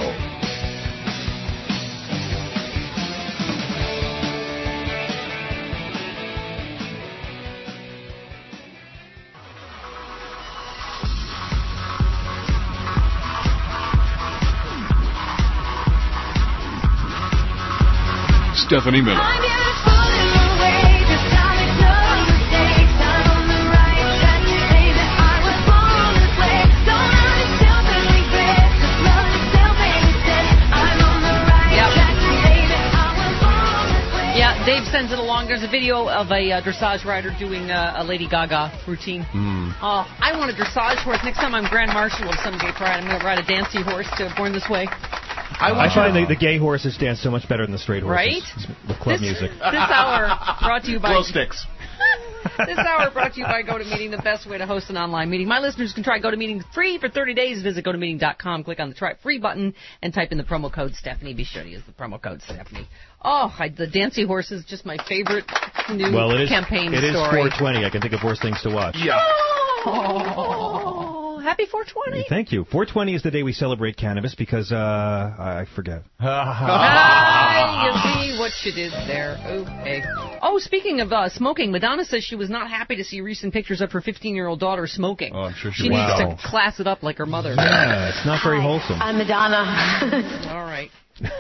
Stephanie Miller. Yeah, Dave sends it along. There's a video of a dressage rider doing a Lady Gaga routine. I want a dressage horse. Next time I'm Grand Marshal of some gay pride, I'm going to ride a dancey horse to Born This Way. I find the gay horses dance so much better than the straight horses. Right? With club music. This hour brought to you by... Glow sticks. This hour brought to you by GoToMeeting, the best way to host an online meeting. My listeners can try GoToMeeting free for 30 days. Visit GoToMeeting.com, click on the Try It Free button, and type in the promo code Stephanie. Be sure to use the promo code Stephanie. The Dancy Horse is just my favorite new campaign story. It is 420. I can think of worse things to watch. Yeah. Happy 420. Thank you. 420 is the day we celebrate cannabis because, I forget. You see what you did there. Okay. Oh, speaking of smoking, Madonna says she was not happy to see recent pictures of her 15-year-old daughter smoking. Oh, I'm sure she needs to class it up like her mother. Yeah, it's not very wholesome. I'm Madonna. All right.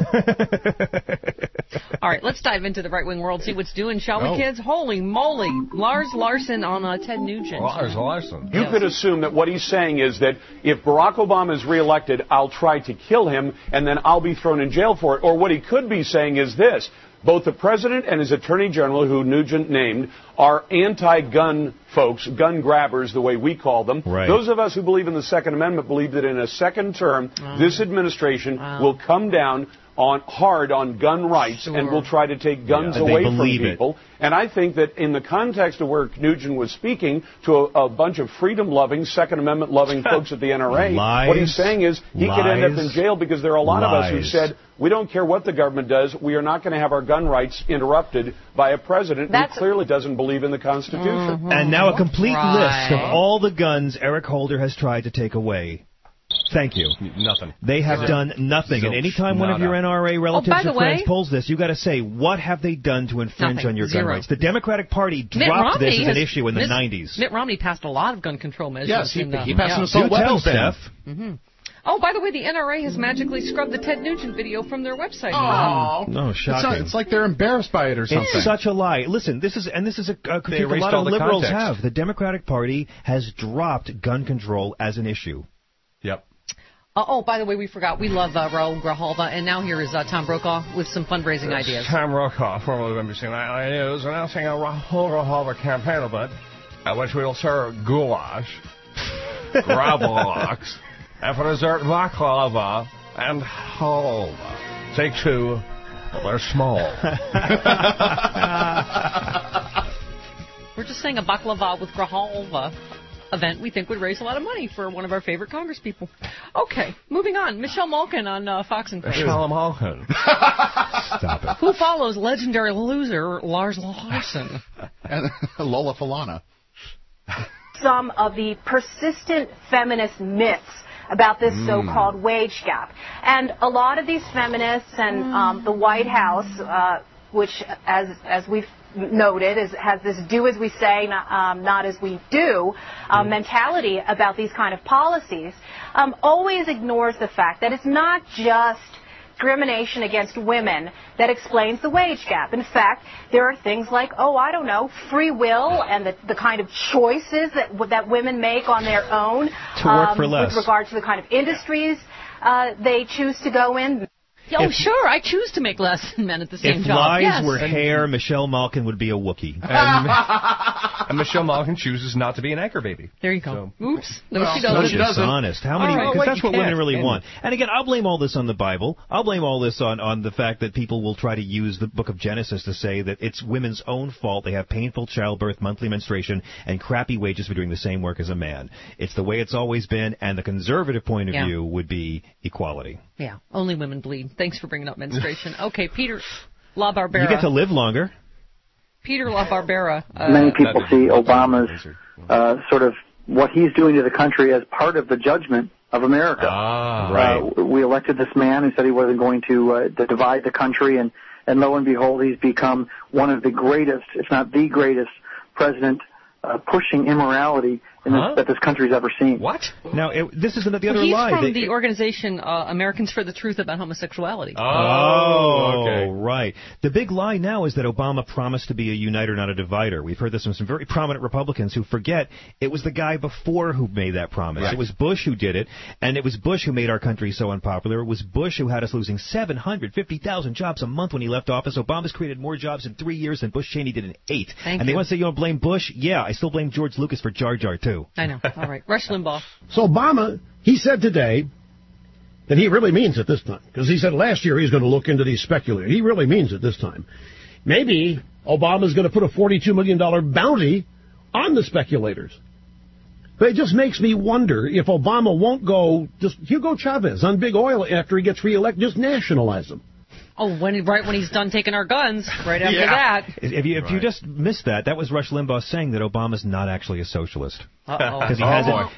All right, let's dive into the right-wing world, see what's doing, shall we, kids? Holy moly. Lars Larson on Ted Nugent. Lars Larson. You could assume that what he's saying is that if Barack Obama is reelected, I'll try to kill him, and then I'll be thrown in jail for it. Or what he could be saying is this. Both the president and his attorney general, who Nugent named, are anti-gun folks, gun grabbers, the way we call them. Right. Those of us who believe in the Second Amendment believe that in a second term, this administration will come down hard on gun rights and will try to take guns away from people. And I think that in the context of where Nugent was speaking to a bunch of freedom-loving, Second Amendment-loving folks at the NRA, what he's saying is he could end up in jail because there are a lot of us who said, we don't care what the government does, we are not going to have our gun rights interrupted by a president who clearly doesn't believe in the Constitution. And now a complete list of all the guns Eric Holder has tried to take away. Thank you. Nothing. They have done nothing. And anytime one of your NRA relatives or friends polls this, you got to say, what have they done to infringe on your gun rights? The Democratic Party dropped this as an issue in the 90s. Mitt Romney passed a lot of gun control measures. Yes, he passed an assault weapons ban. Oh, by the way, the NRA has magically scrubbed the Ted Nugent video from their website. Oh, no, shocking! It's like they're embarrassed by it or something. It's such a lie. Listen, this is a critique a lot of liberals have. The Democratic Party has dropped gun control as an issue. Yep. By the way, we forgot. We love Raul Grijalva, and now here is Tom Brokaw with some fundraising ideas. Tom Brokaw, formerly of NBC Nightly News, announcing a Raul Grijalva campaign event at which we will serve goulash, gravlax, and for dessert baklava and halva. Take two, Well, they're small. We're just saying a baklava with grahalva event we think would raise a lot of money for one of our favorite congresspeople. Okay, moving on. Michelle Malkin on Fox and Friends. Michelle Malkin. Stop it. Who follows legendary loser Lars Larson? And Lola Falana. Some of the persistent feminist myths about this so-called wage gap. And a lot of these feminists and the White House, which, as we've noted, has this do as we say, not as we do mentality about these kind of policies, always ignores the fact that it's not just discrimination against women that explains the wage gap. In fact, there are things like, free will and the kind of choices that women make on their own to work for less. With regard to the kind of industries they choose to go in. Oh, sure, I choose to make less than men at the same if job. If lies yes. were hair, Michelle Malkin would be a Wookiee. And Michelle Malkin chooses not to be an anchor baby. There you go. So. Oops. No, she doesn't. Dishonest. How many? Because that's what women really want. And again, I'll blame all this on the Bible. I'll blame all this on the fact that people will try to use the book of Genesis to say that it's women's own fault. They have painful childbirth, monthly menstruation, and crappy wages for doing the same work as a man. It's the way it's always been, and the conservative point of view would be equality. Yeah, only women bleed. Thanks for bringing up menstruation. Okay, Peter LaBarbera. You get to live longer. Peter LaBarbera. Many people see Obama's sort of what he's doing to the country as part of the judgment of America. Right. We elected this man who said he wasn't going to divide the country, and lo and behold, he's become one of the greatest, if not the greatest, president pushing immorality that this country's ever seen. What? Now, this is the other lie. He's from the organization Americans for the Truth About Homosexuality. Oh, okay. Right. The big lie now is that Obama promised to be a uniter, not a divider. We've heard this from some very prominent Republicans who forget it was the guy before who made that promise. Right. It was Bush who did it, and it was Bush who made our country so unpopular. It was Bush who had us losing 750,000 jobs a month when he left office. Obama's created more jobs in 3 years than Bush Cheney did in 8. And they want to say you don't blame Bush? Yeah, I still blame George Lucas for Jar Jar, too. I know. All right. Rush Limbaugh. So Obama, he said today that he really means it this time. Because he said last year he's going to look into these speculators. He really means it this time. Maybe Obama's going to put a $42 million bounty on the speculators. But it just makes me wonder if Obama won't go just Hugo Chavez on big oil after he gets reelected, just nationalize them. Oh, right when he's done taking our guns, right after that. If you just missed that was Rush Limbaugh saying that Obama's not actually a socialist. Because he hasn't.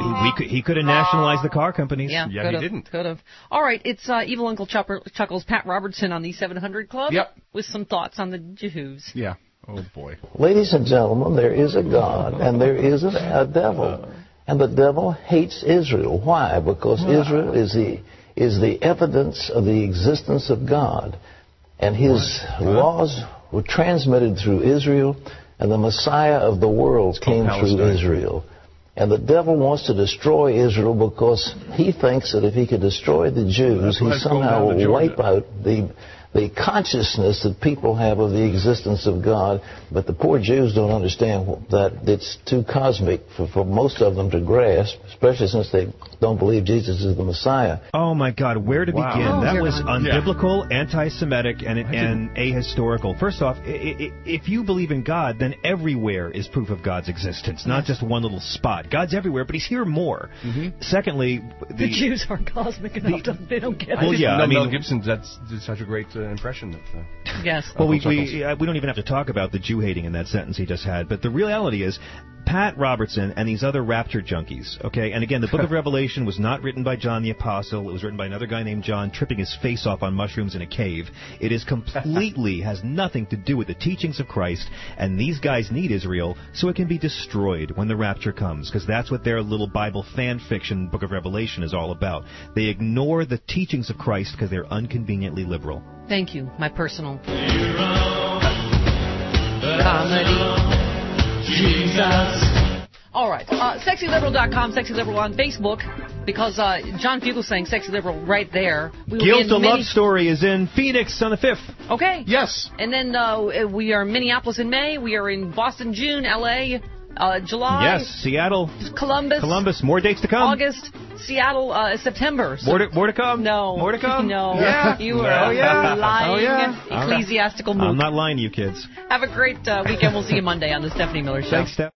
He could have nationalized the car companies. Yeah, he didn't. Could have. All right, it's Evil Uncle Chuckles, Pat Robertson on the 700 Club. Yep. With some thoughts on the Jews. Yeah. Oh, boy. Ladies and gentlemen, there is a God, and there is a devil. And the devil hates Israel. Why? Because Israel is the evidence of the existence of God. And his laws were transmitted through Israel, and the Messiah of the world came through Israel. And the devil wants to destroy Israel because he thinks that if he could destroy the Jews, he somehow will wipe out the consciousness that people have of the existence of God. But the poor Jews don't understand that it's too cosmic for most of them to grasp, especially since they don't believe Jesus is the Messiah. Oh, my God, where to begin? That was unbiblical, anti-Semitic, and ahistorical. First off, if you believe in God, then everywhere is proof of God's existence, not just one little spot. God's everywhere, but he's here more. Secondly, the Jews aren't cosmic enough. They don't get it. Well, yeah, I mean, Mel Gibson, that's such a great impression. Yes. Well, we don't even have to talk about the Jew hating in that sentence he just had, but the reality is Pat Robertson and these other rapture junkies, okay? And again, the book of Revelation was not written by John the Apostle. It was written by another guy named John tripping his face off on mushrooms in a cave. It is completely, has nothing to do with the teachings of Christ, and these guys need Israel so it can be destroyed when the rapture comes, because that's what their little Bible fan fiction book of Revelation is all about. They ignore the teachings of Christ because they're inconveniently liberal. Thank you, my personal comedy. Jesus. All right. SexyLiberal.com, Sexy Liberal on Facebook, because John Fugel's saying Sexy Liberal right there. Guilt a Love Story is in Phoenix on the 5th. Okay. Yes. And then we are in Minneapolis in May. We are in Boston June, L.A. July. Yes, Seattle. Columbus. More dates to come. August. Seattle, September. So more to come? No. More to come? No. Yeah. You are lying ecclesiastical move. I'm not lying to you kids. Have a great weekend. We'll see you Monday on the Stephanie Miller Show. Thanks, Steph.